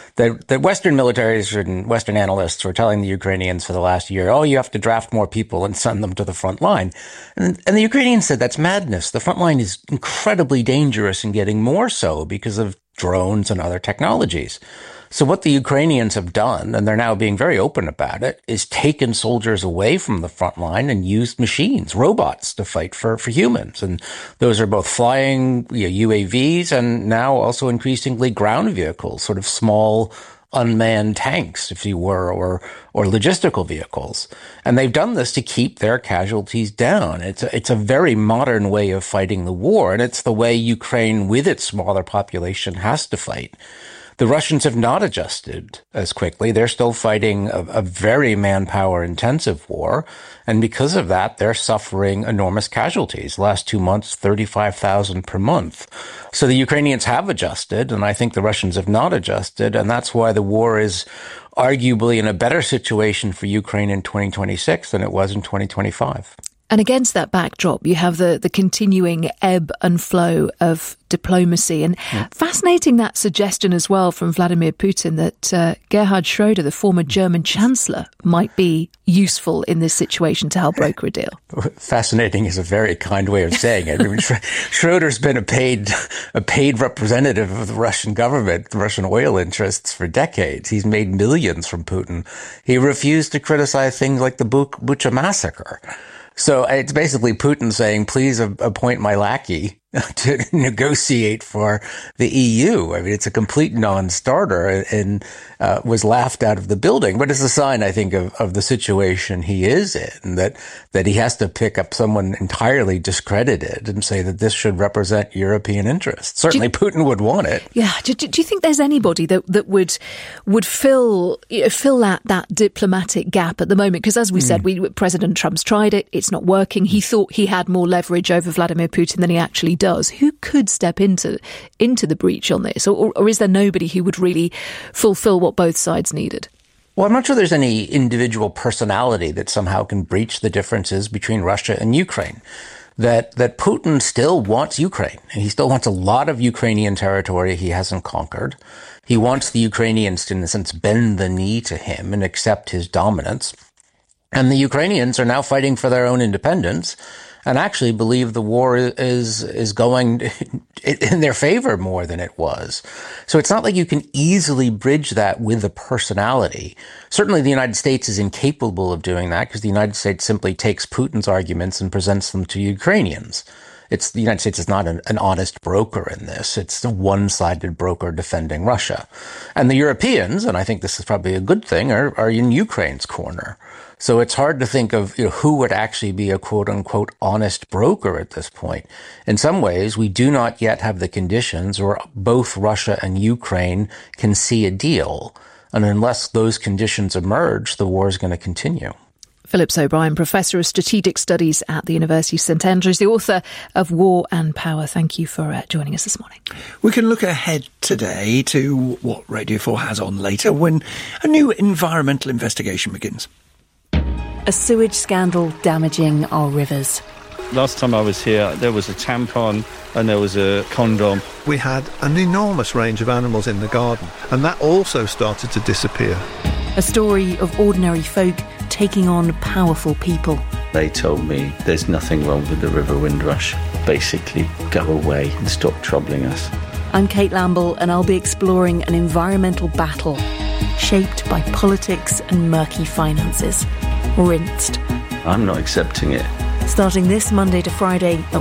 The Western militaries and Western analysts were telling the Ukrainians for the last year, you have to draft more people and send them to the front line. And the Ukrainians said that's madness. The front line is incredibly dangerous and getting more so because of drones and other technologies. So what the Ukrainians have done, and they're now being very open about it, is taken soldiers away from the front line and used machines, robots, to fight for humans. And those are both flying UAVs and now also increasingly ground vehicles, sort of small unmanned tanks, if you were, or logistical vehicles. And they've done this to keep their casualties down. It's a very modern way of fighting the war, and it's the way Ukraine, with its smaller population, has to fight. The Russians have not adjusted as quickly. They're still fighting a very manpower-intensive war, and because of that, they're suffering enormous casualties. Last 2 months, 35,000 per month. So the Ukrainians have adjusted, and I think the Russians have not adjusted, and that's why the war is arguably in a better situation for Ukraine in 2026 than it was in 2025. And against that backdrop, you have the continuing ebb and flow of diplomacy. And fascinating that suggestion as well from Vladimir Putin that Gerhard Schroeder, the former German chancellor, might be useful in this situation to help broker a deal. Fascinating is a very kind way of saying it. I mean, Schroeder's been a paid representative of the Russian government, the Russian oil interests for decades. He's made millions from Putin. He refused to criticize things like the Bucha massacre. So it's basically Putin saying, please appoint my lackey to negotiate for the EU. I mean, it's a complete non-starter and was laughed out of the building. But it's a sign, I think, of the situation he is in, that he has to pick up someone entirely discredited and say that this should represent European interests. Certainly Putin would want it. Yeah. Do you think there's anybody that would fill that diplomatic gap at the moment? Because as we said, President Trump's tried it. It's not working. He thought he had more leverage over Vladimir Putin than he actually does. Who could step into the breach on this? Or is there nobody who would really fulfill what both sides needed? Well, I'm not sure there's any individual personality that somehow can breach the differences between Russia and Ukraine. That Putin still wants Ukraine. And he still wants a lot of Ukrainian territory he hasn't conquered. He wants the Ukrainians to, in a sense, bend the knee to him and accept his dominance. And the Ukrainians are now fighting for their own independence and actually believe the war is going in their favor more than it was. So it's not like you can easily bridge that with a personality. Certainly the United States is incapable of doing that because the United States simply takes Putin's arguments and presents them to Ukrainians. the United States is not an honest broker in this. It's a one-sided broker defending Russia. And the Europeans, and I think this is probably a good thing, are in Ukraine's corner. So it's hard to think of who would actually be a quote-unquote honest broker at this point. In some ways, we do not yet have the conditions where both Russia and Ukraine can see a deal. And unless those conditions emerge, the war is going to continue. Phillips O'Brien, Professor of Strategic Studies at the University of St Andrews, the author of War and Power. Thank you for joining us this morning. We can look ahead today to what Radio 4 has on later when a new environmental investigation begins. A sewage scandal damaging our rivers. Last time I was here, there was a tampon and there was a condom. We had an enormous range of animals in the garden, and that also started to disappear. A story of ordinary folk taking on powerful people. They told me there's nothing wrong with the River Windrush. Basically, go away and stop troubling us. I'm Kate Lamble, and I'll be exploring an environmental battle shaped by politics and murky finances. Rinsed. I'm not accepting it. Starting this Monday to Friday at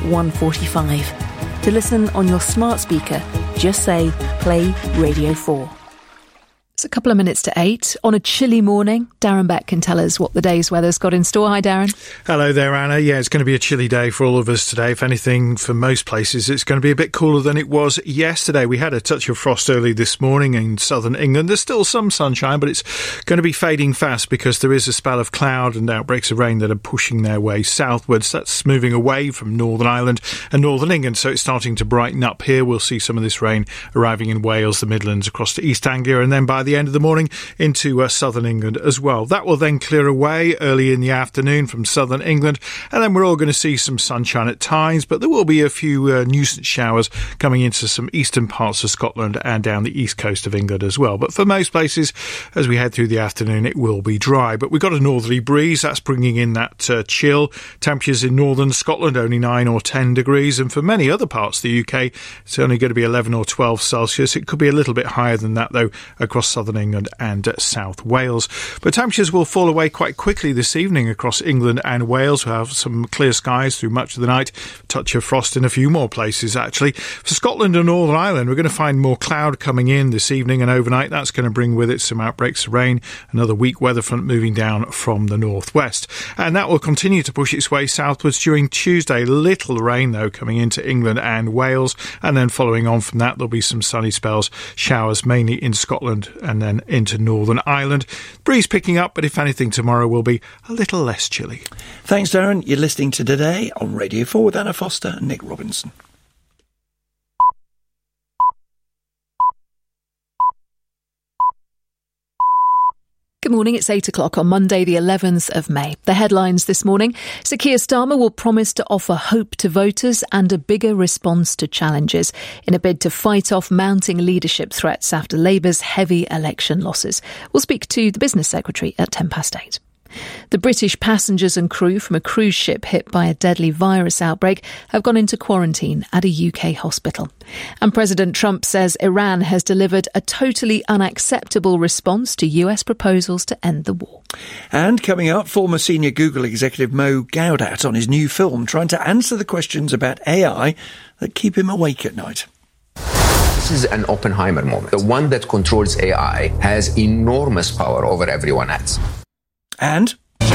1:45. To listen on your smart speaker, just say play Radio 4. It's a couple of minutes to 8 on a chilly morning. Darren Beck can tell us what the day's weather's got in store. Hi, Darren. Hello there, Anna. Yeah, it's going to be a chilly day for all of us today. If anything, for most places, it's going to be a bit cooler than it was yesterday. We had a touch of frost early this morning in southern England. There's still some sunshine, but it's going to be fading fast because there is a spell of cloud and outbreaks of rain that are pushing their way southwards. That's moving away from Northern Ireland and Northern England, so it's starting to brighten up here. We'll see some of this rain arriving in Wales, the Midlands, across to East Anglia, and then by the end of the morning into southern England as well. That will then clear away early in the afternoon from southern England, and then we're all going to see some sunshine at times, but there will be a few nuisance showers coming into some eastern parts of Scotland and down the east coast of England as well. But for most places, as we head through the afternoon, it will be dry. But we've got a northerly breeze that's bringing in that chill. Temperatures in northern Scotland only 9 or 10 degrees, and for many other parts of the UK, it's only going to be 11 or 12 Celsius. It could be a little bit higher than that, though, across southern England and South Wales. But temperatures will fall away quite quickly this evening across England and Wales. We'll have some clear skies through much of the night, a touch of frost in a few more places actually. For Scotland and Northern Ireland, we're going to find more cloud coming in this evening and overnight. That's going to bring with it some outbreaks of rain, another weak weather front moving down from the northwest. And that will continue to push its way southwards during Tuesday. Little rain though coming into England and Wales, and then following on from that there'll be some sunny spells, showers mainly in Scotland and then into Northern Ireland. Breeze picking up, but if anything, tomorrow will be a little less chilly. Thanks, Darren. You're listening to Today on Radio 4 with Anna Foster and Nick Robinson. Good morning, it's 8 o'clock on Monday the 11th of May. The headlines this morning: Sir Keir Starmer will promise to offer hope to voters and a bigger response to challenges in a bid to fight off mounting leadership threats after Labour's heavy election losses. We'll speak to the Business Secretary at 8:10. The British passengers and crew from a cruise ship hit by a deadly virus outbreak have gone into quarantine at a UK hospital. And President Trump says Iran has delivered a totally unacceptable response to US proposals to end the war. And coming up, former senior Google executive Mo Gaudat on his new film trying to answer the questions about AI that keep him awake at night. This is an Oppenheimer moment. The one that controls AI has enormous power over everyone else. And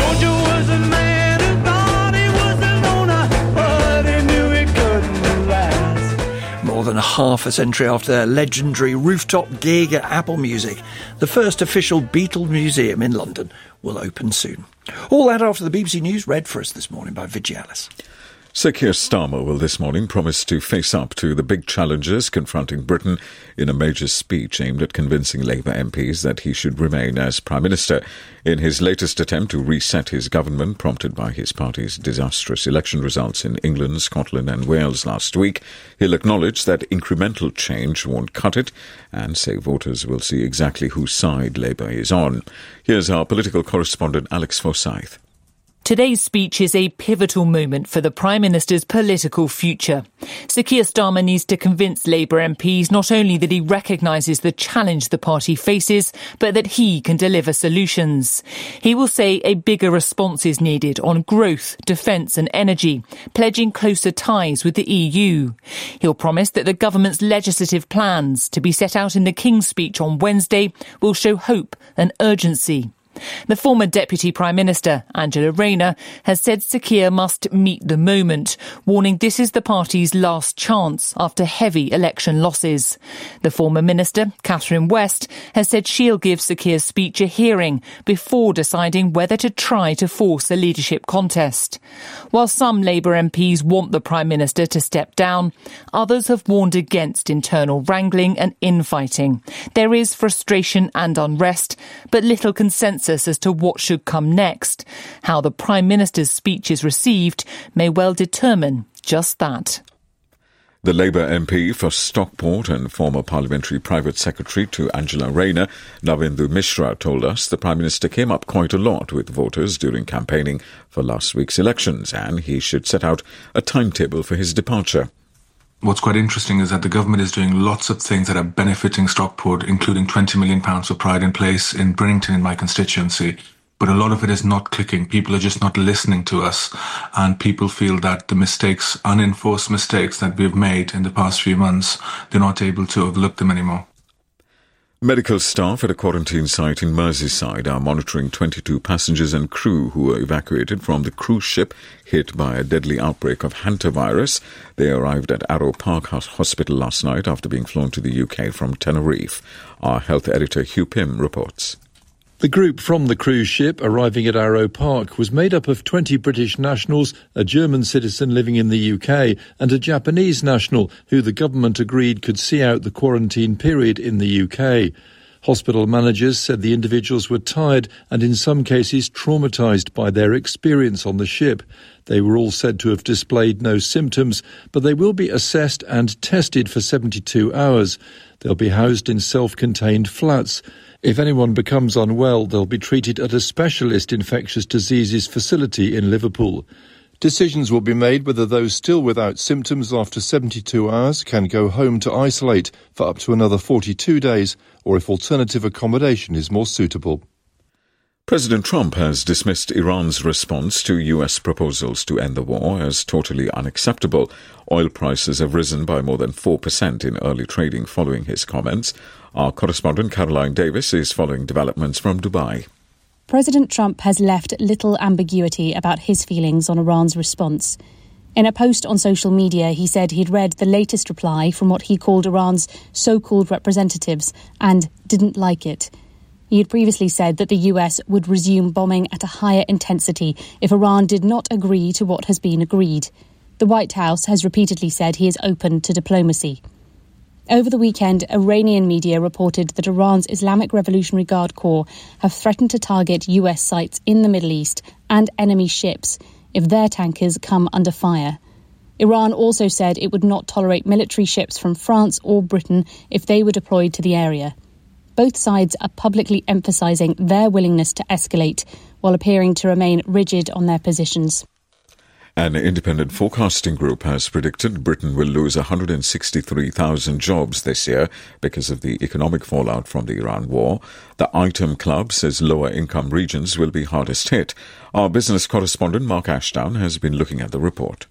more than a half a century after their legendary rooftop gig at Apple Music, the first official Beatles museum in London will open soon. All that after the BBC News read for us this morning by Vicky Ellis. Sir Keir Starmer will this morning promise to face up to the big challenges confronting Britain in a major speech aimed at convincing Labour MPs that he should remain as Prime Minister. In his latest attempt to reset his government, prompted by his party's disastrous election results in England, Scotland and Wales last week, he'll acknowledge that incremental change won't cut it and say voters will see exactly whose side Labour is on. Here's our political correspondent Alex Forsyth. Today's speech is a pivotal moment for the Prime Minister's political future. Sir Keir Starmer needs to convince Labour MPs not only that he recognises the challenge the party faces, but that he can deliver solutions. He will say a bigger response is needed on growth, defence and energy, pledging closer ties with the EU. He'll promise that the government's legislative plans, to be set out in the King's speech on Wednesday, will show hope and urgency. The former Deputy Prime Minister, Angela Rayner, has said Sir Keir must meet the moment, warning this is the party's last chance after heavy election losses. The former Minister, Catherine West, has said she'll give Sir Keir's speech a hearing before deciding whether to try to force a leadership contest. While some Labour MPs want the Prime Minister to step down, others have warned against internal wrangling and infighting. There is frustration and unrest, but little consensus as to what should come next. How the Prime Minister's speech is received may well determine just that. The Labour MP for Stockport and former Parliamentary Private Secretary to Angela Rayner, Navindu Mishra, told us the Prime Minister came up quite a lot with voters during campaigning for last week's elections, and he should set out a timetable for his departure. What's quite interesting is that the government is doing lots of things that are benefiting Stockport, including £20 million for Pride in Place in Brington, in my constituency. But a lot of it is not clicking. People are just not listening to us. And people feel that the mistakes, unenforced mistakes that we've made in the past few months, they're not able to overlook them anymore. Medical staff at a quarantine site in Merseyside are monitoring 22 passengers and crew who were evacuated from the cruise ship hit by a deadly outbreak of hantavirus. They arrived at Arrow Park Hospital last night after being flown to the UK from Tenerife. Our health editor Hugh Pym reports. The group from the cruise ship arriving at Arrow Park was made up of 20 British nationals, a German citizen living in the UK and a Japanese national who the government agreed could see out the quarantine period in the UK. Hospital managers said the individuals were tired and in some cases traumatised by their experience on the ship. They were all said to have displayed no symptoms, but they will be assessed and tested for 72 hours. They'll be housed in self-contained flats. If anyone becomes unwell, they'll be treated at a specialist infectious diseases facility in Liverpool. Decisions will be made whether those still without symptoms after 72 hours can go home to isolate for up to another 42 days, or if alternative accommodation is more suitable. President Trump has dismissed Iran's response to US proposals to end the war as totally unacceptable. Oil prices have risen by more than 4% in early trading following his comments. Our correspondent Caroline Davis is following developments from Dubai. President Trump has left little ambiguity about his feelings on Iran's response. In a post on social media, he said he'd read the latest reply from what he called Iran's so-called representatives and didn't like it. He had previously said that the US would resume bombing at a higher intensity if Iran did not agree to what has been agreed. The White House has repeatedly said he is open to diplomacy. Over the weekend, Iranian media reported that Iran's Islamic Revolutionary Guard Corps have threatened to target US sites in the Middle East and enemy ships if their tankers come under fire. Iran also said it would not tolerate military ships from France or Britain if they were deployed to the area. Both sides are publicly emphasising their willingness to escalate while appearing to remain rigid on their positions. An independent forecasting group has predicted Britain will lose 163,000 jobs this year because of the economic fallout from the Iran war. The Item Club says lower-income regions will be hardest hit. Our business correspondent Mark Ashdown has been looking at the report.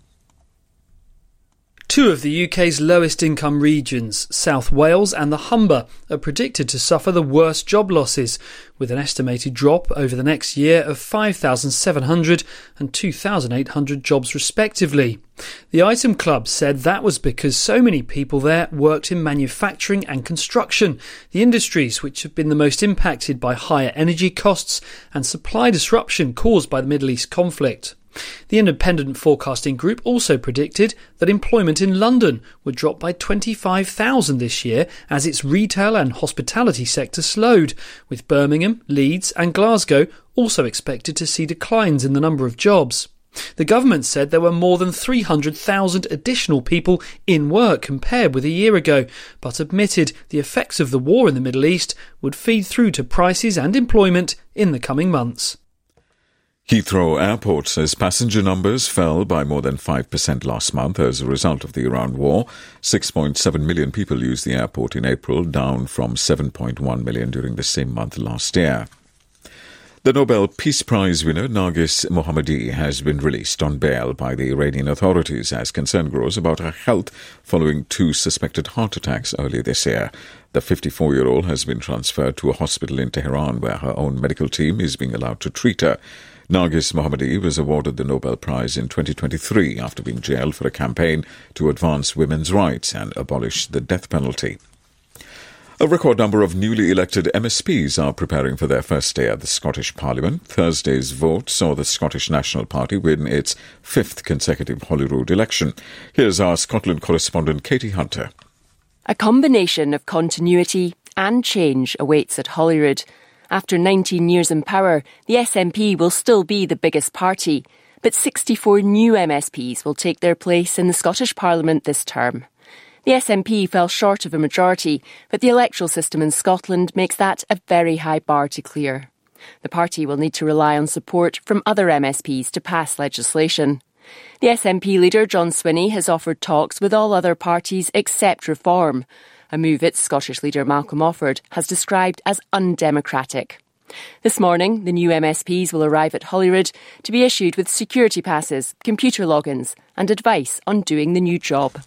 Two of the UK's lowest income regions, South Wales and the Humber, are predicted to suffer the worst job losses, with an estimated drop over the next year of 5,700 and 2,800 jobs respectively. The Item Club said that was because so many people there worked in manufacturing and construction, the industries which have been the most impacted by higher energy costs and supply disruption caused by the Middle East conflict. The independent forecasting group also predicted that employment in London would drop by 25,000 this year as its retail and hospitality sector slowed, with Birmingham, Leeds and Glasgow also expected to see declines in the number of jobs. The government said there were more than 300,000 additional people in work compared with a year ago, but admitted the effects of the war in the Middle East would feed through to prices and employment in the coming months. Heathrow Airport says passenger numbers fell by more than 5% last month as a result of the Iran war. 6.7 million people used the airport in April, down from 7.1 million during the same month last year. The Nobel Peace Prize winner Narges Mohammadi has been released on bail by the Iranian authorities as concern grows about her health following 2 suspected heart attacks earlier this year. The 54-year-old has been transferred to a hospital in Tehran where her own medical team is being allowed to treat her. Narges Mohammadi was awarded the Nobel Prize in 2023 after being jailed for a campaign to advance women's rights and abolish the death penalty. A record number of newly elected MSPs are preparing for their first day at the Scottish Parliament. Thursday's vote saw the Scottish National Party win its 5th consecutive Holyrood election. Here's our Scotland correspondent Katie Hunter. A combination of continuity and change awaits at Holyrood. After 19 years in power, the SNP will still be the biggest party, but 64 new MSPs will take their place in the Scottish Parliament this term. The SNP fell short of a majority, but the electoral system in Scotland makes that a very high bar to clear. The party will need to rely on support from other MSPs to pass legislation. The SNP leader, John Swinney, has offered talks with all other parties except Reform, a move its Scottish leader Malcolm Offord has described as undemocratic. This morning, the new MSPs will arrive at Holyrood to be issued with security passes, computer logins and advice on doing the new job.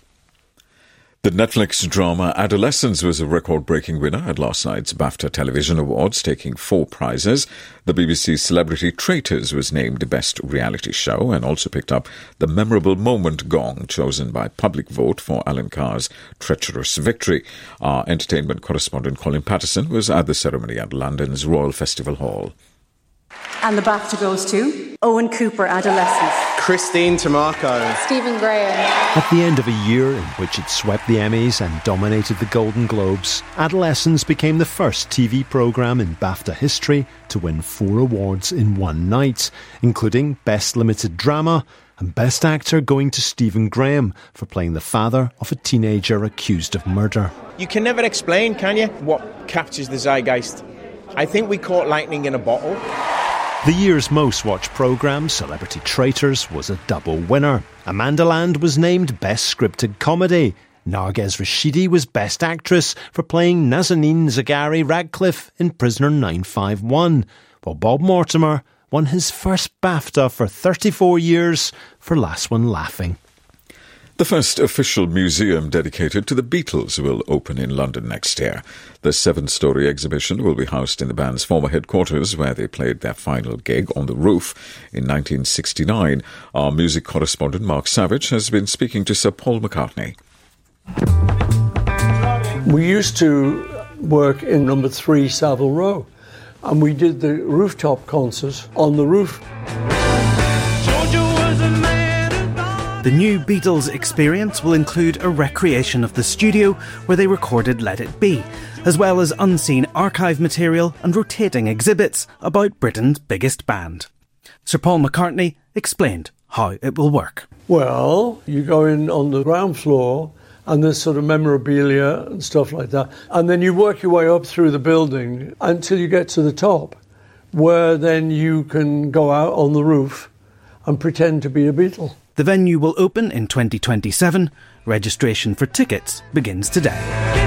The Netflix drama Adolescence was a record-breaking winner at last night's BAFTA Television Awards, taking 4 prizes. The BBC's Celebrity Traitors was named Best Reality Show and also picked up the Memorable Moment gong, chosen by public vote for Alan Carr's treacherous victory. Our entertainment correspondent Colin Patterson was at the ceremony at London's Royal Festival Hall. And the BAFTA goes to Owen Cooper, Adolescence. Christine Tamarco. Stephen Graham. At the end of a year in which it swept the Emmys and dominated the Golden Globes, Adolescence became the first TV programme in BAFTA history to win 4 awards in one night, including Best Limited Drama and Best Actor going to Stephen Graham for playing the father of a teenager accused of murder. You can never explain, can you, what captures the zeitgeist? I think we caught lightning in a bottle. The year's most watched programme, Celebrity Traitors, was a double winner. Amanda Land was named Best Scripted Comedy. Narges Rashidi was Best Actress for playing Nazanin Zaghari Radcliffe in Prisoner 951, while Bob Mortimer won his first BAFTA for 34 years for Last One Laughing. The first official museum dedicated to the Beatles will open in London next year. The 7-storey exhibition will be housed in the band's former headquarters, where they played their final gig on the roof in 1969. Our music correspondent Mark Savage has been speaking to Sir Paul McCartney. We used to work in number 3 Savile Row, and we did the rooftop concert on the roof. The new Beatles experience will include a recreation of the studio where they recorded Let It Be, as well as unseen archive material and rotating exhibits about Britain's biggest band. Sir Paul McCartney explained how it will work. Well, you go in on the ground floor and there's sort of memorabilia and stuff like that. And then you work your way up through the building until you get to the top, where then you can go out on the roof and pretend to be a Beatle. The venue will open in 2027. Registration for tickets begins today.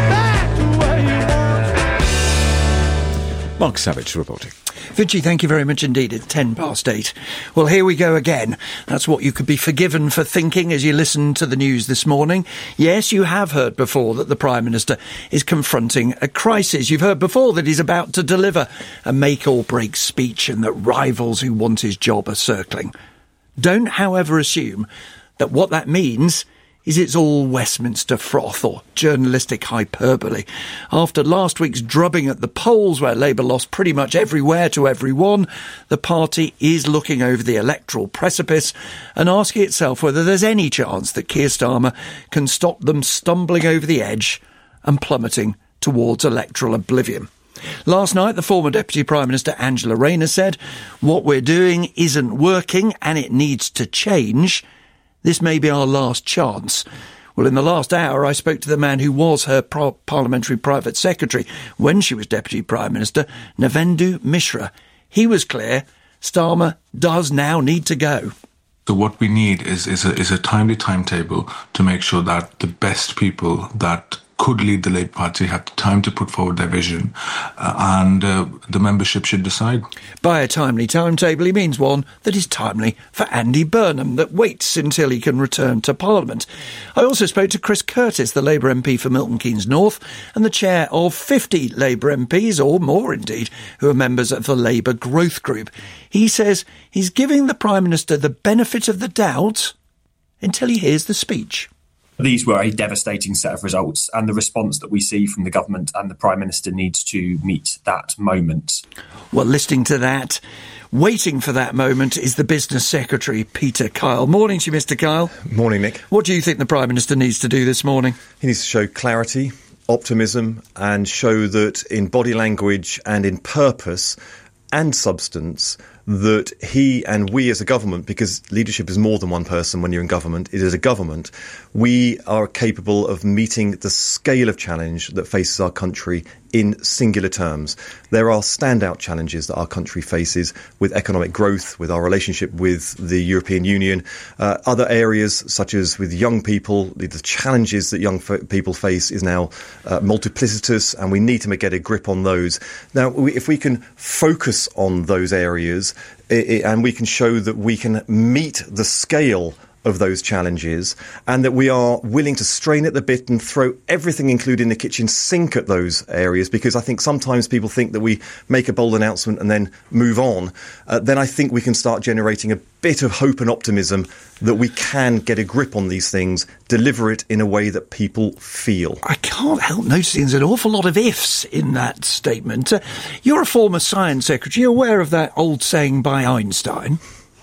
Mark Savage reporting. Vici, thank you very much indeed. It's 8:10. Well, here we go again. That's what you could be forgiven for thinking as you listen to the news this morning. Yes, you have heard before that the Prime Minister is confronting a crisis. You've heard before that he's about to deliver a make-or-break speech and that rivals who want his job are circling. Don't, however, assume that what that means is it's all Westminster froth or journalistic hyperbole. After last week's drubbing at the polls, where Labour lost pretty much everywhere to everyone, the party is looking over the electoral precipice and asking itself whether there's any chance that Keir Starmer can stop them stumbling over the edge and plummeting towards electoral oblivion. Last night, the former Deputy Prime Minister Angela Rayner said, "What we're doing isn't working and it needs to change. This may be our last chance." Well, in the last hour, I spoke to the man who was her parliamentary private secretary when she was Deputy Prime Minister, Navendu Mishra. He was clear Starmer does now need to go. So what we need is a timely timetable to make sure that the best people that could lead the Labour Party have the time to put forward their vision, and the membership should decide. By a timely timetable, he means one that is timely for Andy Burnham, that waits until he can return to Parliament. I also spoke to Chris Curtis, the Labour MP for Milton Keynes North, and the chair of 50 Labour MPs, or more indeed, who are members of the Labour Growth Group. He says he's giving the Prime Minister the benefit of the doubt until he hears the speech. These were a devastating set of results, and the response that we see from the government and the Prime Minister needs to meet that moment. Well, listening to that, waiting for that moment, is the Business Secretary, Peter Kyle. Morning to you, Mr. Kyle. Morning, Nick. What do you think the Prime Minister needs to do this morning? He needs to show clarity, optimism, and show that in body language and in purpose and substance that he and we as a government, because leadership is more than one person when you're in government, it is a government, we are capable of meeting the scale of challenge that faces our country in singular terms. There are standout challenges that our country faces with economic growth, with our relationship with the European Union, other areas such as with young people. The challenges that young people face is now multiplicitous, and we need to get a grip on those. Now, if we can focus on those areas and we can show that we can meet the scale of those challenges, and that we are willing to strain at the bit and throw everything, including the kitchen sink, at those areas, because I think sometimes people think that we make a bold announcement and then move on, then I think we can start generating a bit of hope and optimism that we can get a grip on these things, deliver it in a way that people feel. I can't help noticing there's an awful lot of ifs in that statement. You're a former science secretary. You're aware of that old saying by Einstein?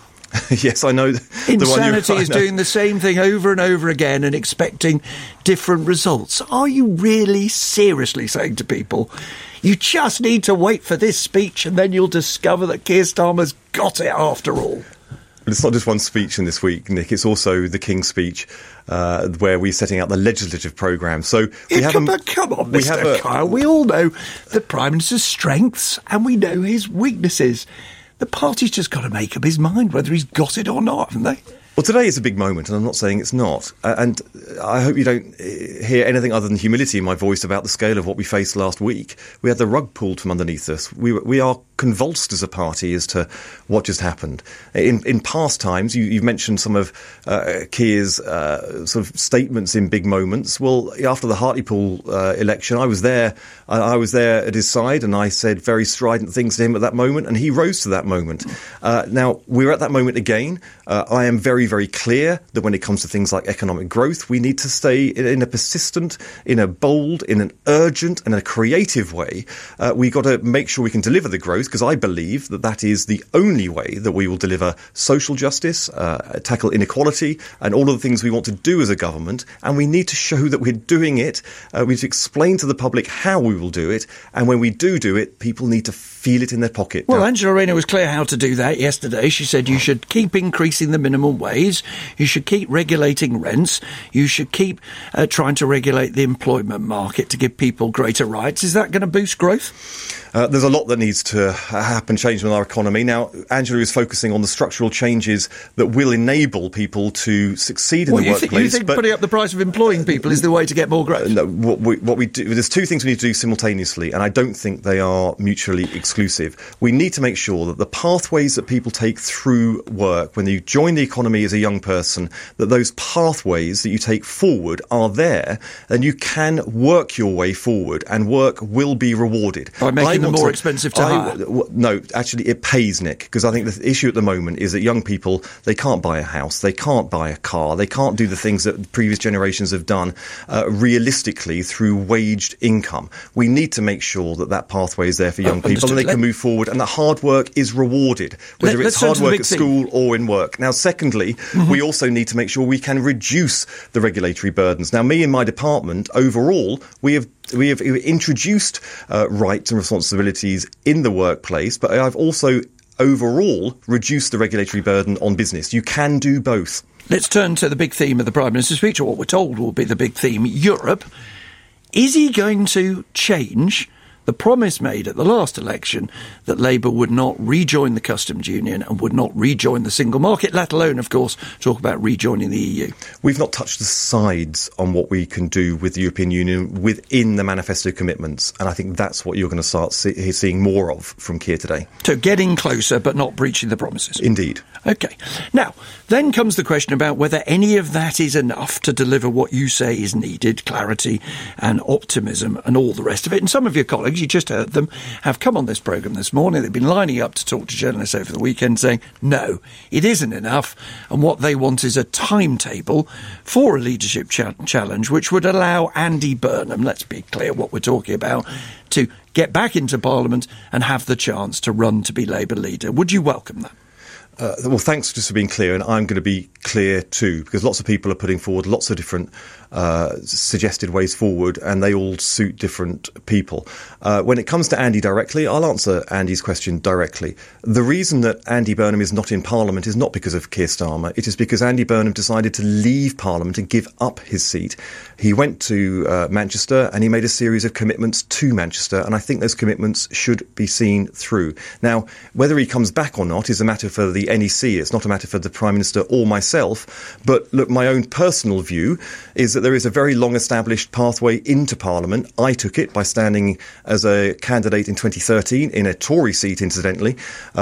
Yes, I know. Insanity is doing the same thing over and over again and expecting different results. Are you really seriously saying to people, you just need to wait for this speech and then you'll discover that Keir Starmer's got it after all? It's not just one speech in this week, Nick. It's also the King's speech, where we're setting out the legislative programme. So we have come on, Mr. Kyle. We all know the Prime Minister's strengths and we know his weaknesses. The party's just got to make up his mind whether he's got it or not, haven't they? Well, today is a big moment, and I'm not saying it's not. And I hope you don't hear anything other than humility in my voice about the scale of what we faced last week. We had the rug pulled from underneath us. We are convulsed as a party as to what just happened. In past times, you've mentioned some of Keir's sort of statements in big moments. Well, after the Hartlepool election, I was there. I was there at his side, and I said very strident things to him at that moment, and he rose to that moment. Now, we're at that moment again. I am very, very clear that when it comes to things like economic growth, we need to stay in a persistent, in a bold, in an urgent and a creative way. We've got to make sure we can deliver the growth, because I believe that that is the only way that we will deliver social justice, tackle inequality and all of the things we want to do as a government. And we need to show that we're doing it. We need to explain to the public how we will do it. And when we do it, people need to feel it in their pocket. Well, Angela Rayner was clear how to do that yesterday. She said you should keep increasing the minimum wage, you should keep regulating rents, you should keep trying to regulate the employment market to give people greater rights. Is that going to boost growth? There's a lot that needs to happen, change with our economy. Now, Angela is focusing on the structural changes that will enable people to succeed in the workplace. You think putting up the price of employing people is the way to get more growth? No, what we do, there's two things we need to do simultaneously, and I don't think they are mutually exclusive. We need to make sure that the pathways that people take through work, when you join the economy as a young person, that those pathways that you take forward are there, and you can work your way forward, and work will be rewarded. By making them more expensive to hire? No, actually, it pays, Nick, because I think the issue at the moment is that young people, they can't buy a house, they can't buy a car, they can't do the things that previous generations have done realistically through waged income. We need to make sure that that pathway is there for young people and they can move forward, and that hard work is rewarded, whether it's hard work at school or in work. Now, secondly, we also need to make sure we can reduce the regulatory burdens. Now, me and my department, overall, we have introduced rights and responsibilities in the workplace, but I've also overall reduced the regulatory burden on business. You can do both. Let's turn to the big theme of the Prime Minister's speech, or what we're told will be the big theme, Europe. Is he going to change the promise made at the last election that Labour would not rejoin the customs union and would not rejoin the single market, let alone, of course, talk about rejoining the EU. We've not touched the sides on what we can do with the European Union within the manifesto commitments, and I think that's what you're going to start seeing more of from Keir today. So getting closer but not breaching the promises. Indeed. OK. Now, then comes the question about whether any of that is enough to deliver what you say is needed, clarity and optimism and all the rest of it. And some of your colleagues, you just heard them, have come on this programme this morning. They've been lining up to talk to journalists over the weekend saying, no, it isn't enough. And what they want is a timetable for a leadership challenge which would allow Andy Burnham, let's be clear what we're talking about, to get back into Parliament and have the chance to run to be Labour leader. Would you welcome that? Well, thanks just for being clear, and I'm going to be clear too, because lots of people are putting forward lots of different suggested ways forward, and they all suit different people. When it comes to Andy directly, I'll answer Andy's question directly. The reason that Andy Burnham is not in Parliament is not because of Keir Starmer. It is because Andy Burnham decided to leave Parliament and give up his seat. He went to Manchester and he made a series of commitments to Manchester, and I think those commitments should be seen through. Now, whether he comes back or not is a matter for the NEC. It's not a matter for the Prime Minister or myself. But look, my own personal view is that there is a very long established pathway into Parliament. I took it by standing as a candidate in 2013 in a Tory seat, incidentally.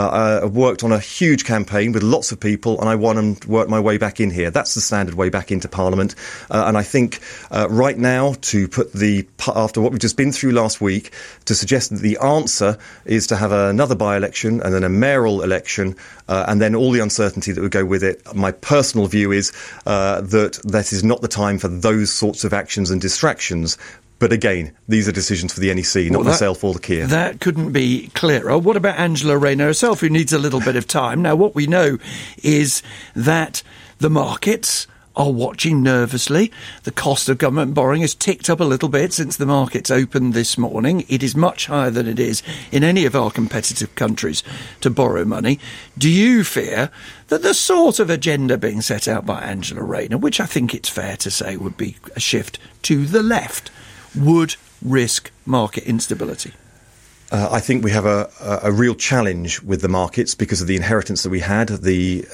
I worked on a huge campaign with lots of people, and I won and worked my way back in here. That's the standard way back into Parliament. And I think right now, to put after what we've just been through last week, to suggest that the answer is to have another by-election and then a mayoral election, and then all the uncertainty that would go with it. My personal view is that is not the time for those sorts of actions and distractions. But again, these are decisions for the NEC, not myself or the Keir. That couldn't be clearer. What about Angela Rayner herself, who needs a little bit of time? Now, what we know is that the markets are watching nervously. The cost of government borrowing has ticked up a little bit since the markets opened this morning. It is much higher than it is in any of our competitive countries to borrow money. Do you fear that the sort of agenda being set out by Angela Rayner, which I think it's fair to say would be a shift to the left, would risk market instability? I think we have a real challenge with the markets because of the inheritance that we had. The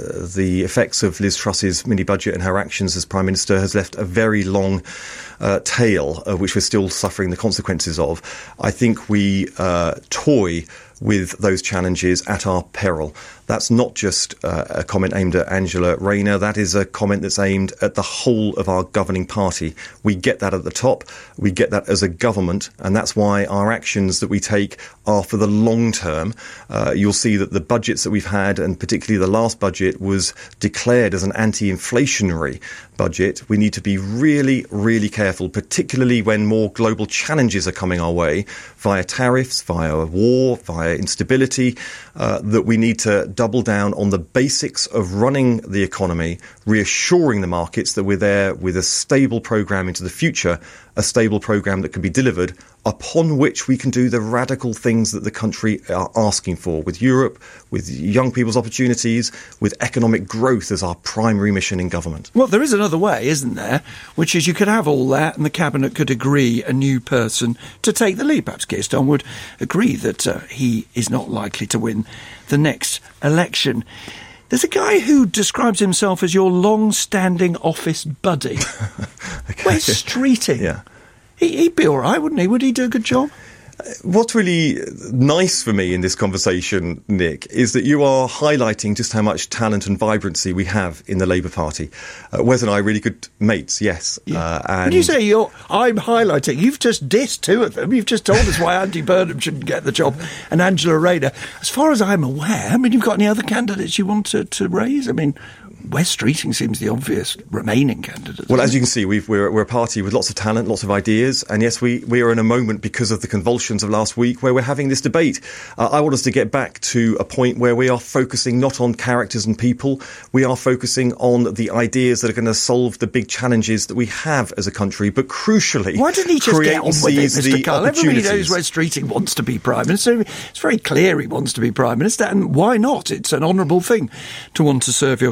effects of Liz Truss's mini-budget and her actions as Prime Minister has left a very long tail, which we're still suffering the consequences of. I think we toy with those challenges at our peril. That's not just a comment aimed at Angela Rayner. That is a comment that's aimed at the whole of our governing party. We get that at the top. We get that as a government. And that's why our actions that we take are for the long term. You'll see that the budgets that we've had, and particularly the last budget, was declared as an anti-inflationary budget. We need to be really, really careful, particularly when more global challenges are coming our way via tariffs, via war, via instability, that we need to double down on the basics of running the economy, reassuring the markets that we're there with a stable programme into the future, a stable programme that can be delivered, upon which we can do the radical things that the country are asking for, with Europe, with young people's opportunities, with economic growth as our primary mission in government. Well, there is another way, isn't there? Which is you could have all that and the Cabinet could agree a new person to take the lead. Perhaps Keir Starmer would agree that he is not likely to win the next election. There's a guy who describes himself as your long-standing office buddy. Okay. Wes Streeting. Yeah. He'd be all right, wouldn't he? Would he do a good job? What's really nice for me in this conversation, Nick, is that you are highlighting just how much talent and vibrancy we have in the Labour Party. Wes and I are really good mates, yes. Yeah. And when you say I'm highlighting, you've just dissed two of them. You've just told us why Andy Burnham shouldn't get the job and Angela Rayner. As far as I'm aware, I mean, you've got any other candidates you want to raise? I mean, Wes Streeting seems the obvious remaining candidate. Well, as you can see, we're a party with lots of talent, lots of ideas, and yes, we are in a moment because of the convulsions of last week where we're having this debate. I want us to get back to a point where we are focusing not on characters and people, we are focusing on the ideas that are going to solve the big challenges that we have as a country, but crucially, why didn't he just get on with it, Mr. Kyle? Everybody knows Wes Streeting wants to be Prime Minister. It's very clear he wants to be Prime Minister, and why not? It's an honourable thing to want to serve your country. One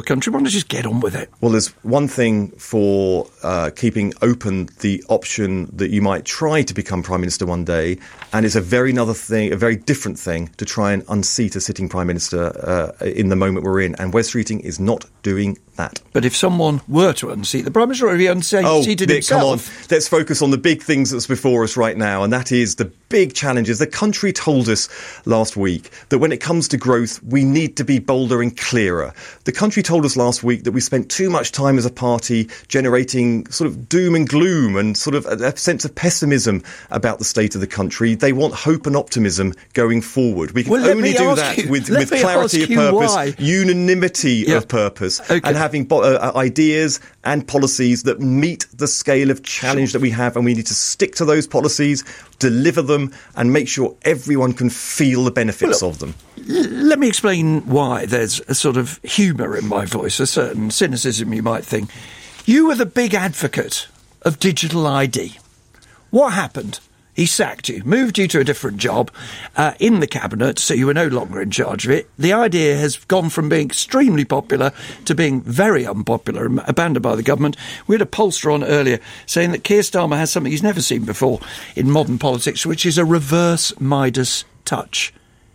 to just get on with it? Well, there's one thing for keeping open the option that you might try to become Prime Minister one day, and it's a very different thing to try and unseat a sitting Prime Minister in the moment we're in, and Wes Streeting is not doing that. But if someone were to unseat the Prime Minister, or if he unseated himself... Come on, let's focus on the big things that's before us right now, and that is the big challenges. The country told us last week that when it comes to growth, we need to be bolder and clearer. The country told us last week that we spent too much time as a party generating sort of doom and gloom and sort of a sense of pessimism about the state of the country. They want hope and optimism going forward. We can only do that with clarity of purpose, unanimity of purpose, and having ideas and policies that meet the scale of challenge that we have, and we need to stick to those policies, deliver them, and make sure everyone can feel the benefits of them. Let me explain why there's a sort of humour in my voice, a certain cynicism, you might think. You were the big advocate of digital ID. What happened? He sacked you, moved you to a different job in the cabinet, so you were no longer in charge of it. The idea has gone from being extremely popular to being very unpopular and abandoned by the government. We had a pollster on earlier saying that Keir Starmer has something he's never seen before in modern politics, which is a reverse Midas touch.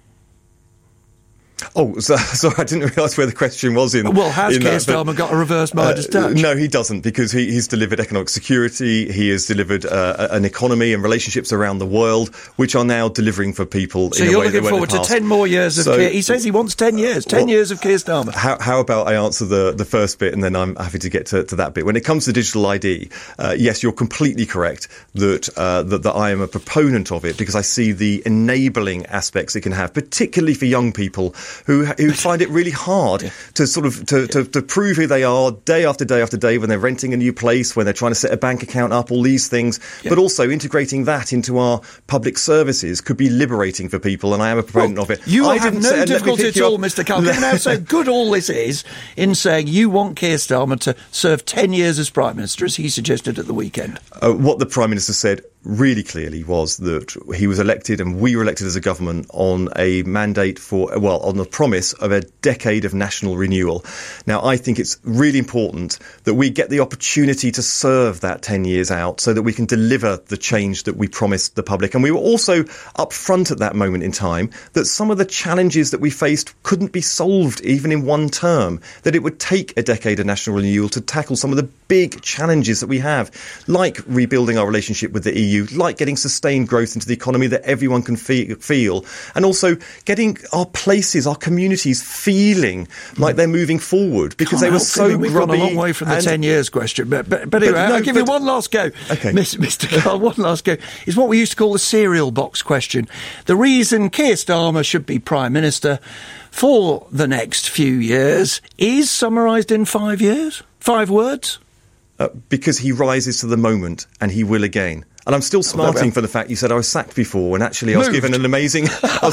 Oh, sorry, I didn't realise where the question was in. Well, has Keir Starmer got a reverse Midas touch? No, he doesn't, because he's delivered economic security, he has delivered an economy and relationships around the world, which are now delivering for people so in a way that you're looking forward to 10 more years of Keir. He says he wants 10 years, 10 years of Keir Starmer. How about I answer the first bit, and then I'm happy to get to that bit. When it comes to digital ID, yes, you're completely correct that I am a proponent of it, because I see the enabling aspects it can have, particularly for young people who find it really hard to sort of to prove who they are day after day after day when they're renting a new place, when they're trying to set a bank account up, all these things. But also integrating that into our public services could be liberating for people, and I am a proponent of it. You have no difficulty at all, Mr. Cullen. Given how so good all this is in saying you want Keir Starmer to serve 10 years as Prime Minister, as he suggested at the weekend. What the Prime Minister said really clearly was that he was elected, and we were elected as a government on a mandate on the promise of a decade of national renewal. Now, I think it's really important that we get the opportunity to serve that 10 years out so that we can deliver the change that we promised the public. And we were also upfront at that moment in time that some of the challenges that we faced couldn't be solved even in one term, that it would take a decade of national renewal to tackle some of the big challenges that we have, like rebuilding our relationship with the EU, like getting sustained growth into the economy that everyone can feel, and also getting our places, our communities feeling like they're moving forward, because they were so grubby. We've gone a long way from the 10 years question, but anyway, I'll give you one last go. Okay. Mr. Carl, one last go is what we used to call the cereal box question. The reason Keir Starmer should be Prime Minister for the next few years is summarised in 5 years? 5 words? Because he rises to the moment, and he will again. And I'm still smarting for the fact you said I was sacked before, and actually I was given an amazing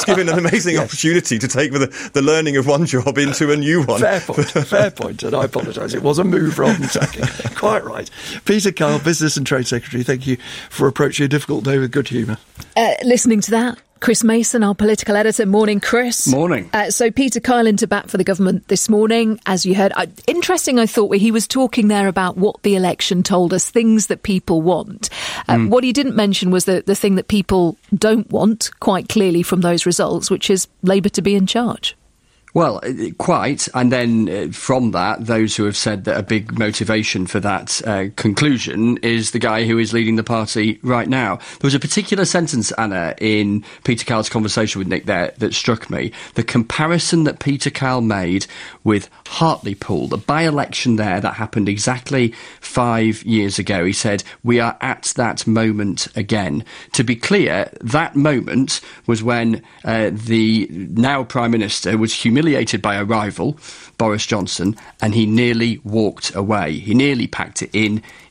opportunity to take the learning of one job into a new one. Fair point, and I apologise. It was a move rather than sacking. Quite right. Peter Carl, Business and Trade Secretary, thank you for approaching a difficult day with good humour. Listening to that, Chris Mason, our political editor. Morning, Chris. Morning. So Peter Kyle into bat for the government this morning, as you heard. Interesting, I thought, where he was talking there about what the election told us, things that people want. What he didn't mention was the thing that people don't want, quite clearly from those results, which is Labour to be in charge. Well, quite. And then from that, those who have said that a big motivation for that conclusion is the guy who is leading the party right now. There was a particular sentence, Anna, in Peter Kyl's conversation with Nick there that struck me. The comparison that Peter Kyle made with Hartlepool, the by-election there that happened exactly 5 years ago. He said, we are at that moment again. To be clear, that moment was when the now Prime Minister was humiliated by a rival, Boris Johnson, and he nearly walked away. He nearly packed it in.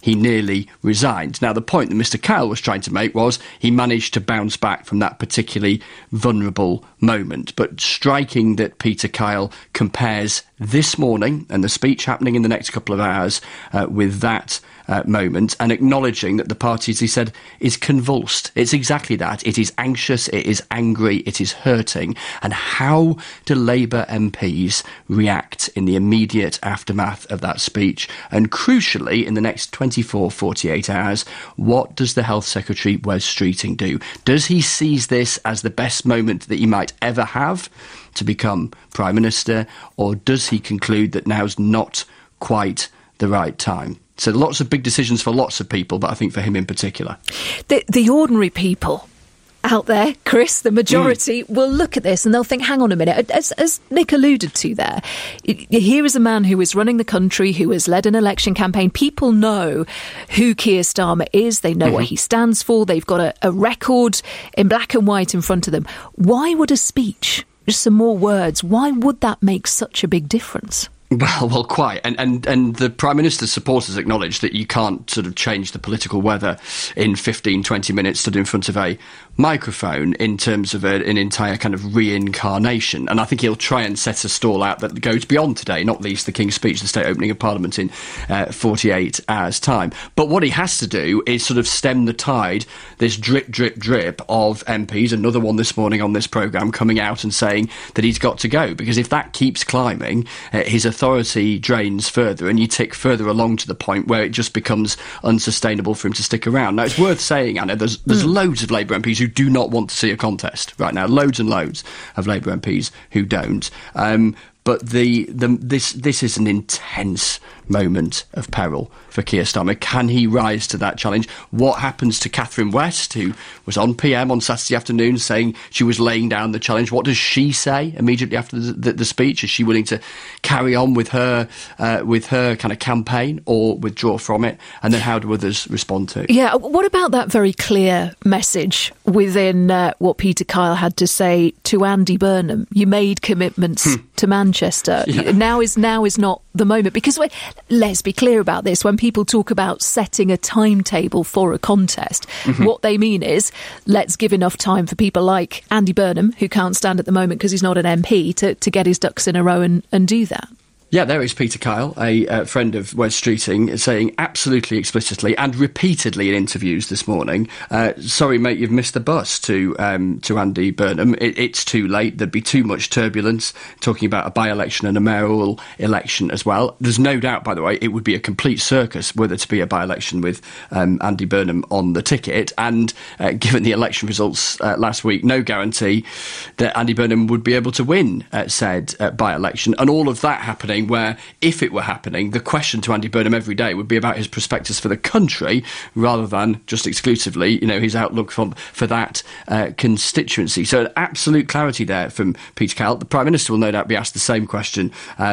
he nearly resigned. Now, the point that Mr. Kyle was trying to make was he managed to bounce back from that particularly vulnerable moment. But striking that Peter Kyle compares this morning and the speech happening in the next couple of hours with that moment, and acknowledging that the party, as he said, is convulsed. It's exactly that. It is anxious, it is angry, it is hurting. And how do Labour MPs react in the immediate aftermath of that speech? And crucially, in the next 24, 48 hours, what does the Health Secretary, Wes Streeting, do? Does he seize this as the best moment that he might ever have to become Prime Minister, or does he conclude that now's not quite the right time? So lots of big decisions for lots of people, but I think for him in particular. The ordinary people out there, Chris, the majority, will look at this and they'll think, hang on a minute, as Nick alluded to there, here is a man who is running the country, who has led an election campaign. People know who Keir Starmer is. They know what he stands for. They've got a record in black and white in front of them. Why would a speech, just some more words, why would that make such a big difference? Well, quite. And the Prime Minister's supporters acknowledge that you can't sort of change the political weather in 15, 20 minutes stood in front of a microphone in terms of an entire kind of reincarnation. And I think he'll try and set a stall out that goes beyond today, not least the King's Speech, the state opening of Parliament in 48 hours' time. But what he has to do is sort of stem the tide, this drip, drip, drip of MPs, another one this morning on this programme, coming out and saying that he's got to go. Because if that keeps climbing, his authority drains further and you tick further along to the point where it just becomes unsustainable for him to stick around. Now, it's worth saying, Anna, there's loads of Labour MPs who do not want to see a contest right now. Loads and loads of Labour MPs who don't. But this is an intense moment of peril for Keir Starmer. Can he rise to that challenge? What happens to Catherine West, who was on PM on Saturday afternoon saying she was laying down the challenge? What does she say immediately after the speech? Is she willing to carry on with her kind of campaign or withdraw from it? And then how do others respond to it? Yeah, what about that very clear message within what Peter Kyle had to say to Andy Burnham? You made commitments to Manchester. Yeah. Now is not the moment, because let's be clear about this. When people talk about setting a timetable for a contest, what they mean is let's give enough time for people like Andy Burnham, who can't stand at the moment because he's not an MP, to get his ducks in a row and do that. Yeah, there is Peter Kyle, a friend of Wes Streeting, saying absolutely explicitly and repeatedly in interviews this morning, sorry, mate, you've missed the bus to Andy Burnham. It's too late. There'd be too much turbulence, talking about a by-election and a mayoral election as well. There's no doubt, by the way, it would be a complete circus were there to be a by-election with Andy Burnham on the ticket. And given the election results last week, no guarantee that Andy Burnham would be able to win said by-election. And all of that happening where, if it were happening, the question to Andy Burnham every day would be about his prospectus for the country rather than just exclusively, his outlook for that constituency. So absolute clarity there from Peter Kyle. The Prime Minister will no doubt be asked the same question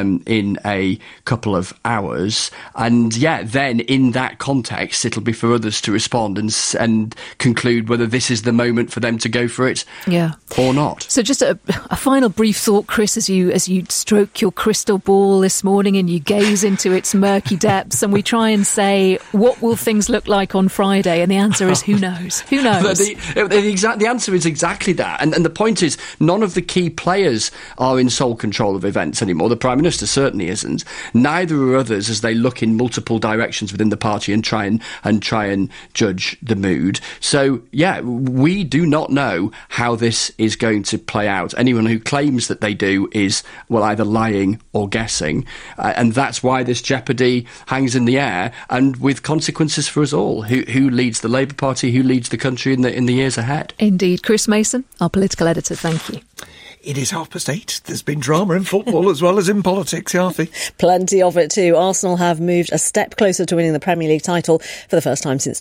in a couple of hours. And yeah, then in that context, it'll be for others to respond and conclude whether this is the moment for them to go for it or not. So just a final brief thought, Chris, as you stroke your crystal ball this morning and you gaze into its murky depths, and we try and say, what will things look like on Friday? And the answer is, who knows? Who knows? The answer is exactly that. And the point is, none of the key players are in sole control of events anymore. The Prime Minister certainly isn't. Neither are others, as they look in multiple directions within the party and try and judge the mood. So, yeah, we do not know how this is going to play out. Anyone who claims that they do is, well, either lying or guessing. And that's why this jeopardy hangs in the air, and with consequences for us all. Who leads the Labour Party? Who leads the country in the years ahead? Indeed. Chris Mason, our political editor, thank you. It is 8:30. There's been drama in football as well as in politics, Yarthi. Plenty of it too. Arsenal have moved a step closer to winning the Premier League title for the first time since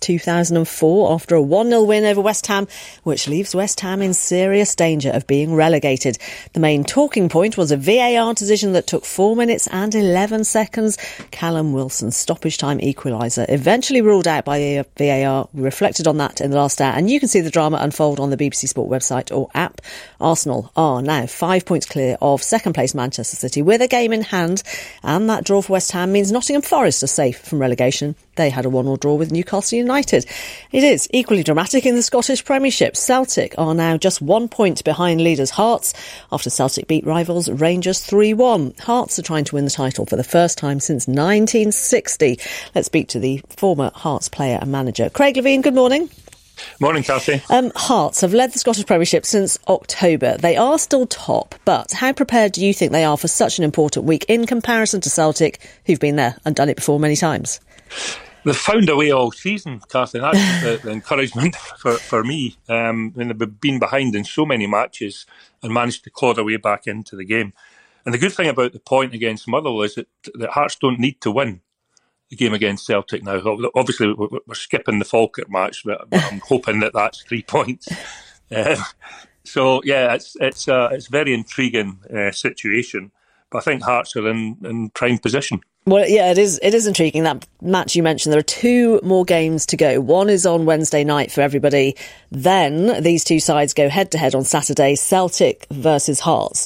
2004 after a 1-0 win over West Ham, which leaves West Ham in serious danger of being relegated. The main talking point was a VAR decision that took 4 minutes and 11 seconds. Callum Wilson's stoppage time equaliser eventually ruled out by the VAR. We reflected on that in the last hour, and you can see the drama unfold on the BBC Sport website or app. Arsenal are now now 5 points clear of second place Manchester City with a game in hand, and that draw for West Ham means Nottingham Forest are safe from relegation. They had a 1-1 draw with Newcastle United. It is equally dramatic in the Scottish Premiership. Celtic are now just 1 point behind leaders Hearts after Celtic beat rivals Rangers 3-1. Hearts are trying to win the title for the first time since 1960. Let's speak to the former Hearts player and manager. Craig Levein, good morning. Morning, Cathy. Hearts have led the Scottish Premiership since October. They are still top, but how prepared do you think they are for such an important week in comparison to Celtic, who've been there and done it before many times? They've found a way all season, Cathy. That's the encouragement for me. When they've been behind in so many matches and managed to claw their way back into the game. And the good thing about the point against Motherwell is that Hearts don't need to win the game against Celtic now. Obviously, we're skipping the Falkirk match, but I'm hoping that that's 3 points. So, yeah, it's a very intriguing situation. But I think Hearts are in prime position. Well, yeah, it is intriguing. That match you mentioned, there are 2 more games to go. One is on Wednesday night for everybody. Then these two sides go head-to-head on Saturday, Celtic versus Hearts.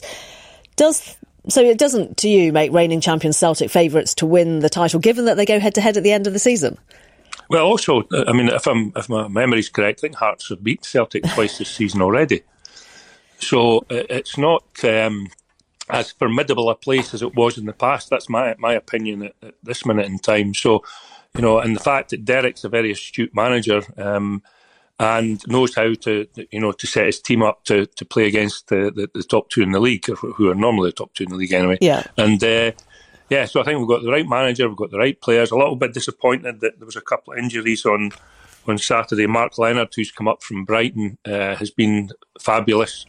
So it doesn't, to you, make reigning champions Celtic favourites to win the title, given that they go head-to-head at the end of the season? Well, also, I mean, if my memory's correct, I think Hearts have beaten Celtic twice this season already. So it's not as formidable a place as it was in the past. That's my opinion at this minute in time. So, you know, and the fact that Derek's a very astute manager and knows how to set his team up to play against the top 2 in the league, who are normally the top 2 in the league anyway. Yeah. And so I think we've got the right manager, we've got the right players. A little bit disappointed that there was a couple of injuries on Saturday. Mark Leonard, who's come up from Brighton, has been fabulous.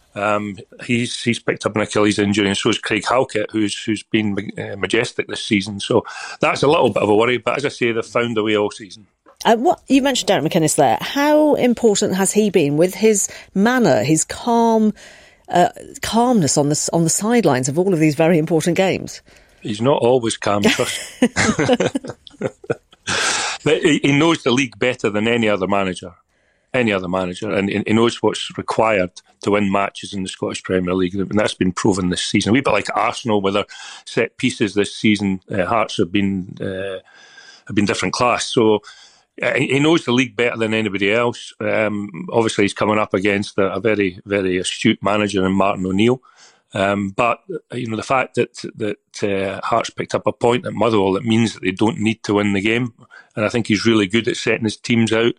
He's picked up an Achilles injury, and so is Craig Halkett, who's been majestic this season. So that's a little bit of a worry. But as I say, they've found a way all season. What you mentioned, Derek McInnes there. How important has he been with his manner, his calmness on the sidelines of all of these very important games? He's not always calm, trust. But he knows the league better than any other manager, and he knows what's required to win matches in the Scottish Premier League, and that's been proven this season. A wee bit like Arsenal with their set pieces this season. Hearts have been different class, so he knows the league better than anybody else. Obviously, he's coming up against a very, very astute manager in Martin O'Neill. But the fact that Hearts picked up a point at Motherwell, it means that they don't need to win the game, and I think he's really good at setting his teams out.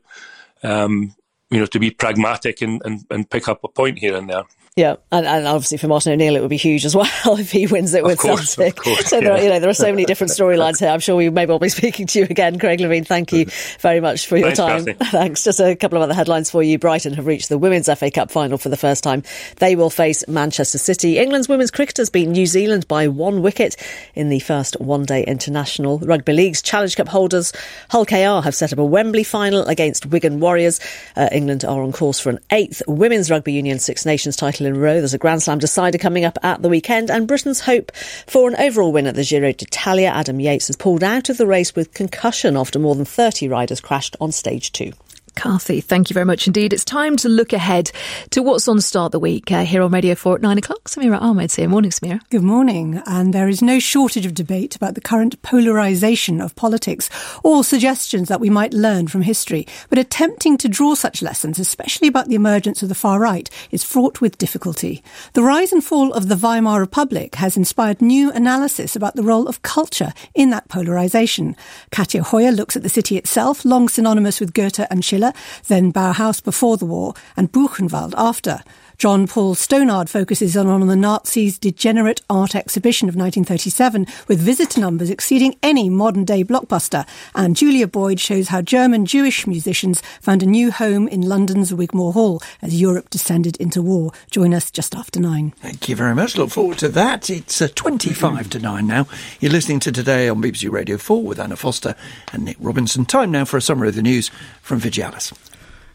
To be pragmatic and pick up a point here and there. Yeah, and obviously for Martin O'Neill it would be huge as well if he wins it with Celtic. Of course, so there are so many different storylines here. I'm sure we may well be speaking to you again, Craig Levein. Thank you very much for your time. Kathy. Thanks. Just a couple of other headlines for you. Brighton have reached the Women's FA Cup final for the first time. They will face Manchester City. England's women's cricketers beat New Zealand by 1 wicket in the first one-day international. Rugby League's Challenge Cup holders Hull KR have set up a Wembley final against Wigan Warriors. England are on course for an 8th Women's Rugby Union Six Nations title in a row. There's a Grand Slam decider coming up at the weekend, and Britain's hope for an overall win at the Giro d'Italia. Adam Yates has pulled out of the race with concussion after more than 30 riders crashed on stage 2. Cathy, thank you very much indeed. It's time to look ahead to what's on Start the Week here on Radio 4 at 9 o'clock. Samira Ahmed here. Morning, Samira. Good morning. And there is no shortage of debate about the current polarisation of politics, or suggestions that we might learn from history. But attempting to draw such lessons, especially about the emergence of the far right, is fraught with difficulty. The rise and fall of the Weimar Republic has inspired new analysis about the role of culture in that polarisation. Katja Hoyer looks at the city itself, long synonymous with Goethe and Schiller, then Bauhaus before the war, and Buchenwald after. John Paul Stonard focuses on the Nazis' degenerate art exhibition of 1937, with visitor numbers exceeding any modern-day blockbuster. And Julia Boyd shows how German Jewish musicians found a new home in London's Wigmore Hall as Europe descended into war. Join us just after 9. Thank you very much. Look forward to that. It's 25 to 9 now. You're listening to Today on BBC Radio 4 with Anna Foster and Nick Robinson. Time now for a summary of the news from Vigialis.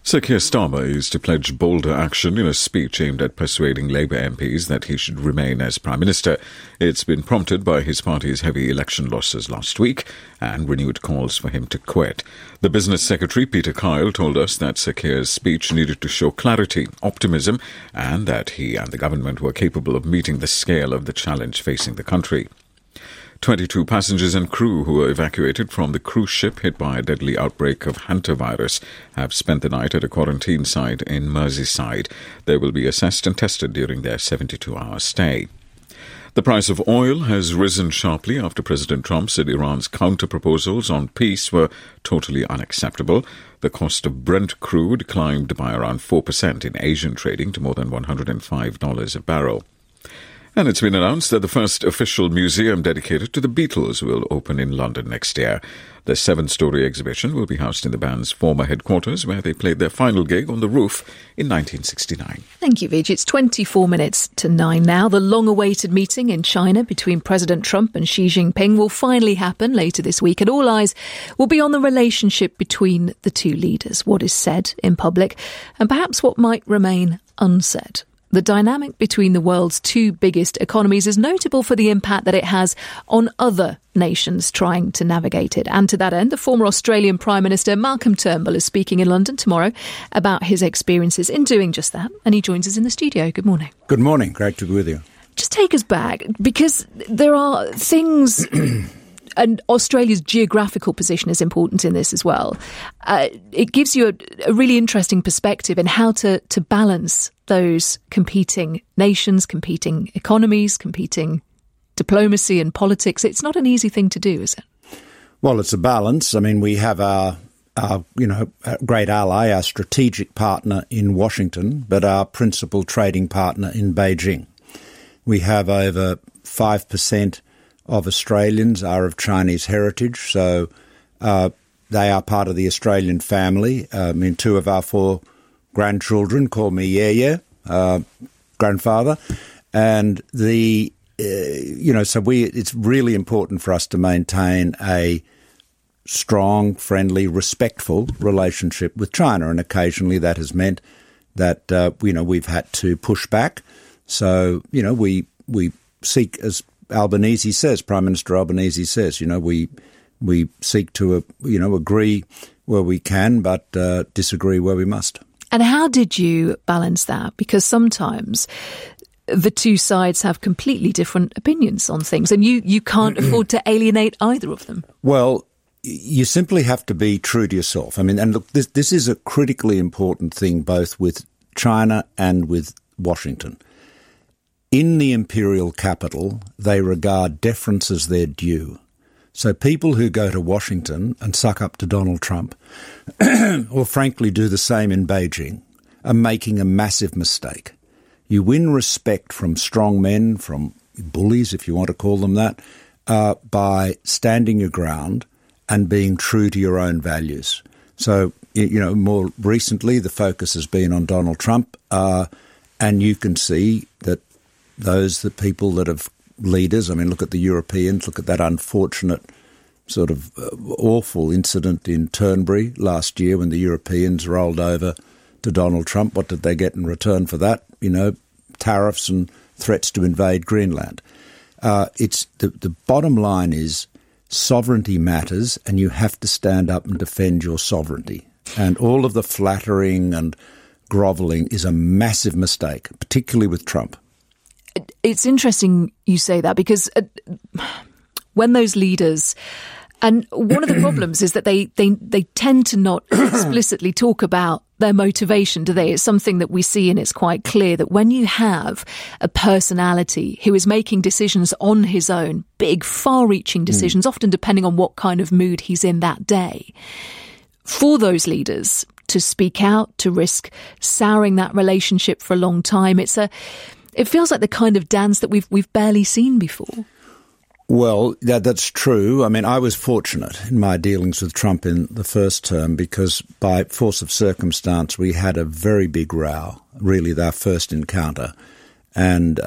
Sir Keir Starmer is to pledge bolder action in a speech aimed at persuading Labour MPs that he should remain as Prime Minister. It's been prompted by his party's heavy election losses last week and renewed calls for him to quit. The Business Secretary, Peter Kyle, told us that Sir Keir's speech needed to show clarity, optimism, and that he and the government were capable of meeting the scale of the challenge facing the country. 22 passengers and crew who were evacuated from the cruise ship hit by a deadly outbreak of hantavirus have spent the night at a quarantine site in Merseyside. They will be assessed and tested during their 72-hour stay. The price of oil has risen sharply after President Trump said Iran's counter-proposals on peace were totally unacceptable. The cost of Brent crude climbed by around 4% in Asian trading to more than $105 a barrel. And it's been announced that the first official museum dedicated to the Beatles will open in London next year. The 7-story exhibition will be housed in the band's former headquarters, where they played their final gig on the roof in 1969. Thank you, Vij. It's 24 minutes to 9 now. The long-awaited meeting in China between President Trump and Xi Jinping will finally happen later this week, and all eyes will be on the relationship between the two leaders, what is said in public, and perhaps what might remain unsaid. The dynamic between the world's two biggest economies is notable for the impact that it has on other nations trying to navigate it. And to that end, the former Australian Prime Minister Malcolm Turnbull is speaking in London tomorrow about his experiences in doing just that. And he joins us in the studio. Good morning. Good morning. Great to be with you. Just take us back, because there are things... And Australia's geographical position is important in this as well. It gives you a really interesting perspective in how to balance those competing nations, competing economies, competing diplomacy and politics. It's not an easy thing to do, is it? Well, it's a balance. I mean, we have our great ally, our strategic partner in Washington, but our principal trading partner in Beijing. We have over 5% of Australians are of Chinese heritage, so they are part of the Australian family. I mean, 2 of our 4 grandchildren call me Ye, grandfather, and so it's really important for us to maintain a strong, friendly, respectful relationship with China, and occasionally that has meant that we've had to push back. So we seek, as Albanese says, Prime Minister Albanese says, we seek to agree where we can, but disagree where we must. And how did you balance that? Because sometimes the two sides have completely different opinions on things, and you can't afford to alienate either of them. Well, you simply have to be true to yourself. I mean, and look, this is a critically important thing, both with China and with Washington. In the imperial capital, they regard deference as their due. So people who go to Washington and suck up to Donald Trump, or frankly do the same in Beijing, are making a massive mistake. You win respect from strong men, from bullies, if you want to call them that, by standing your ground and being true to your own values. So, more recently, the focus has been on Donald Trump, and you can see that the people that have leaders, I mean, look at the Europeans, look at that unfortunate sort of awful incident in Turnberry last year when the Europeans rolled over to Donald Trump. What did they get in return for that? Tariffs and threats to invade Greenland. It's the bottom line is sovereignty matters, and you have to stand up and defend your sovereignty. And all of the flattering and grovelling is a massive mistake, particularly with Trump. It's interesting you say that, because when those leaders, and one of the problems is that they tend to not explicitly talk about their motivation, do they? It's something that we see, and it's quite clear that when you have a personality who is making decisions on his own, big, far-reaching decisions, often depending on what kind of mood he's in that day, for those leaders to speak out, to risk souring that relationship for a long time, it feels like the kind of dance that we've barely seen before. Well, that's true. I mean, I was fortunate in my dealings with Trump in the first term because by force of circumstance, we had a very big row, really our first encounter. And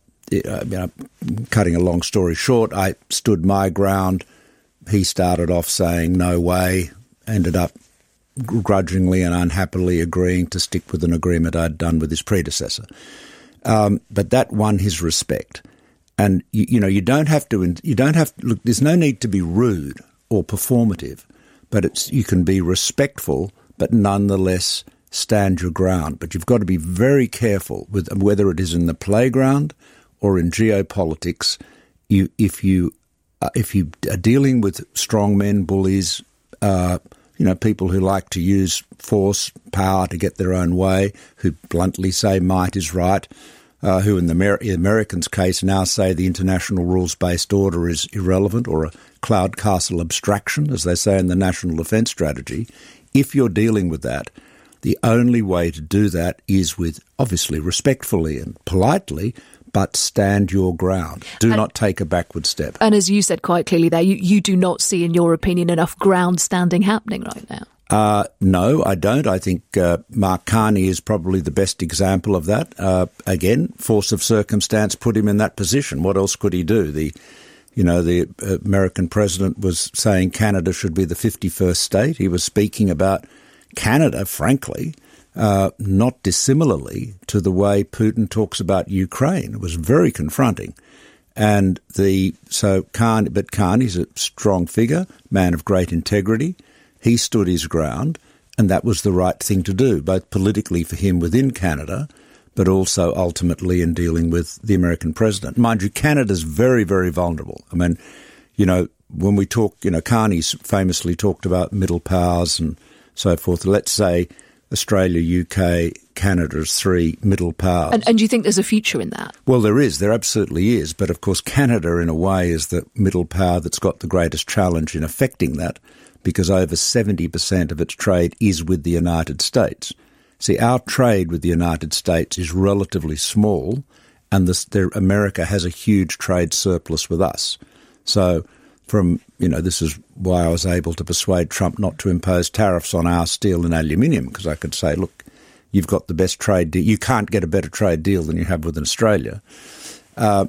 cutting a long story short, I stood my ground. He started off saying, no way, ended up grudgingly and unhappily agreeing to stick with an agreement I'd done with his predecessor. But that won his respect. And, you don't have to look, there's no need to be rude or performative, but you can be respectful, but nonetheless stand your ground. But you've got to be very careful with whether it is in the playground or in geopolitics. If you are dealing with strongmen, bullies, people who like to use force, power to get their own way, who bluntly say might is right, who in the Americans' case now say the international rules-based order is irrelevant or a cloud castle abstraction, as they say in the National Defence Strategy. If you're dealing with that, the only way to do that is with, obviously, respectfully and politely, but stand your ground. Do not take a backward step. And as you said quite clearly there, you do not see, in your opinion, enough ground standing happening right now. No, I don't. I think Mark Carney is probably the best example of that. Again, force of circumstance put him in that position. What else could he do? The American president was saying Canada should be the 51st state. He was speaking about Canada, frankly, not dissimilarly to the way Putin talks about Ukraine. It was very confronting. And but Carney's a strong figure, man of great integrity. He stood his ground, and that was the right thing to do, both politically for him within Canada, but also ultimately in dealing with the American president. Mind you, Canada's very, very vulnerable. I mean, when we talk, Carney's famously talked about middle powers and so forth. Let's say Australia, UK, Canada's three middle powers. And do you think there's a future in that? Well, there is. There absolutely is. But of course, Canada, in a way, is the middle power that's got the greatest challenge in affecting that, because over 70% of its trade is with the United States. See, our trade with the United States is relatively small, and America has a huge trade surplus with us. So this is why I was able to persuade Trump not to impose tariffs on our steel and aluminium, because I could say, look, you've got the best trade deal. You can't get a better trade deal than you have with Australia. But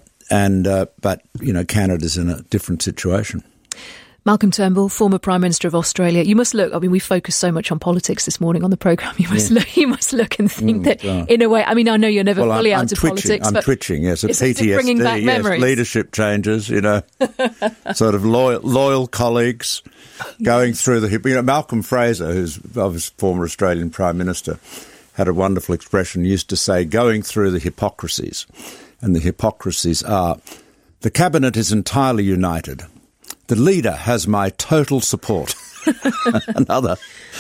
Canada's in a different situation. Malcolm Turnbull, former Prime Minister of Australia. You must look, we focused so much on politics this morning on the programme. You must look and think that, in a way, I know you're never fully out of politics. I'm twitching, yes. It's PTSD, bringing back memories. Leadership changes, sort of loyal colleagues going through the... Malcolm Fraser, who's obviously former Australian Prime Minister, had a wonderful expression, used to say, going through the hypocrisies. And the hypocrisies are, the cabinet is entirely united. The leader has my total support. and other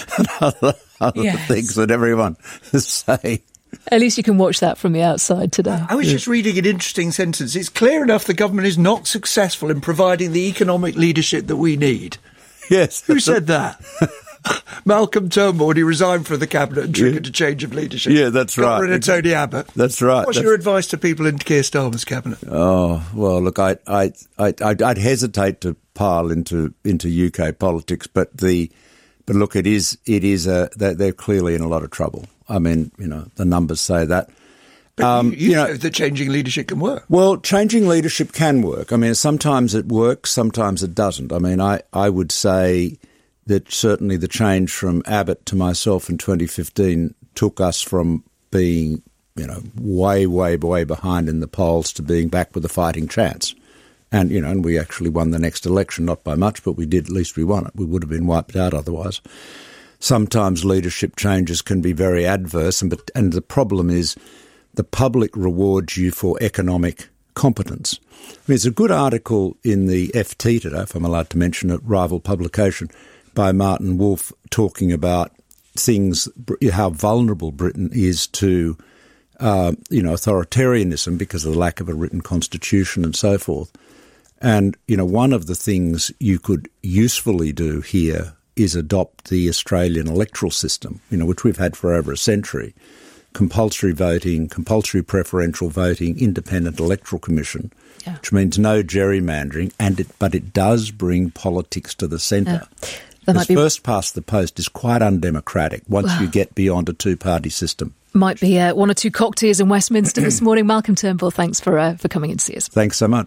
things that everyone say. At least you can watch that from the outside today. I was just reading an interesting sentence. It's clear enough the government is not successful in providing the economic leadership that we need. Yes. Who said that? Malcolm Turnbull, when he resigned from the cabinet and triggered a change of leadership. Yeah, that's right. Got rid of Tony Abbott. That's right. What's your advice to people in Keir Starmer's cabinet? Oh, well, look, I'd hesitate to pile into UK politics, but look, they're clearly in a lot of trouble. I mean, the numbers say that. But you know that changing leadership can work. Well, changing leadership can work. I mean, sometimes it works, sometimes it doesn't. I mean, I would say that certainly the change from Abbott to myself in 2015 took us from being, way, way, way behind in the polls to being back with a fighting chance. And, and we actually won the next election, not by much, but we did, at least we won it. We would have been wiped out otherwise. Sometimes leadership changes can be very adverse, and the problem is the public rewards you for economic competence. I mean, there's a good article in the FT today, if I'm allowed to mention a rival publication, by Martin Wolf talking about things, how vulnerable Britain is to, authoritarianism because of the lack of a written constitution and so forth. And, one of the things you could usefully do here is adopt the Australian electoral system, which we've had for over a century. Compulsory voting, compulsory preferential voting, independent electoral commission, which means no gerrymandering, but it does bring politics to the centre. Because first past the post is quite undemocratic once you get beyond a two-party system. Might be one or two cocktails in Westminster this morning. Malcolm Turnbull, thanks for coming in to see us. Thanks so much.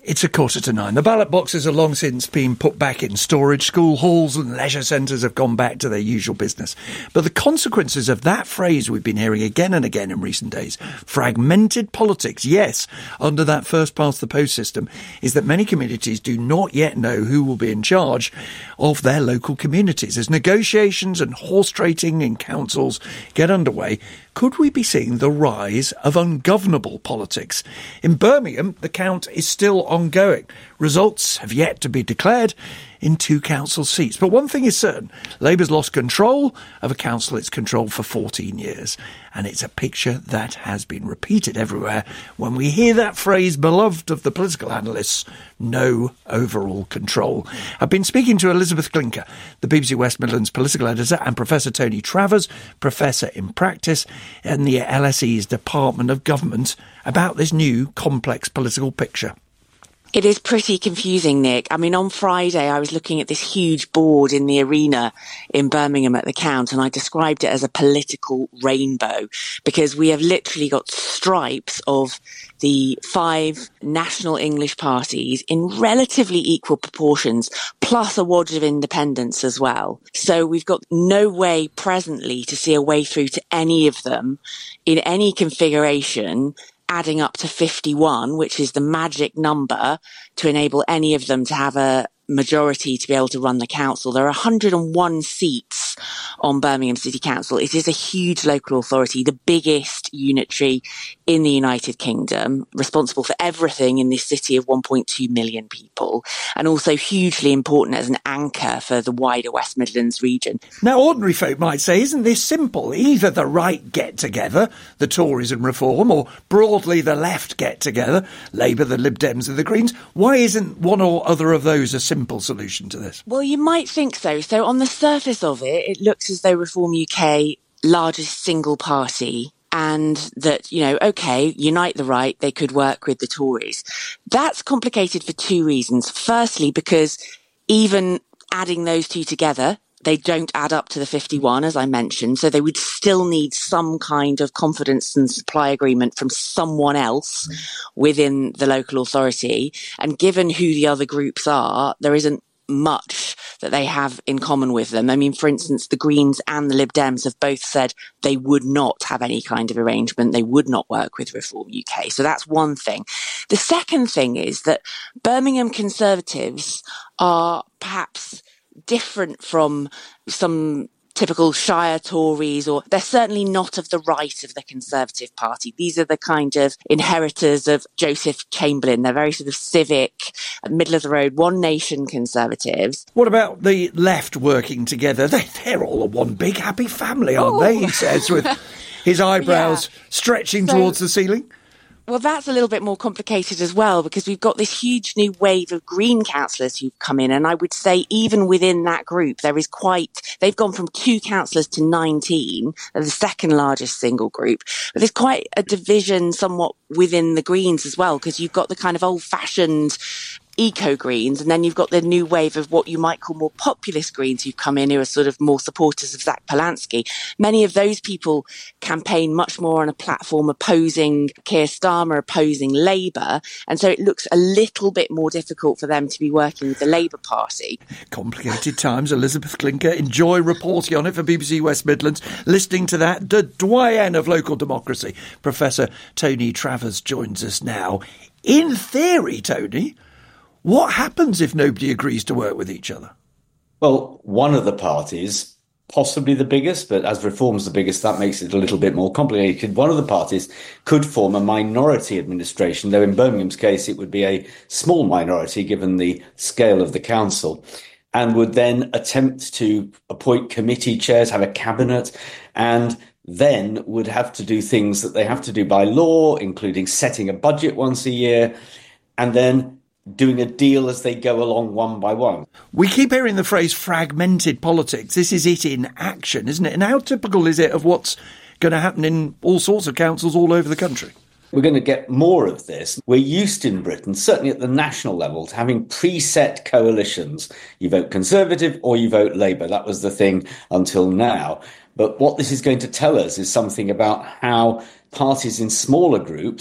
It's 9:15. The ballot boxes are long since been put back in storage. School halls and leisure centres have gone back to their usual business. But the consequences of that phrase we've been hearing again and again in recent days, fragmented politics, yes, under that first past the post system, is that many communities do not yet know who will be in charge of their local communities. As negotiations and horse trading in councils get underway, could we be seeing the rise of ungovernable politics? In Birmingham, the count is still ongoing. Results have yet to be declared in 2 council seats. But one thing is certain, Labour's lost control of a council it's controlled for 14 years. And it's a picture that has been repeated everywhere when we hear that phrase, beloved of the political analysts, no overall control. I've been speaking to Elizabeth Clinker, the BBC West Midlands political editor, and Professor Tony Travers, Professor in Practice in the LSE's Department of Government, about this new complex political picture. It is pretty confusing, Nick. I mean, on Friday, I was looking at this huge board in the arena in Birmingham at the Count, and I described it as a political rainbow, because we have literally got stripes of the 5 national English parties in relatively equal proportions, plus a wad of independents as well. So we've got no way presently to see a way through to any of them in any configuration, adding up to 51, which is the magic number to enable any of them to have a majority to be able to run the council. There are 101 seats on Birmingham City Council. It is a huge local authority, the biggest unitary in the United Kingdom, responsible for everything in this city of 1.2 million people, and also hugely important as an anchor for the wider West Midlands region. Now, ordinary folk might say, isn't this simple? Either the right get together, the Tories and Reform, or broadly the left get together, Labour, the Lib Dems and the Greens. Why isn't one or other of those a simple solution to this? Well, you might think so. So on the surface of it, it looks as though Reform UK, largest single party, and that, OK, unite the right, they could work with the Tories. That's complicated for 2 reasons. Firstly, because even adding those 2 together, they don't add up to the 51, as I mentioned, so they would still need some kind of confidence and supply agreement from someone else within the local authority. And given who the other groups are, there isn't much that they have in common with them. I mean, for instance, the Greens and the Lib Dems have both said they would not have any kind of arrangement. They would not work with Reform UK. So that's one thing. The second thing is that Birmingham Conservatives are perhaps different from some typical Shire Tories, or they're certainly not of the right of the Conservative Party. These are the kind of inheritors of Joseph Chamberlain. They're very sort of civic, middle of the road, one nation Conservatives. What about the left working together? They're all a one big happy family, aren't they? He says, with his eyebrows stretching towards the ceiling. Well, that's a little bit more complicated as well, because we've got this huge new wave of Green councillors who've come in. And I would say even within that group, they've gone from 2 councillors to 19, the second largest single group. But there's quite a division somewhat within the Greens as well, because you've got the kind of old-fashioned eco-Greens, and then you've got the new wave of what you might call more populist Greens who've come in, who are sort of more supporters of Zach Polanski. Many of those people campaign much more on a platform opposing Keir Starmer, opposing Labour, and so it looks a little bit more difficult for them to be working with the Labour Party. Complicated times. Elizabeth Clinker, enjoy reporting on it for BBC West Midlands. Listening to that, the doyen of local democracy, Professor Tony Travers, joins us now. In theory, Tony, what happens if nobody agrees to work with each other? Well, one of the parties, possibly the biggest, but as Reform's the biggest, that makes it a little bit more complicated. One of the parties could form a minority administration, though in Birmingham's case it would be a small minority given the scale of the council, and would then attempt to appoint committee chairs, have a cabinet, and then would have to do things that they have to do by law, including setting a budget once a year, and then doing a deal as they go along one by one. We keep hearing the phrase fragmented politics. This is it in action, isn't it? And how typical is it of what's going to happen in all sorts of councils all over the country? We're going to get more of this. We're used in Britain, certainly at the national level, to having preset coalitions. You vote Conservative or you vote Labour. That was the thing until now. But what this is going to tell us is something about how parties in smaller groups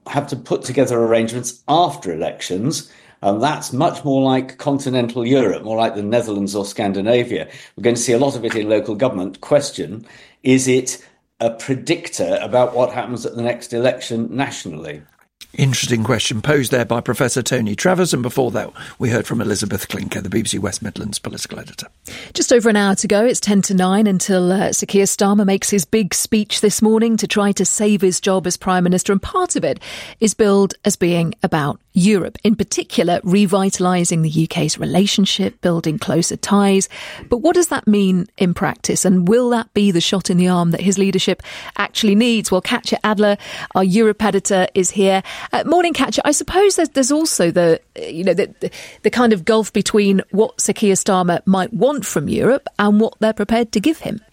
have to put together arrangements after elections. And that's much more like continental Europe, more like the Netherlands or Scandinavia. We're going to see a lot of it in local government. Question, is it a predictor about what happens at the next election nationally? Interesting question posed there by Professor Tony Travers, and before that we heard from Elizabeth Clinker, the BBC West Midlands political editor. Just over an hour to go. It's 10 to 9 until Sir Keir Starmer makes his big speech this morning to try to save his job as Prime Minister, and part of it is billed as being about Europe, in particular revitalising the UK's relationship, building closer ties. But what does that mean in practice, and will that be the shot in the arm that his leadership actually needs? Well, Katja Adler, our Europe editor, is here. Morning, Katja. I suppose there's also the kind of gulf between what Sir Keir Starmer might want from Europe and what they're prepared to give him.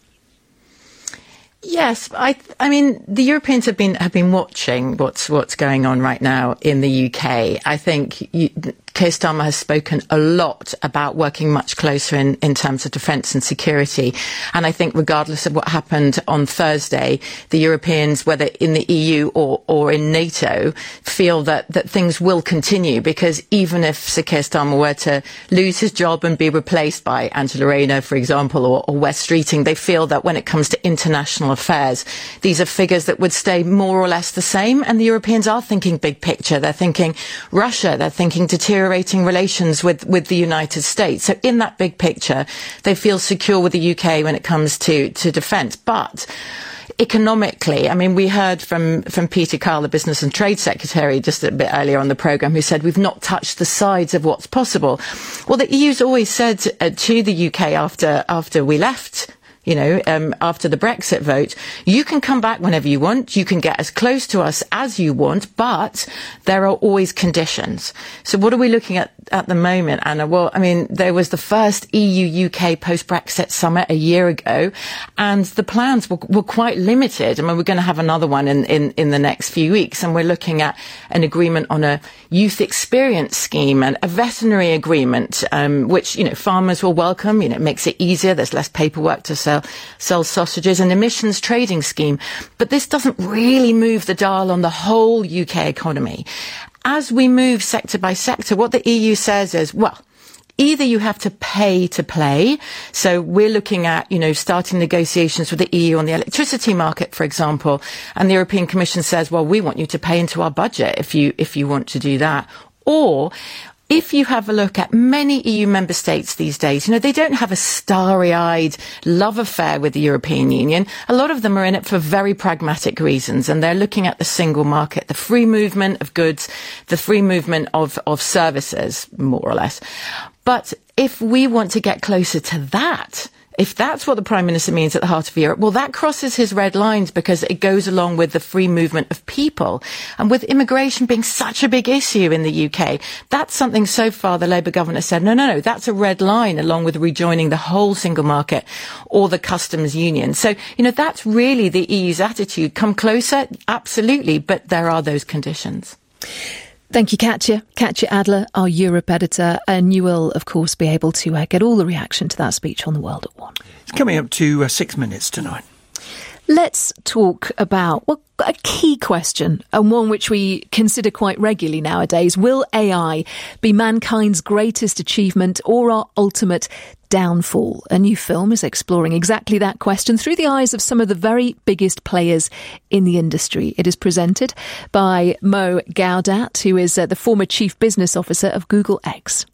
Yes, I mean, the Europeans have been watching what's going on right now in the UK. I think Keir Starmer has spoken a lot about working much closer in terms of defence and security. And I think regardless of what happened on Thursday, the Europeans, whether in the EU or in NATO, feel that things will continue, because even if Sir Keir Starmer were to lose his job and be replaced by Angela Rayner, for example, or Wes Streeting, they feel that when it comes to international affairs, these are figures that would stay more or less the same. And the Europeans are thinking big picture. They're thinking Russia. They're thinking deteriorating relations with the United States. So in that big picture, they feel secure with the UK when it comes to defence. But economically, I mean, we heard from Peter Kyle, the Business and Trade Secretary, just a bit earlier on the programme, who said we've not touched the sides of what's possible. Well, the EU's always said to the UK after we left, after the Brexit vote, you can come back whenever you want, you can get as close to us as you want, but there are always conditions. So what are we looking at the moment, Anna? Well, I mean, there was the first EU-UK post-Brexit summit a year ago, and the plans were quite limited. I mean, we're going to have another one in the next few weeks, and we're looking at an agreement on a youth experience scheme and a veterinary agreement, which, farmers will welcome. It makes it easier. There's less paperwork to sell sausages, and emissions trading scheme. But this doesn't really move the dial on the whole UK economy. As we move sector by sector, what the EU says is, well, either you have to pay to play. So we're looking at, starting negotiations with the EU on the electricity market, for example. And the European Commission says, well, we want you to pay into our budget if you want to do that. Or if you have a look at many EU member states these days, they don't have a starry-eyed love affair with the European Union. A lot of them are in it for very pragmatic reasons, and they're looking at the single market, the free movement of goods, the free movement of services, more or less. But if we want to get closer to that, if that's what the Prime Minister means at the heart of Europe, well, that crosses his red lines, because it goes along with the free movement of people. And with immigration being such a big issue in the UK, that's something so far the Labour government has said, no, that's a red line, along with rejoining the whole single market or the customs union. So, that's really the EU's attitude. Come closer, absolutely, but there are those conditions. Thank you, Katja. Katja Adler, our Europe editor. And you will, of course, be able to get all the reaction to that speech on The World at 1. It's coming up to 6 minutes to 9. Let's talk about a key question, and one which we consider quite regularly nowadays. Will AI be mankind's greatest achievement or our ultimate downfall? A new film is exploring exactly that question through the eyes of some of the very biggest players in the industry. It is presented by Mo Gaudat, who is the former chief business officer of Google X.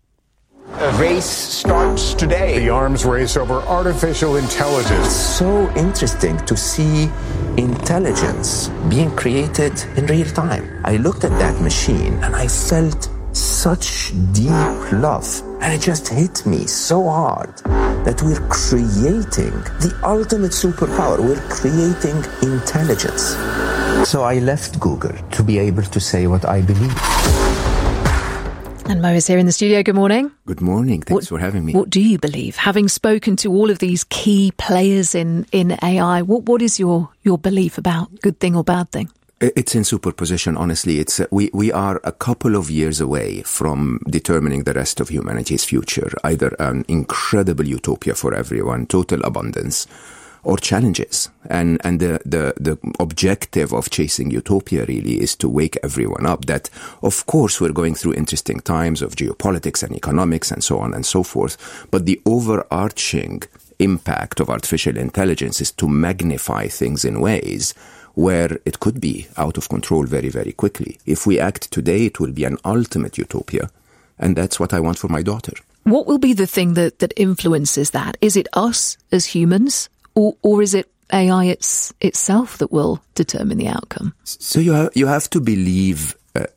A race starts today. The arms race over artificial intelligence. It's so interesting to see intelligence being created in real time. I looked at that machine and I felt such deep love. And it just hit me so hard that we're creating the ultimate superpower. We're creating intelligence. So I left Google to be able to say what I believe. And Mo is here in the studio. Good morning. Good morning. Thanks for having me. What do you believe? Having spoken to all of these key players in AI, what is your belief about good thing or bad thing? It's in superposition, honestly. It's we are a couple of years away from determining the rest of humanity's future, either an incredible utopia for everyone, total abundance, or challenges. And the objective of Chasing Utopia really is to wake everyone up that, of course, we're going through interesting times of geopolitics and economics and so on and so forth, but the overarching impact of artificial intelligence is to magnify things in ways where it could be out of control very, very quickly. If we act today, it will be an ultimate utopia, and that's what I want for my daughter. What will be the thing that influences that? Is it us as humans, or is it AI itself that will determine the outcome? So you have to believe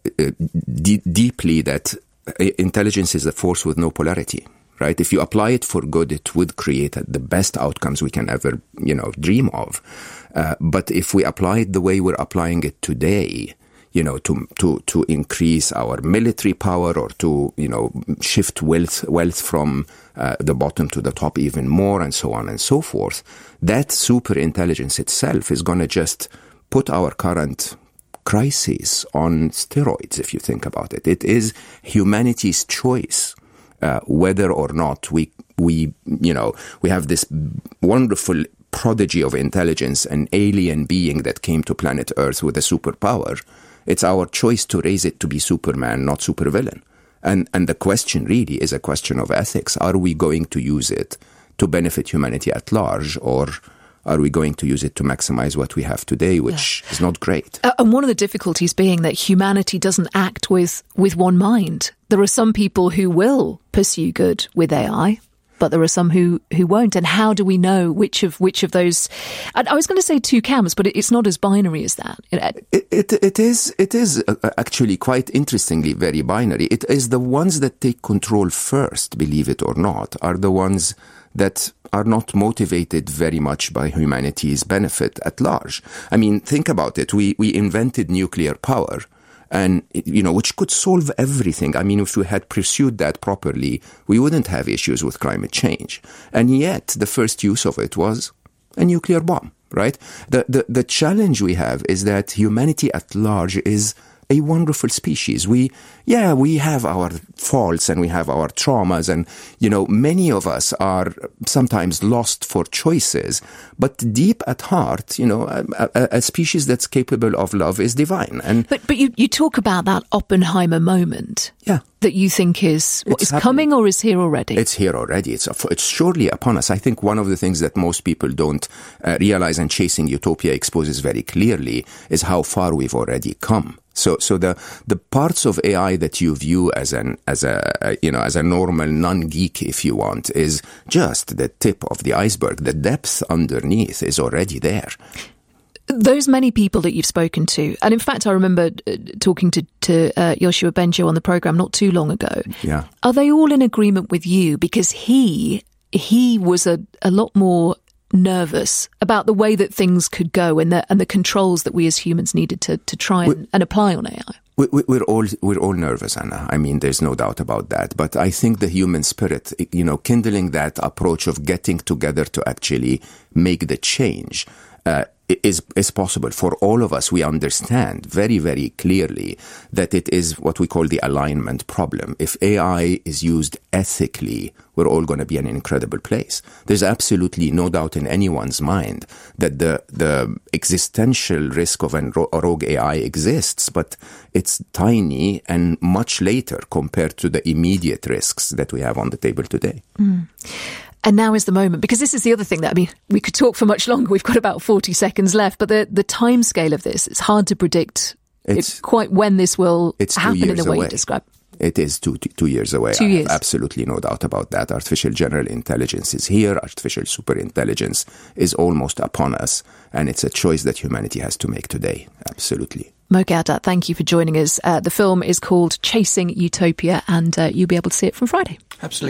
deeply that intelligence is a force with no polarity, right? If you apply it for good, it would create the best outcomes we can ever, dream of. But if we apply it the way we're applying it today, to increase our military power or to, shift wealth from the bottom to the top even more and so on and so forth, that super intelligence itself is going to just put our current crises on steroids, if you think about it. It is humanity's choice whether or not we have this wonderful prodigy of intelligence, an alien being that came to planet Earth with a superpower. It's our choice to raise it to be Superman, not supervillain. And the question really is a question of ethics. Are we going to use it to benefit humanity at large, or are we going to use it to maximize what we have today, which is not great? And one of the difficulties being that humanity doesn't act with one mind. There are some people who will pursue good with AI, but there are some who won't. And how do we know which of those? I was going to say two camps, but it's not as binary as that. It is actually quite interestingly very binary. It is the ones that take control first, believe it or not, are the ones that are not motivated very much by humanity's benefit at large. I mean, think about it. We invented nuclear power, and which could solve everything. I mean, if we had pursued that properly, we wouldn't have issues with climate change. And yet, the first use of it was a nuclear bomb, right? The challenge we have is that humanity at large is a wonderful species. We have our faults and we have our traumas, and many of us are sometimes lost for choices, but deep at heart, a species that's capable of love is divine. And but you talk about that Oppenheimer moment, that you think is coming or is here already? It's here already. It's surely upon us. I think one of the things that most people don't realize, and Chasing Utopia exposes very clearly, is how far we've already come. So the parts of AI that you view as a normal non-geek, if you want, is just the tip of the iceberg. The depth underneath is already there. Those many people that you've spoken to, and in fact, I remember talking to Yoshua Bengio on the programme not too long ago. Yeah. Are they all in agreement with you? Because he was a lot more nervous about the way that things could go and the controls that we as humans needed to try and apply on AI. We're all nervous, Anna. I mean, there's no doubt about that. But I think the human spirit, kindling that approach of getting together to actually make the change, is possible for all of us. We understand very, very clearly that it is what we call the alignment problem. If AI is used ethically, we're all going to be in an incredible place. There's absolutely no doubt in anyone's mind that the existential risk of a rogue AI exists, but it's tiny and much later compared to the immediate risks that we have on the table today. Mm. And now is the moment, because this is the other thing that, we could talk for much longer. We've got about 40 seconds left, but the time scale of this, it's hard to predict quite when this will happen in the way you describe. It is 2 years away. 2 years. I have absolutely no doubt about that. Artificial general intelligence is here. Artificial superintelligence is almost upon us. And it's a choice that humanity has to make today. Absolutely. Mo Gawdat, thank you for joining us. The film is called Chasing Utopia, and you'll be able to see it from Friday. Absolutely.